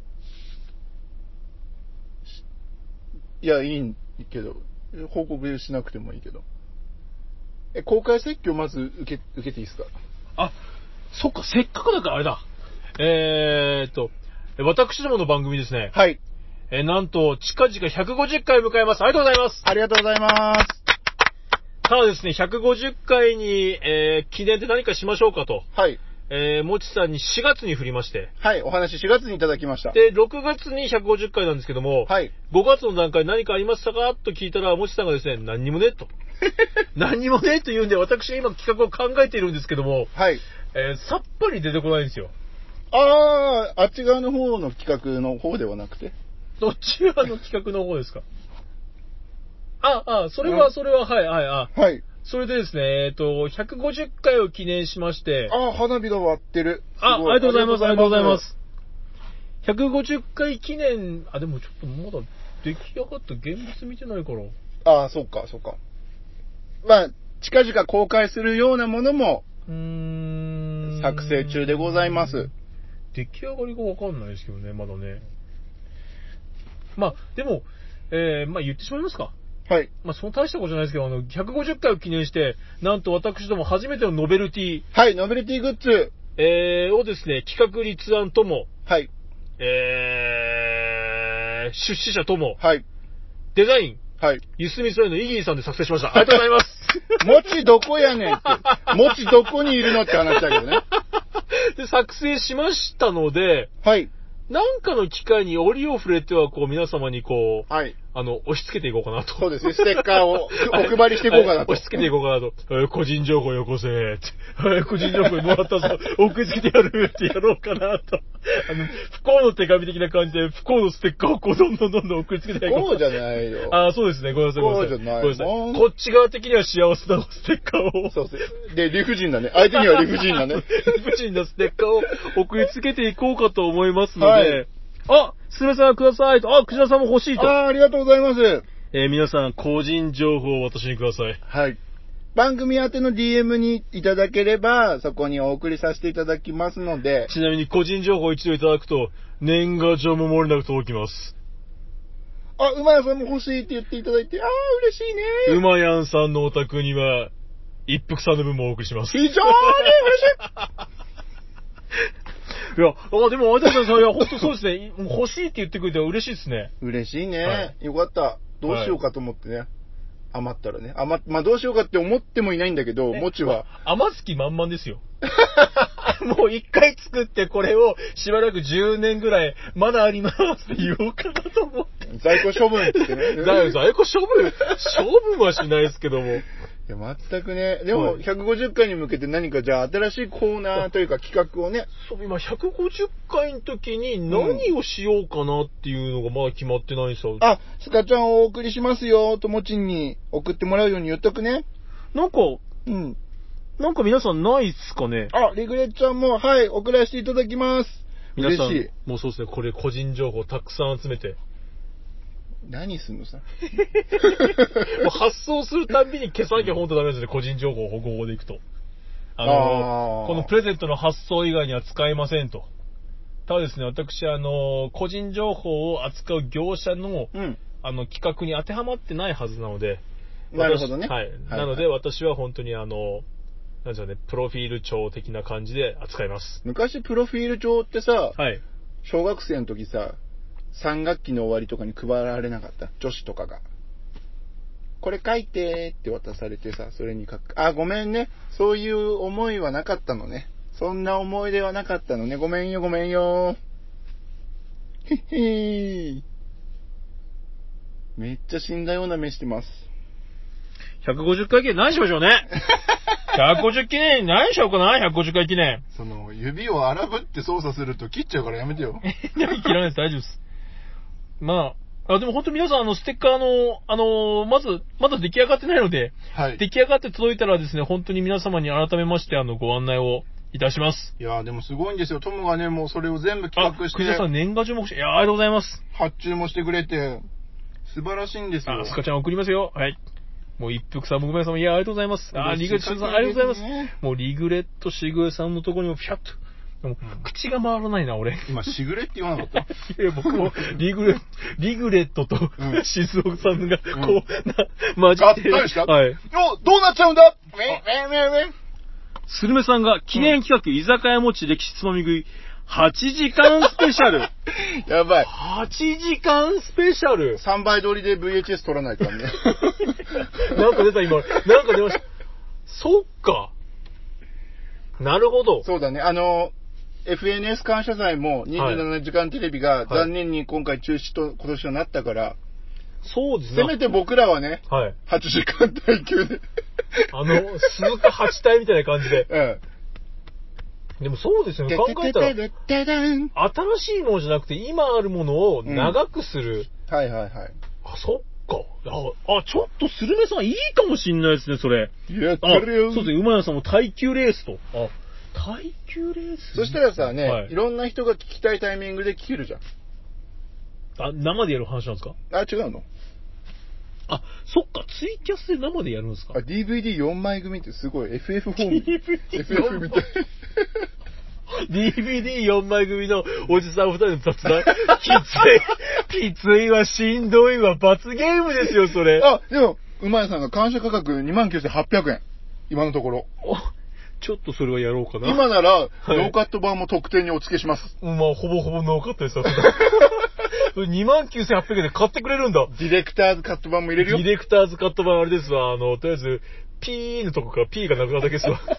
いや、いいけど。報告しなくてもいいけど。え、公開説教まず受け、受けていいですか？ あ、そっか、せっかくだからあれだ。えーっと、私どもの番組ですね。 はい。 えー、なんと、近々ひゃくごじゅっかいを迎えます。ありがとうございます。 ありがとうございます。 ただですね、ひゃくごじゅっかいに、えー、記念で何かしましょうかと。 はい。 えー、もちさんにしがつに振りまして。 はい、お話しがつにいただきました。 で、ろくがつにひゃくごじゅっかいなんですけども、 はい。 ごがつの段階何かありましたかと聞いたら、もちさんがですね、何にもねと。何にもねと言うんで、私が今企画を考えているんですけども、 はい。 えー、さっぱり出てこないんですよ。 あー、あっち側の方の企画の方ではなくて。 どっち側の企画の方ですか？あ、あ、それは、それは、はい、はい、あ。 はい。 それでですね、えっと、ひゃくごじゅっかいを記念しまして。 あ、花火が割ってる。 あ、ありがとうございます。ありがとうございます。ひゃくごじゅっかい記念、あ、でもちょっとまだ出来上がった現物見てないから。 ああ、そっか、そっか。まあ、近々公開するようなものも、 うーん。 作成中でございます。 出来上がりがわかんないですけどね、まだね。まあ、でも、えー、まあ言ってしまいますか。 はい。 まあ、その大したことじゃないですけど、あの、ひゃくごじゅっかいを記念して、なんと私ども初めてのノベルティ。 はい、ノベルティグッズ。 えー、をですね、企画立案とも。 はい。 えー、出資者とも。 はい。 デザイン、 はい。 ゆすみそいのイギーさんで作成しました。ありがとうございます。 もちどこやねんって。もちどこにいるのって話だけどね。 で、作成しましたので、 はい。 なんかの機会に折を触れては、こう、皆様にこう、 はい。 あの、押し付けていこうかなと。 そうですね。ステッカーをお配りしていこうかなと。 押し付けていこうかなと。えー、個人情報よこせーって。えー、個人情報もらったぞ。送りつけてやるってやろうかなと。あの、不幸の手紙的な感じで、不幸のステッカーをこう、どんどんどんどん送りつけていこう。 こうじゃないよ。 ああ、そうですね。ごめんなさい。 こうじゃない。 ごめんなさい。こっち側的には幸せなステッカーを。 そうです。で、理不尽だね。相手には理不尽だね。 理不尽なステッカーを送りつけていこうかと思いますので、はい、あ、すみません、くださいと。あ、くじらさんも欲しいと。 ああ、ありがとうございます。 えー、皆さん、個人情報を私にください。 はい。番組宛ての ディーエム にいただければ、そこにお送りさせていただきますので。 ちなみに個人情報を一度いただくと、年賀状も漏れなく届きます。 あ、うまやさんも欲しいって言っていただいて、ああ、嬉しいね。 うまやんさんのお宅には、一服さんの分もお送りします。 非常に嬉しい。 いや、あ、でも、あいたさん、いや、ほんとそうですね。欲しいって言ってくれて嬉しいですね。 嬉しいね。はい、よかった。どうしようかと思ってね。はい、余ったらね。余っ、まあ、どうしようかって思ってもいないんだけど、もちは。 余す気満々ですよ。もう一回作ってこれをしばらくじゅうねんぐらい、まだありますって言おうかなと思って。 在庫処分ってね。 在庫処分、処分はしないですけども。 いや、全くね。でも、ひゃくごじゅっかいに向けて何かじゃあ新しいコーナーというか企画をね。 そう、今ひゃくごじゅっかいの時に何をしようかなっていうのがまだ決まってないんですよ。 うん、あ、スカちゃんをお送りしますよ。ともちんに送ってもらうように言っとくね。 なんか、うん。なんか皆さんないっすかね。 あ、リグレッちゃんも、はい、送らせていただきます。 皆さん、嬉しい。もうそうですね、これ個人情報たくさん集めて。 何すんのさ。 もう発送するたんびに消さなきゃ本当ダメですね、個人情報保護法でいくと。あの、あこのプレゼントの発送以外には使えませんと。ただですね、私、あの、個人情報を扱う業者の、うん、あの、企画に当てはまってないはずなので。 なるほどね。 はい。なので、私は本当にあの、なんでしょうね、プロフィール帳的な感じで扱います。 昔、プロフィール帳ってさ、 はい。 小学生の時さ、さん学期の終わりとかに配られなかった？女子とかが。これ書いてって渡されてさ、それに書く。あ、ごめんね。そういう思いはなかったのね。そんな思い出はなかったのね。ごめんよ、ごめんよ。へっへー。めっちゃ死んだような目してます。 ひゃくごじゅっかい記念何しましょうね。ひゃくごじゅっきねん何しようかな ?ひゃくごじゅっかい記念。 その、指を荒ぶって操作すると切っちゃうからやめてよ。 何切らないです。大丈夫です。まあ、あ、でも本当皆さん、あの、ステッカーの、あの、まず、まだ出来上がってないので、はい。出来上がって届いたらですね、本当に皆様に改めまして、あの、ご案内をいたします。 いやー、でもすごいんですよ。トムがね、もうそれを全部企画して。 あ、クジラさん年賀状もして、いやー、ありがとうございます。 発注もしてくれて、素晴らしいんですよ。 あ、スカちゃん送りますよ。はい。もう一服さんもぐめさんも、いや、ありがとうございます。あ、リグレットさん、ありがとうございます。もうリグレットシグエさんのところにもピャッと。もう口が回らないな、俺。 今、シグレって言わなかったいや、僕も、リグレ、リグレットと、静岡さんが、こう、うん、な、混じって。 合体した？ はい。 お、どうなっちゃうんだ？ウェン、ウェン、ウェン、ウェン。 スルメさんが、記念企画、うん、居酒屋餅歴史つまみ食い、はちじかんスペシャル。 やばい。 はちじかんスペシャル。 さんばい撮りで ブイエイチエス 撮らないからね。 なんか出た、今。なんか出ました。そっか。なるほど。 そうだね。あの、エフエヌエス 感謝祭もにじゅうななじかんテレビが残念に今回中止と今年はなったから、 そうですね。 せめて僕らはね、 はい、 はちじかん耐久で。 あの、鈴鹿はち体みたいな感じで。うん。でもそうですよね。考えたら、新しいものじゃなくて今あるものを長くする。 うん、はいはいはい。 あ、そっか。あ、あちょっとスルメさんいいかもしんないですね、それ。 やったるよ。 そうですね、馬屋さんも耐久レースと。あ耐久レースそしたらさ、ね、はい、いろんな人が聞きたいタイミングで聞けるじゃん。 あ、生でやる話なんですか？ あ、違うの？ あ、そっか、ツイキャスで生でやるんですか？ あ、ディーブイディーよん 枚組ってすごい エフエフ フォーム。エフエフ みたい。 ディーブイディーよん 枚組のおじさんふたりの雑談。きつい。きついわ、しんどいわ、罰ゲームですよ、それ。 あ、でも、馬屋さんが感謝価格 にまんきゅうせんはっぴゃくえん。今のところ。 ちょっとそれはやろうかな。 今なら、はい、ノーカット版も特典にお付けします。 まあ、ほぼほぼノーカットですよ。 にまんきゅうせんはっぴゃくえんで買ってくれるんだ。 ディレクターズカット版も入れるよ。 ディレクターズカット版あれですわ。あの、とりあえず、ピーのとこから P がなくなっただけですわ。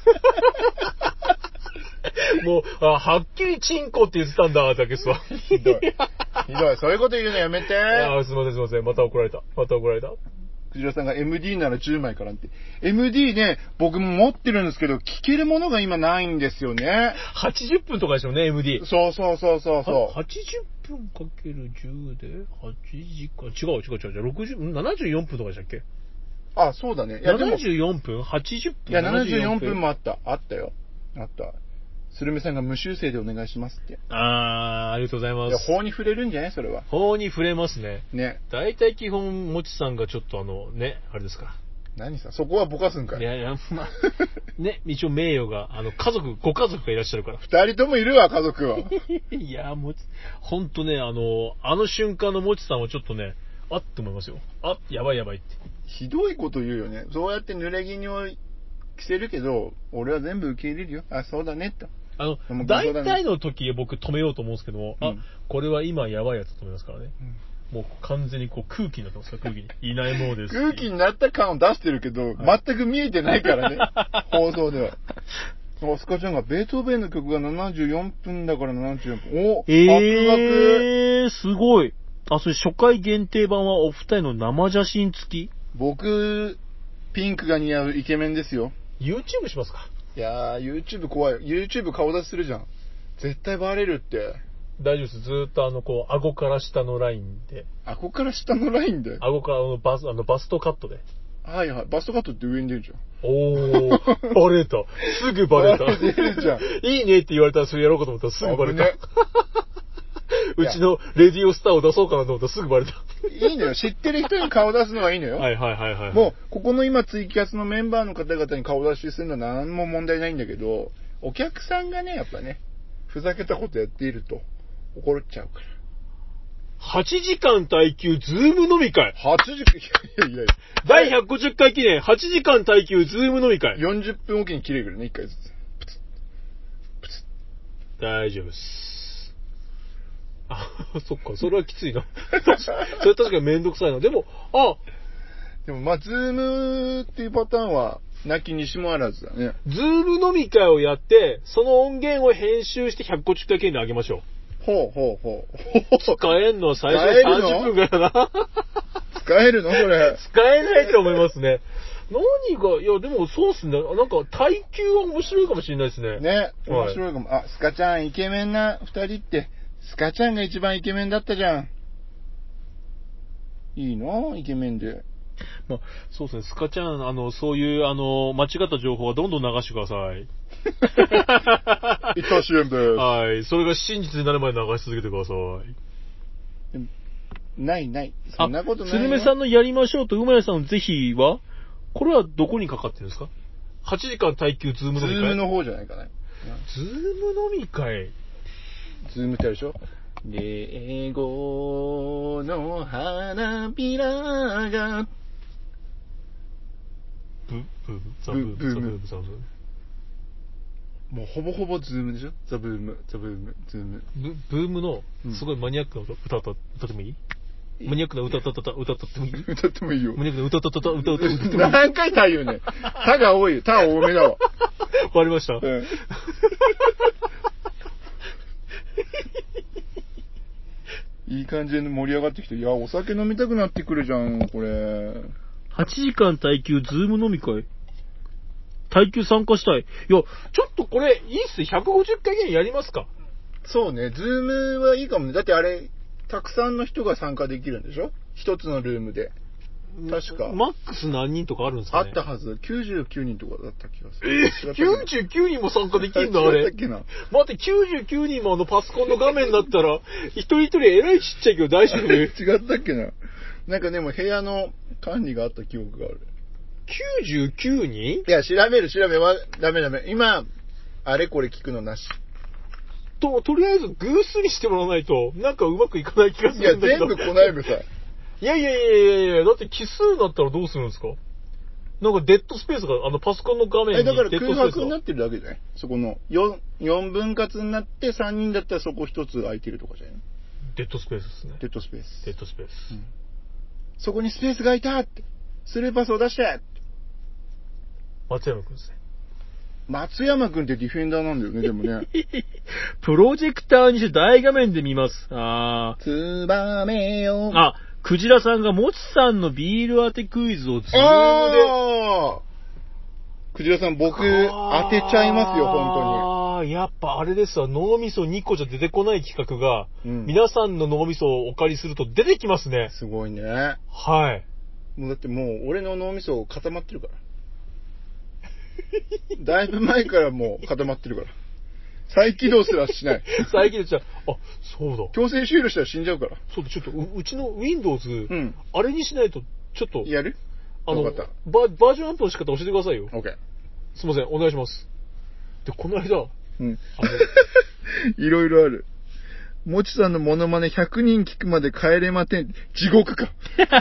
もう、あ、はっきりチンコって言ってたんだ、だけですわ。 ひどい。ひどい。そういうこと言うのやめて。 あ、すいませんすいません。また怒られた。また怒られた。 クジラさんが エムディー ならじゅうまいからって。エムディー ね、僕も持ってるんですけど、聞けるものが今ないんですよね。 はちじゅっぷんとかでしょうね、エムディー。 そうそうそうそうそう。 はちじゅっぷんかけるじゅうで、はちじかん。違う違う違う違う。ろくじゅう、ななじゅうよんぷんとかでしたっけ？ あ、そうだね。 いや、ななじゅうよんぷん ?はちじゅっぷんいや、ななじゅうよんぷんもあった。あったよ。あった。スルメさんが無修正でお願いしますって。 あー、ありがとうございます。 いや、法に触れるんじゃないそれは。 法に触れますね。 ね。 大体基本、もちさんがちょっとあの、ね、あれですから。 何さ、そこはぼかすんかい。 いやいや、まあ、ね、一応名誉が、あの、家族、ご家族がいらっしゃるから。 二人ともいるわ、家族は。 いや、もち、ほんとね、あの、あの瞬間のもちさんはちょっとね、あって思いますよ。あ、やばいやばいって。 ひどいこと言うよね。そうやって濡れ衣を着せるけど、俺は全部受け入れるよ。あ、そうだね、と。 あの、大体の時僕止めようと思うんですけども、うん、あ、これは今やばいやつと思いますからね。うん、もう完全にこう空気になってますから、空気に。いないものです。 空気になった感を出してるけど、はい、全く見えてないからね。放送では。あ、スカちゃんがベートーベンの曲がななじゅうよんぷんだからななじゅうよんぷん。お、 えー、すごい。あ、それ初回限定版はお二人の生写真付き？ 僕、ピンクが似合うイケメンですよ。 YouTube しますか？ いやー、YouTube 怖い。YouTube 顔出しするじゃん。絶対バレるって。 大丈夫です。ずーっとあの、こう、顎から下のラインで。 顎から下のラインで顎からあのバス、あの、バストカットで。 はいはい。バストカットって上に出るじゃん。 おー、バレた。すぐバレた。 バレてるじゃん。 いいねって言われたらそれやろうかと思ったらすぐバレた。ね、うちのレディオスターを出そうかなと思ったらすぐバレた。 いいのよ。知ってる人に顔出すのはいいのよ。 はいはいはいはい。 もう、ここの今ツイキャスのメンバーの方々に顔出しするのは何も問題ないんだけど、お客さんがね、やっぱね、ふざけたことやっていると怒っちゃうから。 はちじかん耐久ズーム飲み会。 はちじかん、いやいやいや。 だいひゃくごじゅっかい記念はちじかん耐久ズーム飲み会。 よんじゅっぷんおきに切れるね、いっかいずつ。プツッ。プツッ。大丈夫です。あ、そっか、それはきついな。それ確かにめんどくさいな。でも、あでもまあ、ズームっていうパターンは、なきにしもあらずだね。 ズーム飲み会をやって、その音源を編集してひゃくごじゅっかい記念であげましょう。 ほうほうほう。 使えんのは最初のさんじゅっぷんぐらいだな。 使えるのそれ。 使えないと思いますね。何が、いや、でもそうっすね。なんか、耐久は面白いかもしれないですね。 ね。面白いかも。はい、あ、スカちゃんイケメンな二人って、スカちゃんが一番イケメンだったじゃん。いいのイケメンで。 まあ、そうですね。スカちゃん、あの、そういう、あの、間違った情報はどんどん流してください。 いたしえんです。 はい。それが真実になるまで流し続けてください。 ないない。そんなことないよ。 スルメさんのやりましょうと、馬谷さんのぜひは、これはどこにかかってるんですか？ はち 時間耐久ズーム飲み会。 ズームの方じゃないかな。 ズーム飲み会。 ズームってあるでしょ？レゴの花びらがブ、ブ、ザブーム、ザブーム、ザブーム。 もうほぼほぼズームでしょ？ザブーム、ザブーム、ズーム。 ブ、ブームの、すごいマニアックな歌、歌った、歌ってもいい？マニアックな歌ったった歌ったってもいい？ 歌ってもいいよ。 マニアックな歌ったった歌歌ってもいい？ 何回タ言うね。タが多いよ。タ多めだわ。 わかりました。うん。 いい感じで盛り上がってきて、いや、お酒飲みたくなってくるじゃん、これ。 はちじかん耐久ズーム飲み会。耐久参加したい。いや、ちょっとこれ、いいっす。ひゃくごじゅっかい記念やりますか？ そうね、ズームはいいかもね。だってあれ、たくさんの人が参加できるんでしょ？一つのルームで。確か。 マックス何人とかあるんですかね？ あったはず。きゅうじゅうきゅうにんとかだった気がする。えー、きゅうじゅうきゅうにんも参加できるんだ、あれ。 違ったっけな。 待って、きゅうじゅうきゅうにんもあのパソコンの画面だったら、一人一人えらいちっちゃいけど大丈夫？ 違ったっけな。なんかでも部屋の管理があった記憶がある。 きゅうじゅうきゅうにん？ いや、調べる調べは、ダメダメ。今、あれこれ聞くのなし。 と、とりあえず偶数にしてもらわないと、なんかうまくいかない気がするんだけど。 いや、全部コナイムさ。 いやいやいやいやいや、だって奇数だったらどうするんですか？なんかデッドスペースが、あのパソコンの画面にデッドスペースが。え、だから空白になってるだけじゃないそこのよん、よんぶん割になってさんにんだったらそこひとつ空いてるとかじゃないデッドスペースですね。 デッドスペース。 デッドスペース。うん、 そこにスペースがいたって。スルーパスを出してって。 松山くんですね。 松山くんってディフェンダーなんだよね、でもね。 プロジェクターにして大画面で見ます。あー。 つばめよ。 あ、クジラさんがもちさんのビール当てクイズをズームで。 あークジラさん僕当てちゃいますよ、本当に。あー、やっぱあれですわ、脳みそにこじゃ出てこない企画が、うん、皆さんの脳みそをお借りすると出てきますね。 すごいね。 はい。 もうだってもう俺の脳みそ固まってるから。だいぶ前からもう固まってるから。再起動すらしない。 再起動しちゃう。あ、そうだ。 強制終了したら死んじゃうから。 そうだ、ちょっと う, うちの Windows、 うん、 あれにしないと、ちょっと。 やる？ あの、バ, バージョンアップの仕方教えてくださいよ。 OK。 すいません、お願いします。で、この間、 うん。いろいろある。もちさんのモノマネひゃくにん聞くまで帰れまてん。地獄か。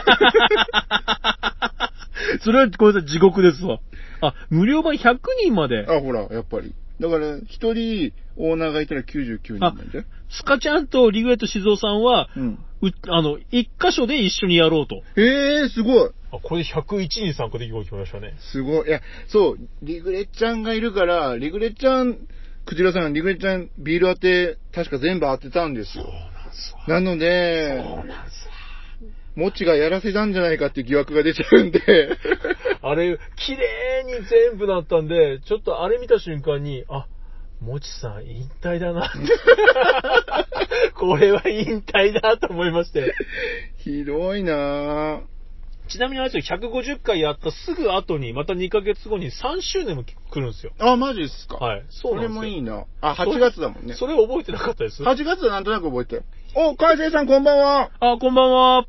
それはごめんなさい、地獄ですわ。あ、無料版ひゃくにんまで。 あ、ほら、やっぱり。だから、一人オーナーがいたらきゅうじゅうきゅうにんなんじゃん。 スカちゃんとリグレット静雄さんは、うん、うあの、一箇所で一緒にやろうと。 へえー、すごい。 あ、これでひゃくいちにん参加できるように決まりましたね。 すごい。いや、そう、リグレッちゃんがいるから、リグレッちゃん、クジラさん、リグレッちゃん、ビール当て、確か全部当てたんですよ。そうなんすわ。なので、そうなんすわ。もちがやらせたんじゃないかっていう疑惑が出ちゃうんで。 あれ、綺麗に全部なったんで、ちょっとあれ見た瞬間に、あ、もちさん引退だなって。これは引退だと思いまして。 ひどいなぁ。 ちなみにあれですよ、ひゃくごじゅっかいやったすぐ後に、またにかげつごにさんしゅうねんも来るんですよ。 あ、マジですか？ はい。そうなんですよ。 それもいいな。あ、はちがつだもんね。 それ覚えてなかったです。 はちがつはなんとなく覚えてる。お、海星さんこんばんは。 あ、こんばんは。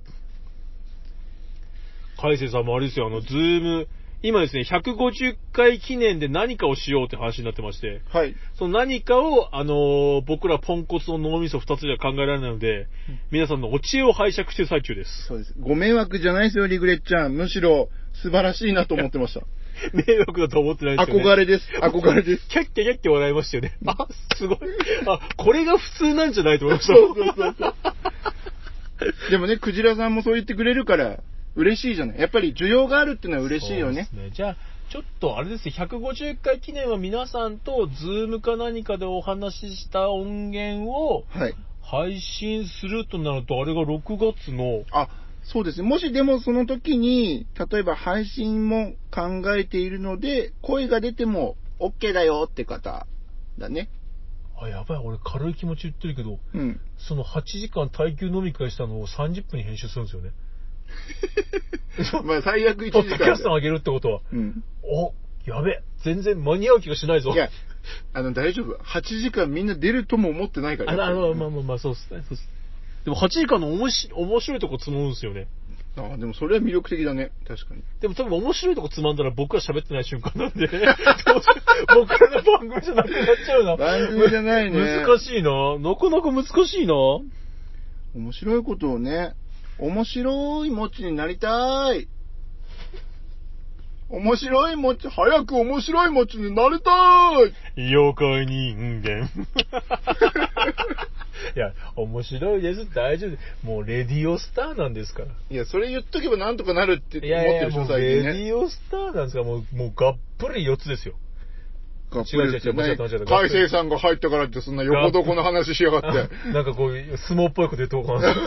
海星さんもあれですよ、あの、ズーム、今ですね、ひゃくごじゅっかい記念で何かをしようって話になってまして、 はい。 その何かを、あのー、僕らポンコツの脳みそふたつでは考えられないので、うん、皆さんのお知恵を拝借してる最中です。 そうです。ご迷惑じゃないですよ、リグレッちゃん。むしろ素晴らしいなと思ってました。 迷惑だと思ってないですよね。 憧れです。憧れです。 キャッキャキャッキャ笑いましたよね。あ、すごい。あ、これが普通なんじゃないと思いました。 そうそうそうそう。でもね、クジラさんもそう言ってくれるから、嬉しいじゃない。やっぱり需要があるっていうのは嬉しいよね。 そうですね。じゃあ、ちょっとあれですね、ひゃくごじゅっかい記念は皆さんとズームか何かでお話しした音源を配信するとなると、あれがろくがつの。 あ、そうですね。もしでもその時に、例えば配信も考えているので、声が出ても OK だよって方だね。 あ、やばい。俺軽い気持ち言ってるけど、 うん、 そのはちじかん耐久飲み会したのをさんじゅっぷんに編集するんですよね。 まあ最悪いちじかん。 ポッドキャスト上げるってことは。 うん。 お、やべ。全然間に合う気がしないぞ。 いや、あの大丈夫。はちじかんみんな出るとも思ってないから。 あ、あの、まあまあまあ、そうっすね。そうっす。でもはちじかんのおもし面白いとこつまむんですよね。 ああ、でもそれは魅力的だね。確かに。 でも多分面白いとこつまんだら僕ら喋ってない瞬間なんで、僕らの番組じゃなくなっちゃうな。 番組じゃないね。 難しいな。なかなか難しいな。 面白いことをね、面白いもちになりたい。面白いもち、早く面白いもちになりたい。 妖怪人間。いや、面白いです。大丈夫。もうレディオスターなんですから。 いや、それ言っとけばなんとかなるって思ってるでしょ、最近ね。 レディオスターなんですから、もう、もうがっぷりよっつですよ。 違う違う違う、間違った間違った。海星さんが入ったからってそんな横どこの話しやがって。 なんかこういう相撲っぽいこと言っておこうかな。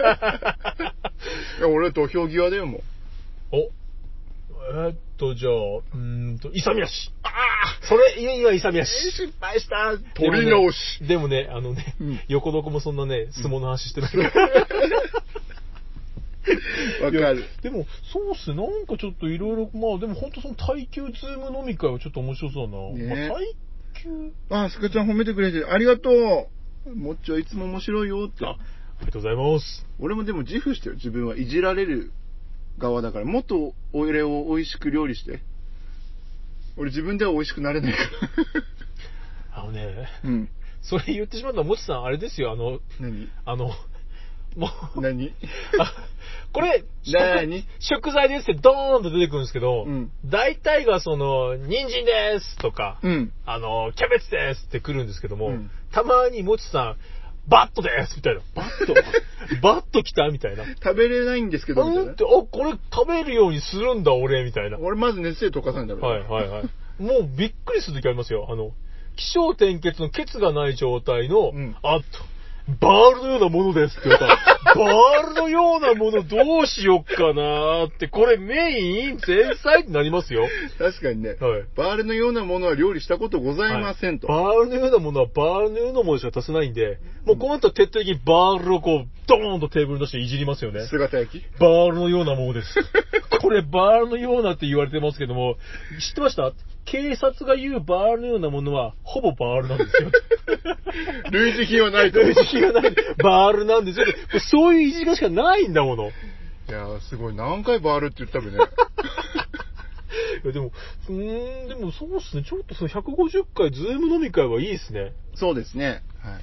いや、俺土俵際だよ、もう。 お。えー、っと、じゃあ、うーんと、勇み足。ああそれ、今、勇み足。 失敗した。取り直し。 でもね、あのね、うん、横どこもそんなね、相撲の話してないから。 わかる。 でも、そうっすね。なんかちょっといろいろ、まあでも本当その耐久ズーム飲み会はちょっと面白そうだな。ね、まあ、耐久。 あ、スカちゃん褒めてくれてる。ありがとう。もっちはいつも面白いよって。 あ、ありがとうございます。 俺もでも自負してる。自分はいじられる側だから、もっと俺を美味しく料理して。俺自分では美味しくなれないから。 あのね、 うん。 それ言ってしまったら、もちさん、あれですよ、あの、 何あの、もう、 何あ、これ、 何食材ですってドーンと出てくるんですけど、 うん、 大体がその、人参ですとか、 うん、 あの、キャベツですって来るんですけども、 うん、 たまにもちさん、 バットですみたいな。バットバット来たみたいな。 食べれないんですけど、みたいな。 うんって、あ、これ食べるようにするんだ、俺、みたいな。 俺まず熱で溶かさないんだはいはいはい。もうびっくりするときありますよ。あの、気象転結のケツがない状態の、うん、あっと、バールのようなものですって言ったら、バールのようなものどうしよっかなーって、これメイン前菜ってなりますよ。 確かにね、はい。バールのようなものは料理したことございませんと。 はい、バールのようなものはバールのようなものしか足せないんで、もうこうなったら徹底的にバールをこう、ドーンとテーブルの下にいじりますよね。 姿焼きバールのようなものです。これバールのようなって言われてますけども、知ってました？警察が言うバールのようなものは、ほぼバールなんですよ。 類似品はないと。 類似品がない。バールなんですよ。そういういじりしかないんだもの。 いやー、すごい。何回バールって言ったべね。 いや、でも、うーん、でもそうっすね。ちょっとそのひゃくごじゅっかいズーム飲み会はいいですね。 そうですね。はい。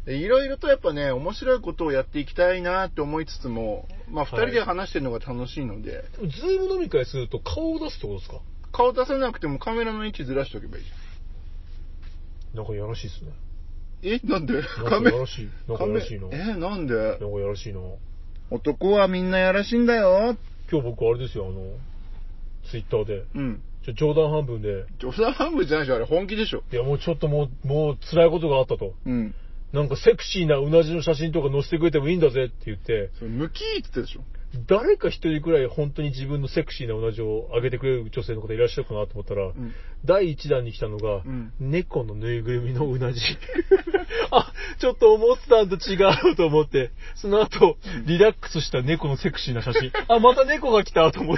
でいろいろとやっぱね、面白いことをやっていきたいなって思いつつも、まあ、二人で話してるのが楽しいので。はい、 ズーム飲み会すると顔を出すってことですか？ 顔出さなくてもカメラの位置ずらしておけばいいじゃん。なんかやらしいっすね。 え、なんで？ なんかやらしい。なんかやらしいな。 え、なんで？ なんかやらしいな。 男はみんなやらしいんだよ。 今日僕あれですよ、あの、ツイッターで。 うん。 ちょ冗談半分で。 冗談半分じゃないでしょ、あれ本気でしょ。 いや、もうちょっともう、もう辛いことがあったと。 うん。 なんかセクシーなうなじの写真とか載せてくれてもいいんだぜって言って。 それムキーって言ってたでしょ。 誰か一人くらい本当に自分のセクシーなうなじを上げてくれる女性の方いらっしゃるかなと思ったら、うん、だいいちだんに来たのが、うん、猫のぬいぐるみのうなじ。あ、ちょっと思ってたんと違うと思って、その後、リラックスした猫のセクシーな写真。あ、また猫が来たと思って。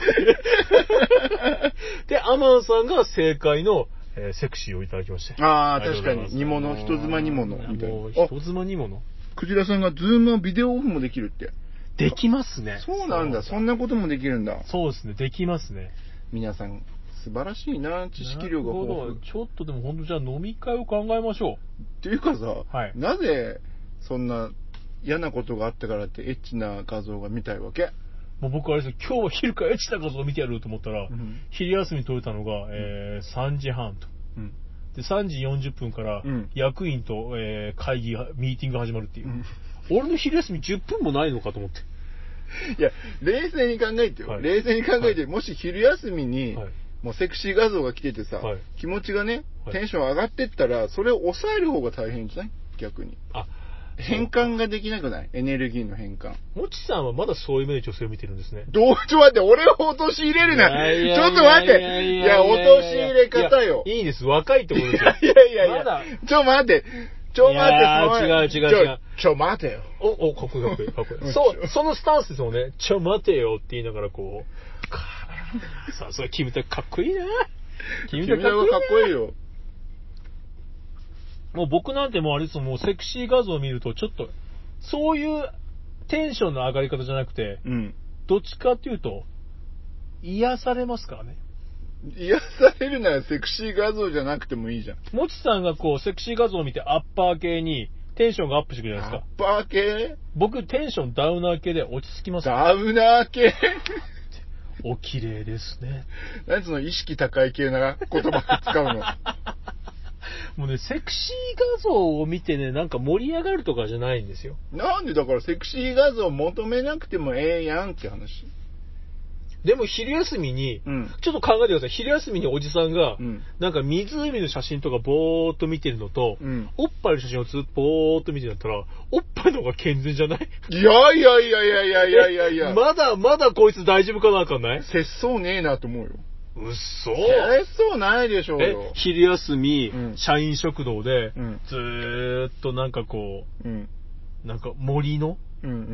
で、アマンさんが正解の、えー、セクシーをいただきまして。 ああ、確かに。煮物、人妻煮物。みたいな。 人妻煮物。 クジラさんがズームのビデオオフもできるって。 できますね。 そうなんだ。そんなこともできるんだ。 そうですね。できますね。 皆さん、素晴らしいな。知識量が豊富。 ちょっとでも本当じゃあ飲み会を考えましょう。 っていうかさ、はい、なぜそんな嫌なことがあったからってエッチな画像が見たいわけ？ もう僕あれですよ、今日は昼からエッチな画像を見てやると思ったら、うん、昼休み取れたのが、えー、さんじはんと。うんで、さんじよんじゅっぷんから役員と、えー、会議、ミーティングが始まるっていう。うん、俺の昼休みじゅっぷんもないのかと思って。 いや、冷静に考えてよ。はい、冷静に考えて、はい、もし昼休みに、はい、もうセクシー画像が来ててさ、はい、気持ちがね、テンション上がってったら、それを抑える方が大変じゃない？逆に。あ、変換ができなくない？エネルギーの変換。 もちさんはまだそういう目で女性を見てるんですね。 どう、ちょっと待って、俺を落とし入れるな。ちょっと待って。いや、落とし入れ方よ。 いいです。若いところですよ。 いやいやいや。まだちょっと待って。ちょ待って、 違う違う違う。 ちょ待てよ。 お、お、かっこいいかっこいいかっこいい。そう、そのスタンスですもんね。ちょ待てよって言いながらこう。さあ、それキムタクかっこいいな。 キムタクかっこいいよ。 もう僕なんてもうあれですもうセクシー画像を見るとちょっと、そういうテンションの上がり方じゃなくて、うん、どっちかっていうと、癒されますからね。 癒されるならセクシー画像じゃなくてもいいじゃん。 もちさんがこう、セクシー画像を見てアッパー系にテンションがアップしてくるじゃないですか。アッパー系？ 僕テンションダウナー系で落ち着きます。 ダウナー系お綺麗ですね。 何その意識高い系な言葉使うのもうね、セクシー画像を見てね、なんか盛り上がるとかじゃないんですよ。 なんでだからセクシー画像を求めなくてもええやんって話。 でも昼休みに、うん、ちょっと考えてください。昼休みにおじさんが、うん、なんか湖の写真とかぼーっと見てるのと、うん、おっぱいの写真をずっとぼーっと見てるんだったら、おっぱいの方が健全じゃない？ いやいやいやいやいやいやいやいや。 まだまだこいつ大丈夫かなあかんない？ 節操ねえなと思うよ。 うっそ節操ないでしょうよ。 え、昼休み、うん、社員食堂で、うん、ずーっとなんかこう、うん、なんか森の、うんうんうん、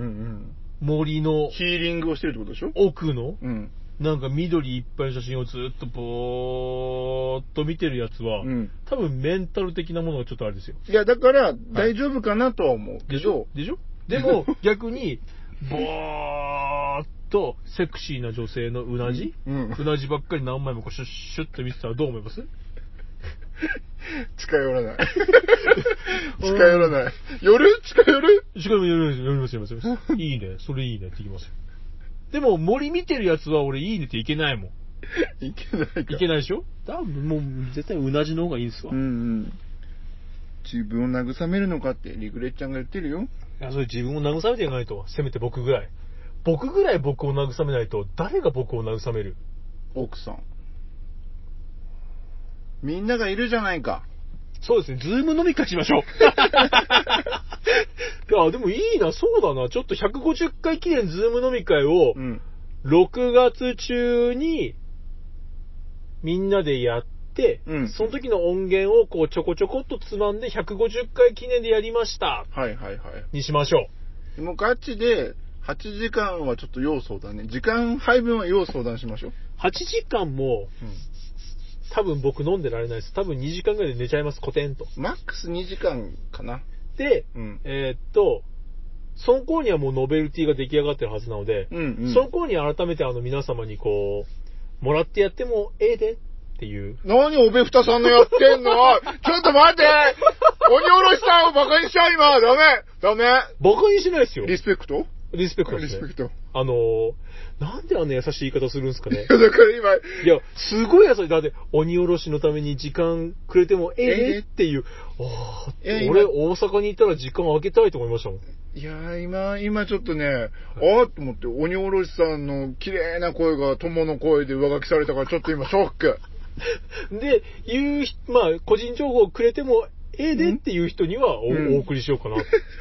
森のヒーリングをしてるってことでしょ？ 奥の、うん、なんか緑いっぱいの写真をずっとぼーっと見てるやつは、うん、多分メンタル的なものがちょっとあれですよ。 いやだから大丈夫かなとは思うけど、 でしょ？でしょ？でも逆にぼーっとセクシーな女性のうなじ、うんうん、うなじばっかり何枚もこうシュッシュッと見てたらどう思います？ 近寄らない近寄らない寄る近寄る近寄る寄る寄ります寄りますいいねそれいいねって言いますよ。でも森見てるやつは俺いいねっていけないもん。 いけないか。 いけないでしょ？多分もう絶対うなじの方がいいですわ。うんうん。 自分を慰めるのかってリグレッちゃんが言ってるよ。 いや、それ自分を慰めていかないと。せめて僕ぐらい。僕ぐらい僕を慰めないと、誰が僕を慰める？ 奥さん。みんながいるじゃないか。 そうですね、ズーム飲み会しましょう。いや、でもいいな、そうだな。ちょっとひゃくごじゅっかい記念ズーム飲み会を、ろくがつ中に、みんなでやって、うん、その時の音源をこうちょこちょこっとつまんでひゃくごじゅっかい記念でやりました。 はいはいはい。 にしましょう。もうガチで、はちじかんはちょっと要相談ね。時間配分は要相談しましょう。 はちじかんも、うん、多分僕飲んでられないです。多分にじかんぐらいで寝ちゃいます、コテンと。 マックスにじかんかな。 で、うん、えー、っと、その頃にはもうノベルティが出来上がってるはずなので、うんうん、その頃に改めてあの皆様にこう、もらってやってもええでっていう。 何おべふたさんのやってんのちょっと待って鬼おろしさんをバカにしちゃう今ダメダメバカにしないですよ。 リスペクトリスペクトですね。 リスペクト。 あのー、なんであんな優しい言い方するんですかね。 だから今。 いや、すごい優しい。だって、鬼おろしのために時間くれてもええっていう。ああ、俺、大阪に行ったら時間空けたいと思いましたもん。 いやー、今、今ちょっとね、はい、あーと思って、鬼おろしさんの綺麗な声が友の声で上書きされたから、ちょっと今ショック。 で、言う、まあ、個人情報をくれてもええでっていう人にはお、うん、お送りしようかな。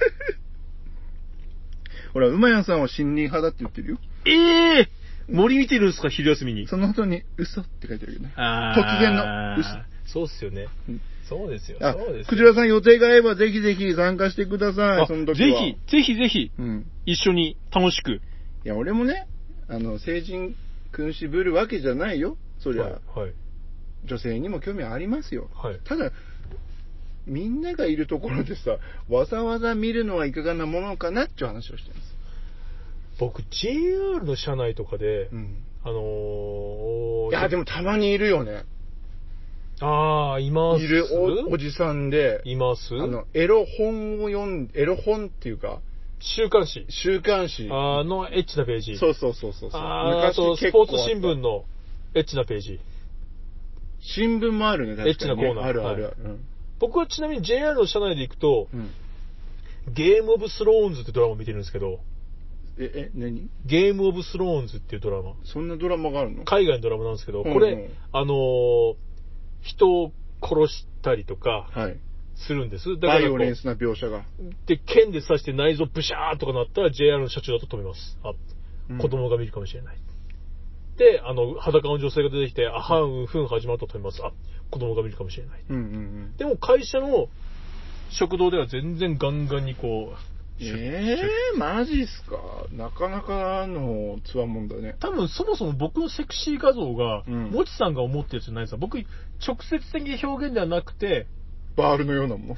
ほら、馬屋さんは森林派だって言ってるよ。 ええー、森見てるんですか、昼休みに。 その後に、嘘って書いてあるよね。突然の嘘。 そうっすよね。うん、そうですよ。そうですよ。 クジラさん予定が合えばぜひぜひ参加してください、その時は。 ぜひ、ぜひぜひ、うん、一緒に楽しく。 いや、俺もね、あの、成人君子ぶるわけじゃないよ。そりゃ、はいはい、女性にも興味ありますよ。はい、ただ、みんながいるところでさ、わざわざ見るのはいかがなものかなっていう話をしてます。 僕、ジェイアール の車内とかで、うん、あのー、 いや、でもたまにいるよね。 ああ、います。 いる お, おじさんで、 います。 あの、エロ本を読んで、エロ本っていうか、 週刊誌。 週刊誌。 あの、エッチなページ。 そうそうそうそう。 ああと、スポーツ新聞のエッチなページ。 新聞もあるね、確かに、ね。 エッチなコーナー。 あるある、はい、うん。 僕はちなみに ジェイアール の車内で行くと、うん、ゲームオブスローンズってドラマを見てるんですけど、 え、え、何？ ゲームオブスローンズっていうドラマ。 そんなドラマがあるの？ 海外のドラマなんですけど、うんうん、これ、あのー、人を殺したりとか、するんです。はい、 だからバイオレンスな描写が。 で、剣で刺して内臓ブシャーとかなったら ジェイアール の社長だと止めます。あ、うん、子供が見るかもしれない。で、あの、裸の女性が出てきて、あはん、ふん始まると止めます。あ、子供が見るかもしれない。うんうんうん、でも会社の食堂では全然ガンガンにこう、 えー、マジっすか。なかなかのつわもんだね。 多分そもそも僕のセクシー画像が、うん、もちさんが思ってるじゃないですか。僕、直接的な表現ではなくて、 バールのようなもん。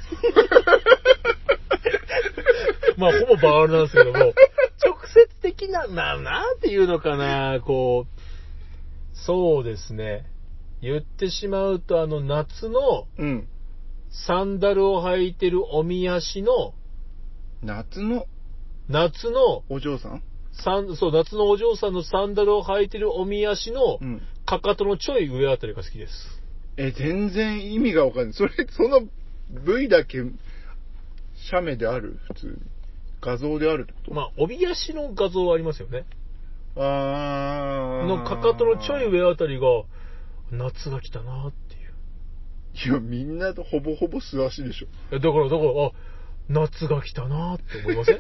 まあ、ほぼバールなんですけども、直接的な、な、なんていうのかな、こう、そうですね。言ってしまうと、あの、夏の、うん、サンダルを履いてるおみ足の、 夏の夏のお嬢さんサンそう、夏のお嬢さんのサンダルを履いてるおみ足の、うん、かかとのちょい上あたりが好きです。 え、全然意味がわかんない。それ、その部位だけ、写メである普通に。画像であるってこと？ まあ、おみ足の画像はありますよね。 あー。 のかかとのちょい上あたりが、夏が来たなっていう。いや、みんなとほぼほぼ素足でしょ。 だから、だから、あ、夏が来たなって思いません？あ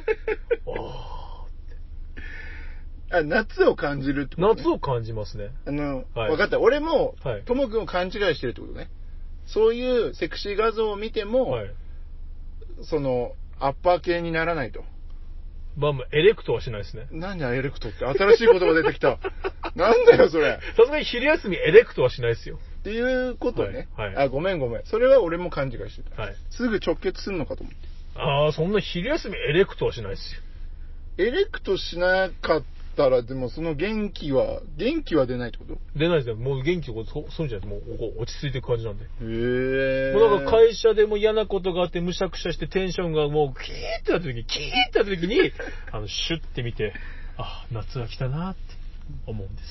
あ。あ、夏を感じるってこと、ね、 夏を感じますね。 あの、はい、分かった。俺も、ともくんを勘違いしてるってことね。そういうセクシー画像を見ても、はい、その、アッパー系にならないと。 まあ、エレクトはしないですね。 なんでエレクトって新しい言葉出てきた。なんだよ、それ。 さすがに昼休みエレクトはしないですよ。 っていうことね。はいはい、あ、ごめんごめん。それは俺も勘違いしてた。はい、すぐ直結するのかと思って。 ああ、そんな昼休みエレクトはしないですよ。 エレクトしなかったら、でもその元気は、元気は出ないってこと？ 出ないですよ。もう元気をそ、そうじゃないもう落ち着いていく感じなんで。へえ。 もうなんか会社でも嫌なことがあってむしゃくしゃしてテンションがもうキーってなった時に、キーってなった時に、あの、シュッて見て、あ、夏が来たなって思うんです。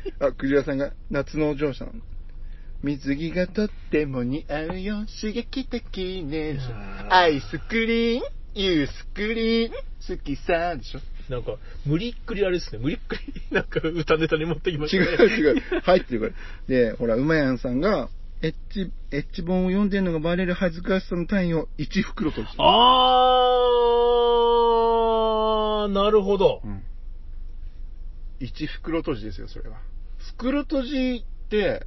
うまくまとめようとして。あ、クジラさんが夏のお嬢さん。 水着がとっても似合うよ、刺激的ねでしょ。アイスクリーン、ユースクリーン、好きさでしょ。 なんか、無理っくりあれですね。無理っくり、なんか歌ネタに持ってきましたね。 違う違う。入ってるから。で、ほら、うまやんさんが、エッチ、エッチ本を読んでるのがバレる恥ずかしさの単位をいち袋として。 あー、なるほど。うん。 いち袋閉じですよ、それは。袋閉じって、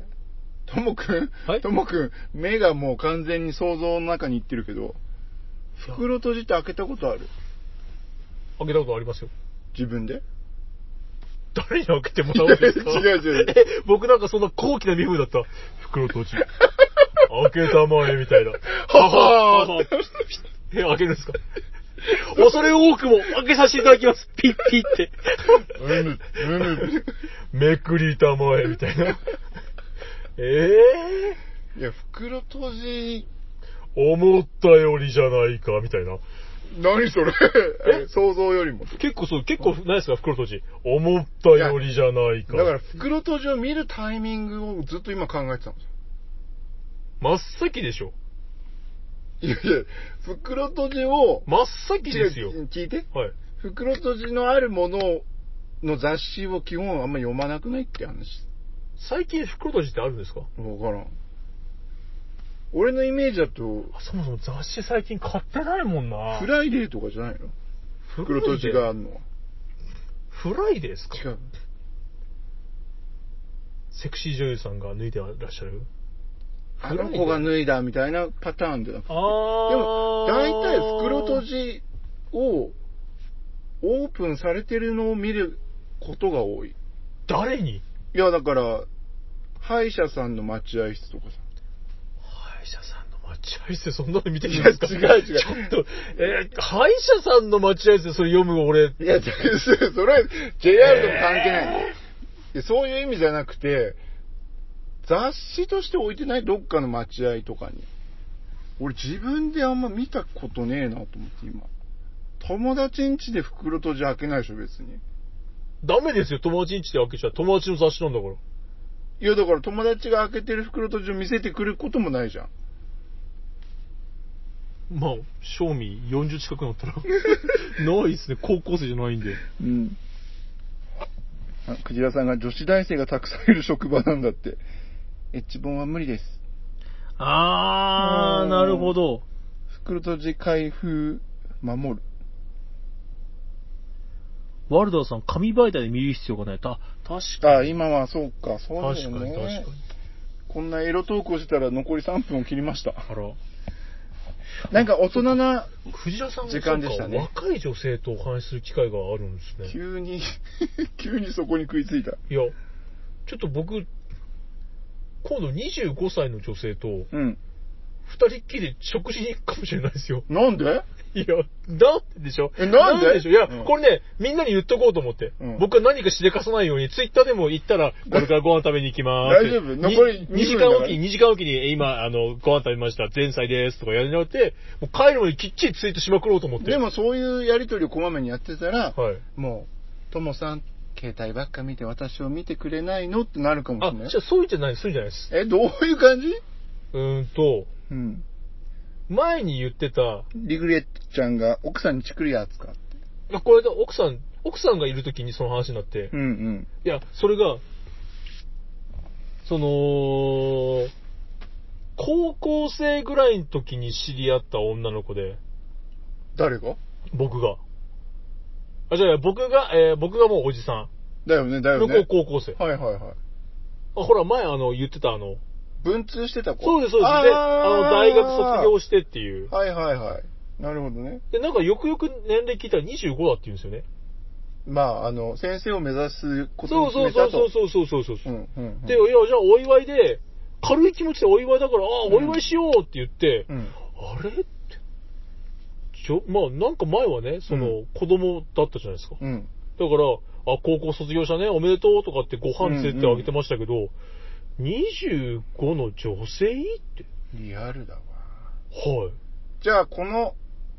ともくん、はい、ともくん、目がもう完全に想像の中にいってるけど、袋閉じって開けたことある？ 開けたことありますよ。 自分で？ 誰に開けてもらうんですか？ 違う違う。 え、僕なんかそんな高貴な身分だった。袋閉じ。開けたまえみたいな。ははー。え、開けるんですか？恐れ多くも開けさせていただきます。ピッピッって。 うぬ、うぬ。 めくりたまえみたいな。えー、いや、袋閉じ。 思ったよりじゃないか、みたいな。 何それ想像よりも。 結構そう、結構ないですか、袋閉じ。思ったよりじゃないか。 だから袋閉じを見るタイミングをずっと今考えてたんですよ。 真っ先でしょ。 いやいや、袋閉じを。 真っ先ですよ。 聞いて。 はい。 袋閉じのあるものの雑誌を基本あんま読まなくないって話。 最近袋閉じってあるんですか？ わからん。俺のイメージだと、 そもそも雑誌最近買ってないもんな。 フライデーとかじゃないの？袋閉じがあるのは。 フライデーですか？ 違う。 セクシー女優さんが脱いでらっしゃる？ あの子が脱いだみたいなパターンでなくて。でも、大体袋閉じをオープンされてるのを見ることが多い。 誰に？ いや、だから、歯医者さんの待合室とかさ。 歯医者さんの待合室そんなの見てるんですか？ 違う違う。ちょっと、えー、歯医者さんの待合室でそれ読む俺。 いや、違う、それ、ジェイアール とも関係ない、えー。そういう意味じゃなくて、雑誌として置いてないどっかの待合とかに。俺自分であんま見たことねえなと思って今。友達ん家で袋閉じ開けないでしょ、別に。 ダメですよ、友達ん家で開けちゃう。友達の雑誌なんだから。 いや、だから友達が開けてる袋閉じを見せてくることもないじゃん。 まあ、賞味よんじゅう近くなったら。ないっすね、高校生じゃないんで。 うん。あ、クジラさんが女子大生がたくさんいる職場なんだって。エッチ本は無理です。 あー、なるほど。 袋閉じ開封、守る。 ワルダーさん、紙媒体で見る必要がない。た、確かに。 あ、今はそうか、そうだよね。確かに、確かに。こんなエロトークをしてたら残りさんぷんを切りました。 あら。 なんか大人なクジラさん時間でしたね。 若い女性とお話しする機会があるんですね。 急に、急にそこに食いついた。 いや、ちょっと僕、今度にじゅうごさいの女性と、うん。二人っきり食事に行くかもしれないですよ。 なんで？ いや、だってでしょ？ え、なんで？ なんでしょ？いや、うん、これね、みんなに言っとこうと思って。うん、僕は何かしでかさないように、ツイッターでも言ったら、これからご飯食べに行きまーす。 大丈夫？残りにじかんおきに、にじかんおきに、今、あの、ご飯食べました。前菜です。とかやりながらて、もう帰るまできっちりツイートしまくろうと思って。 でもそういうやりとりをこまめにやってたら、 はい、 もう、ともさん、携帯ばっか見て私を見てくれないのってなるかもしれない。 あ、じゃあそういうんじゃない、そういうんじゃないです。 え、どういう感じ？ うーんと、うん。前に言ってた、 リグレッちゃんが奥さんにチクるやつかって。 これで奥さん、奥さんがいるときにその話になって、 うんうん。 いや、それが、その、高校生ぐらいの時に知り合った女の子で。 誰が？ 僕が。あ、じゃあ僕が、えー、僕がもうおじさん。 だよね、だよね。 向こう高校生。 はいはいはい。 あ、ほら、前あの、言ってたあの、 文通してた子。 そうです、そうです。で、あの、大学卒業してっていう。 はいはいはい。なるほどね。 で、なんかよくよく年齢聞いたらにじゅうごだって言うんですよね。 まあ、あの、先生を目指すことに決めたと。 そうそうそうそうそうそう。うんうんうん、 で、いや、じゃあお祝いで、軽い気持ちでお祝いだから、ああ、お祝いしようって言って、うん、あれって、ちょ、まあ、なんか前はね、その、うん、子供だったじゃないですか。うん、だから、あ、高校卒業したね、おめでとうとかってご飯連れてあげてましたけど、うんうんにじゅうごの女性って。 リアルだわ。 はい。 じゃあ、この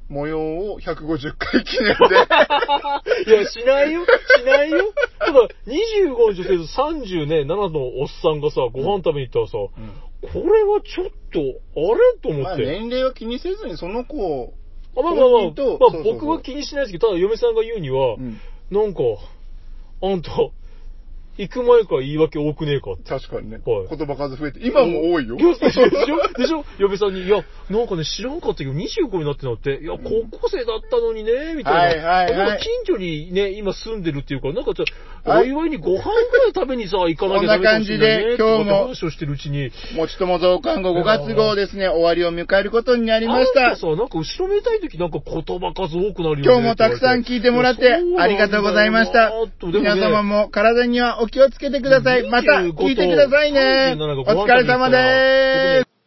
模様をひゃくごじゅっかい記念で。 いや、しないよ。しないよ。ただ、にじゅうごの女性とさんじゅうななのおっさんがさ、ご飯食べに行ったらさ、うん、これはちょっと、あれと思って。まあ、 年齢は気にせずにその子を。 あ、まあまあまあ、まあ、そうそうそう僕は気にしないですけど、ただ嫁さんが言うには、うん、なんか、あんた、行く前から言い訳多くねえかって。 確かにね。はい。言葉数増えて、今も多いよ。 でしょでしょでしょ嫁さんに、いや、なんかね、知らんかったけど、にじゅうごになってなって、いや、高校生だったのにね、みたいな。はいはいはい。なんか近所にね、今住んでるっていうか、なんかちょっと、お祝いにご飯ぐらい食べにさ、行かなきゃダメかもしれないね。こんな感じで、今日も、話をしてるうちに。 もちとも増刊号ごがつ号ですね、終わりを迎えることになりました。 なんかさ、なんか後ろめたい時なんか言葉数多くなるよね。 今日もたくさん聞いてもらって、ありがとうございました。皆様も体にはお気をつけてください。また聞いてくださいね。お疲れ様でーす。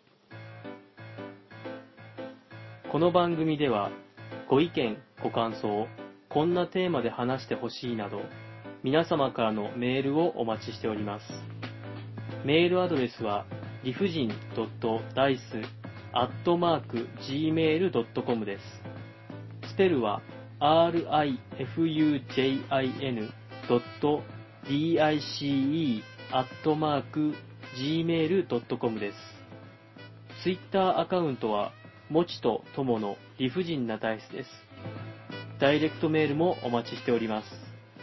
この番組ではご意見ご感想、こんなテーマで話してほしいなど皆様からのメールをお待ちしております。メールアドレスは理不尽 .dice アットマーク ジーメール ドットコム です。スペルは アールアイエフユージェイアイエヌ ドット dice アットマーク ジーメール ドットコム です。ツイッターアカウントはもちとともの理不尽なダイスです。ダイレクトメールもお待ちしております。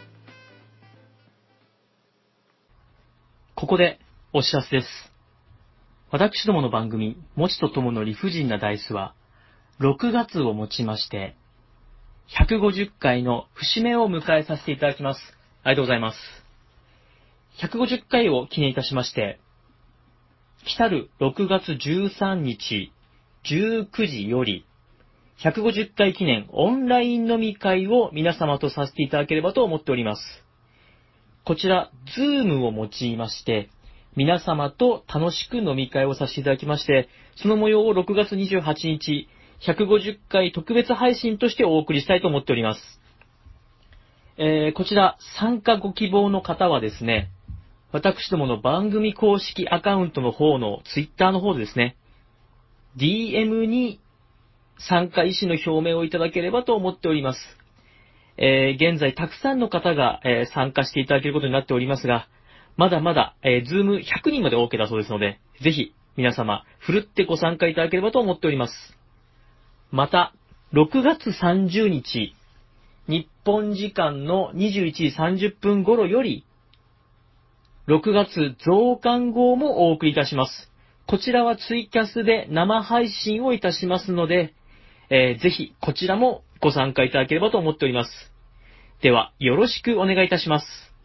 ここでお知らせです。私どもの番組もちとともの理不尽なダイスはろくがつをもちましてひゃくごじゅっかいの節目を迎えさせていただきます。ありがとうございます。ひゃくごじゅっかいを記念いたしまして、来たるろくがつじゅうさんにちじゅうくじより、ひゃくごじゅっかい記念オンライン飲み会を皆様とさせていただければと思っております。こちら、Zoom を用いまして、皆様と楽しく飲み会をさせていただきまして、その模様をろくがつにじゅうはちにち、ひゃくごじゅっかい特別配信としてお送りしたいと思っております。えー、こちら、参加ご希望の方はですね、私どもの番組公式アカウントの方のツイッターの方でですね、ディーエム に参加意思の表明をいただければと思っております。えー、現在たくさんの方が、えー、参加していただけることになっておりますが、まだまだ、えー、ズームひゃくにんまで OK だそうですので、ぜひ皆様、ふるってご参加いただければと思っております。また、ろくがつさんじゅうにち、日本時間のにじゅういちじさんじゅっぷん頃より、ろくがつ増刊号もお送りいたします。こちらはツイキャスで生配信をいたしますので、えー、ぜひこちらもご参加いただければと思っております。では、よろしくお願いいたします。